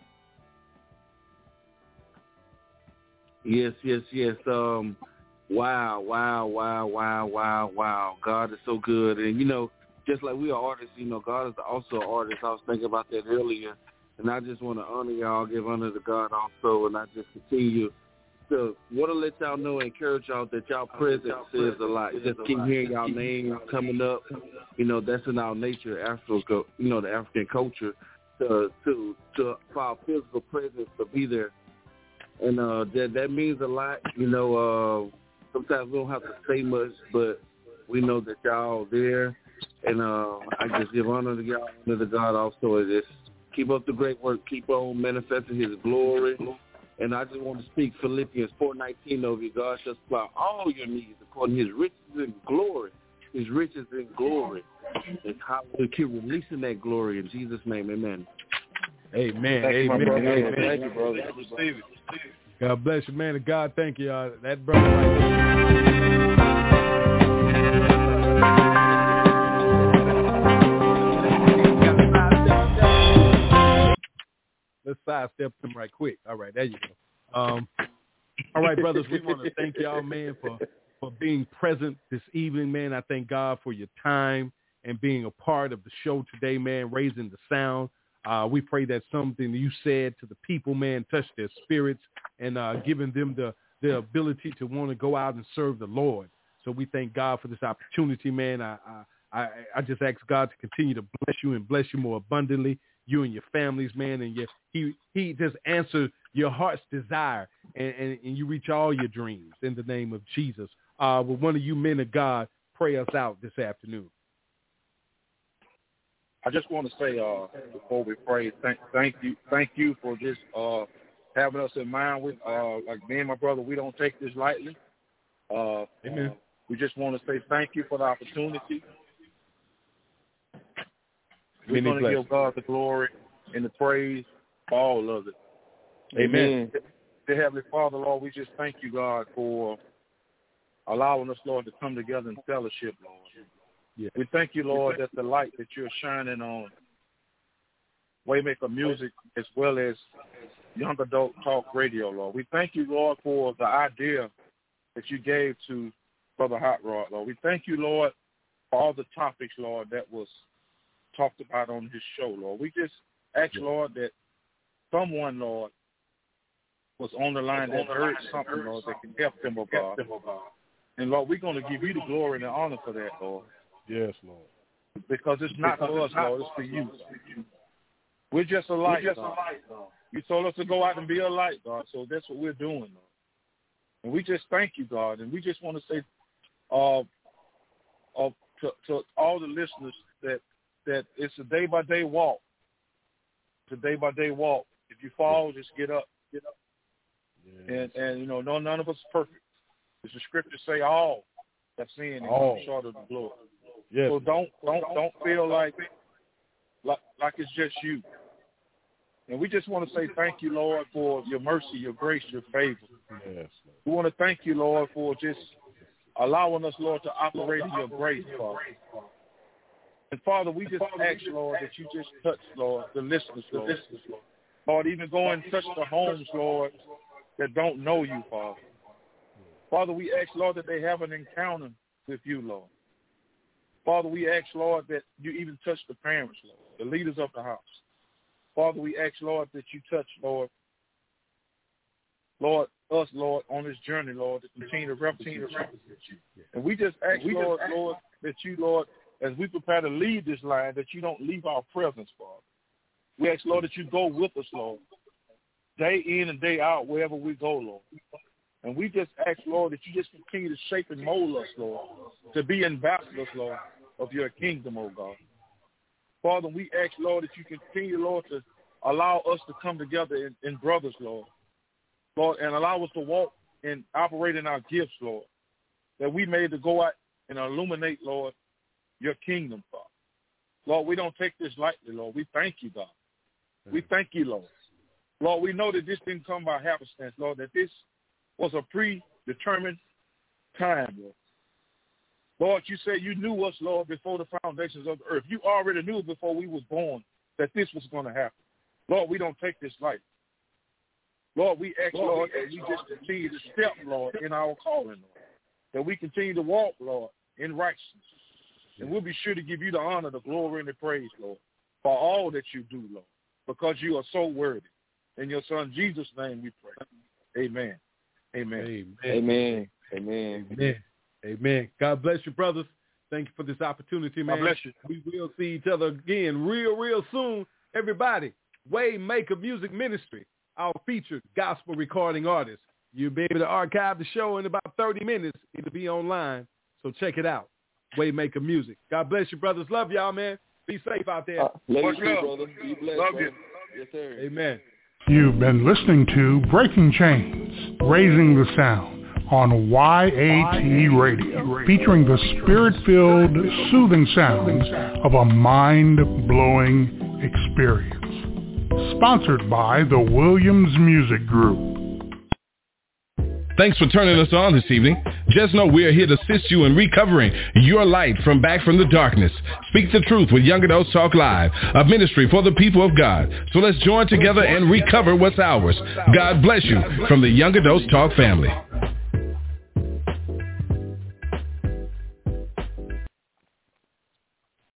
Yes, yes, yes. Um, wow, wow, wow, wow, wow, wow. God is so good. And, you know, just like we are artists, you know, God is also an artist. I was thinking about that earlier. And I just want to honor y'all, give honor to God also. And I just continue to want to let y'all know, encourage y'all that y'all presence says a lot. Just keep hearing y'all names coming up. You know, that's in our nature, Africa, you know, the African culture, to, to, to for our physical presence to be there. And uh, that that means a lot. You know, uh, sometimes we don't have to say much, but we know that y'all there. And uh, I just give honor to y'all, honor to God also. And just keep up the great work. Keep on manifesting his glory. And I just want to speak Philippians four nineteen over you. God shall supply all your needs according to his riches and glory. His riches and glory. And how we keep releasing that glory in Jesus' name. Amen. Amen. Thank Amen. you, Amen. Thank you, brother. Receive it. God bless you, man. And God, thank you. Uh, that brother right there. Let's sidestep them right quick. All right, there you go. Um, all right, brothers, we want to thank y'all, man, for, for being present this evening, man. I thank God for your time and being a part of the show today, man, raising the sound. Uh, we pray that something you said to the people, man, touched their spirits and uh, giving them the, the ability to want to go out and serve the Lord. So we thank God for this opportunity, man. I, I, I just ask God to continue to bless you and bless you more abundantly, you and your families, man. And your, he he just answered your heart's desire, and, and, and you reach all your dreams in the name of Jesus. Uh, will one of you men of God pray us out this afternoon? I just want to say, uh, before we pray, thank, thank you, thank you for just uh, having us in mind. With uh, like me and my brother, we don't take this lightly. Uh, Amen. We just want to say thank you for the opportunity. We're going to give God the glory and the praise for all of it. Amen. Dear Heavenly Father, Lord, we just thank you, God, for allowing us, Lord, to come together in fellowship, Lord. Yeah. We thank you, Lord, that the light that you're shining on Waymaker Music as well as Young Adult Talk Radio, Lord. We thank you, Lord, for the idea that you gave to Brother Hot Rod, Lord. We thank you, Lord, for all the topics, Lord, that was talked about on his show, Lord. We just ask, yeah. Lord, that someone, Lord, was on the line that heard something, Lord, that can help them, oh God. And, Lord, we're going to give you the glory and the honor for that, Lord. Yes, Lord. Because it's not for us, Lord. It's for you. We're just a light, just God. A light, God. You told us to go out and be a light, God. So that's what we're doing, Lord. And we just thank you, God. And we just want to say uh, uh, to, to all the listeners that that it's a day-by-day walk. It's a day-by-day walk. If you fall, just get up. Get up. Yes. And, and, you know, no, none of us is perfect. As the scriptures say, all have sinned and Oh. come short of the glory. Yes. So don't don't don't feel like like like it's just you. And we just want to say thank you, Lord, for your mercy, your grace, your favor. Yes. We want to thank you, Lord, for just allowing us, Lord, to operate in your grace, Father. And Father, we just ask, Lord, that you just touch, Lord, the listeners, Lord. Lord, even go and touch the homes, Lord, that don't know you, Father. Father, we ask, Lord, that they have an encounter with you, Lord. Father, we ask, Lord, that you even touch the parents, Lord, the leaders of the house. Father, we ask, Lord, that you touch, Lord, Lord, us, Lord, on this journey, Lord, to continue to represent you. And we just ask, we Lord, just ask, Lord, that you, Lord, as we prepare to leave this line, that you don't leave our presence, Father. We ask, Lord, that you go with us, Lord, day in and day out, wherever we go, Lord. And we just ask, Lord, that you just continue to shape and mold us, Lord, to be ambassadors, Lord, of your kingdom, oh God. Father, we ask, Lord, that you continue, Lord, to allow us to come together in, in brothers, Lord. Lord, and allow us to walk and operate in our gifts, Lord, that we may to go out and illuminate, Lord, your kingdom, Father. Lord, we don't take this lightly, Lord. We thank you, God. We thank you, Lord. Lord, we know that this didn't come by happenstance, Lord, that this was a predetermined time, Lord. Lord, you say you knew us, Lord, before the foundations of the earth. You already knew before we was born that this was going to happen. Lord, we don't take this lightly. Lord, we ask, Lord, Lord that you just continue to step, Lord, in our calling, Lord, that we continue to walk, Lord, in righteousness. And we'll be sure to give you the honor, the glory, and the praise, Lord, for all that you do, Lord, because you are so worthy. In your Son, Jesus' name we pray. Amen. Amen. Amen. Amen. Amen. Amen. God bless you, brothers. Thank you for this opportunity, man. God bless you. We will see each other again real, real soon. Everybody, Waymaker Music Ministry, our featured gospel recording artist. You'll be able to archive the show in about thirty minutes. It'll be online, so check it out. Waymaker Music. God bless you, brothers. Love y'all, man. Be safe out there. Uh, love you, brother. Be blessed, Love brother. you. Yes, sir. Amen. You've been listening to Breaking Chains, Raising the Sound on Y A T Radio, featuring the spirit-filled, soothing sounds of a mind-blowing experience. Sponsored by the Williams Music Group. Thanks for turning us on this evening. Just know we are here to assist you in recovering your light from back from the darkness. Speak the truth with Young Adults Talk Live, a ministry for the people of God. So let's join together and recover what's ours. God bless you from the Young Adults Talk family.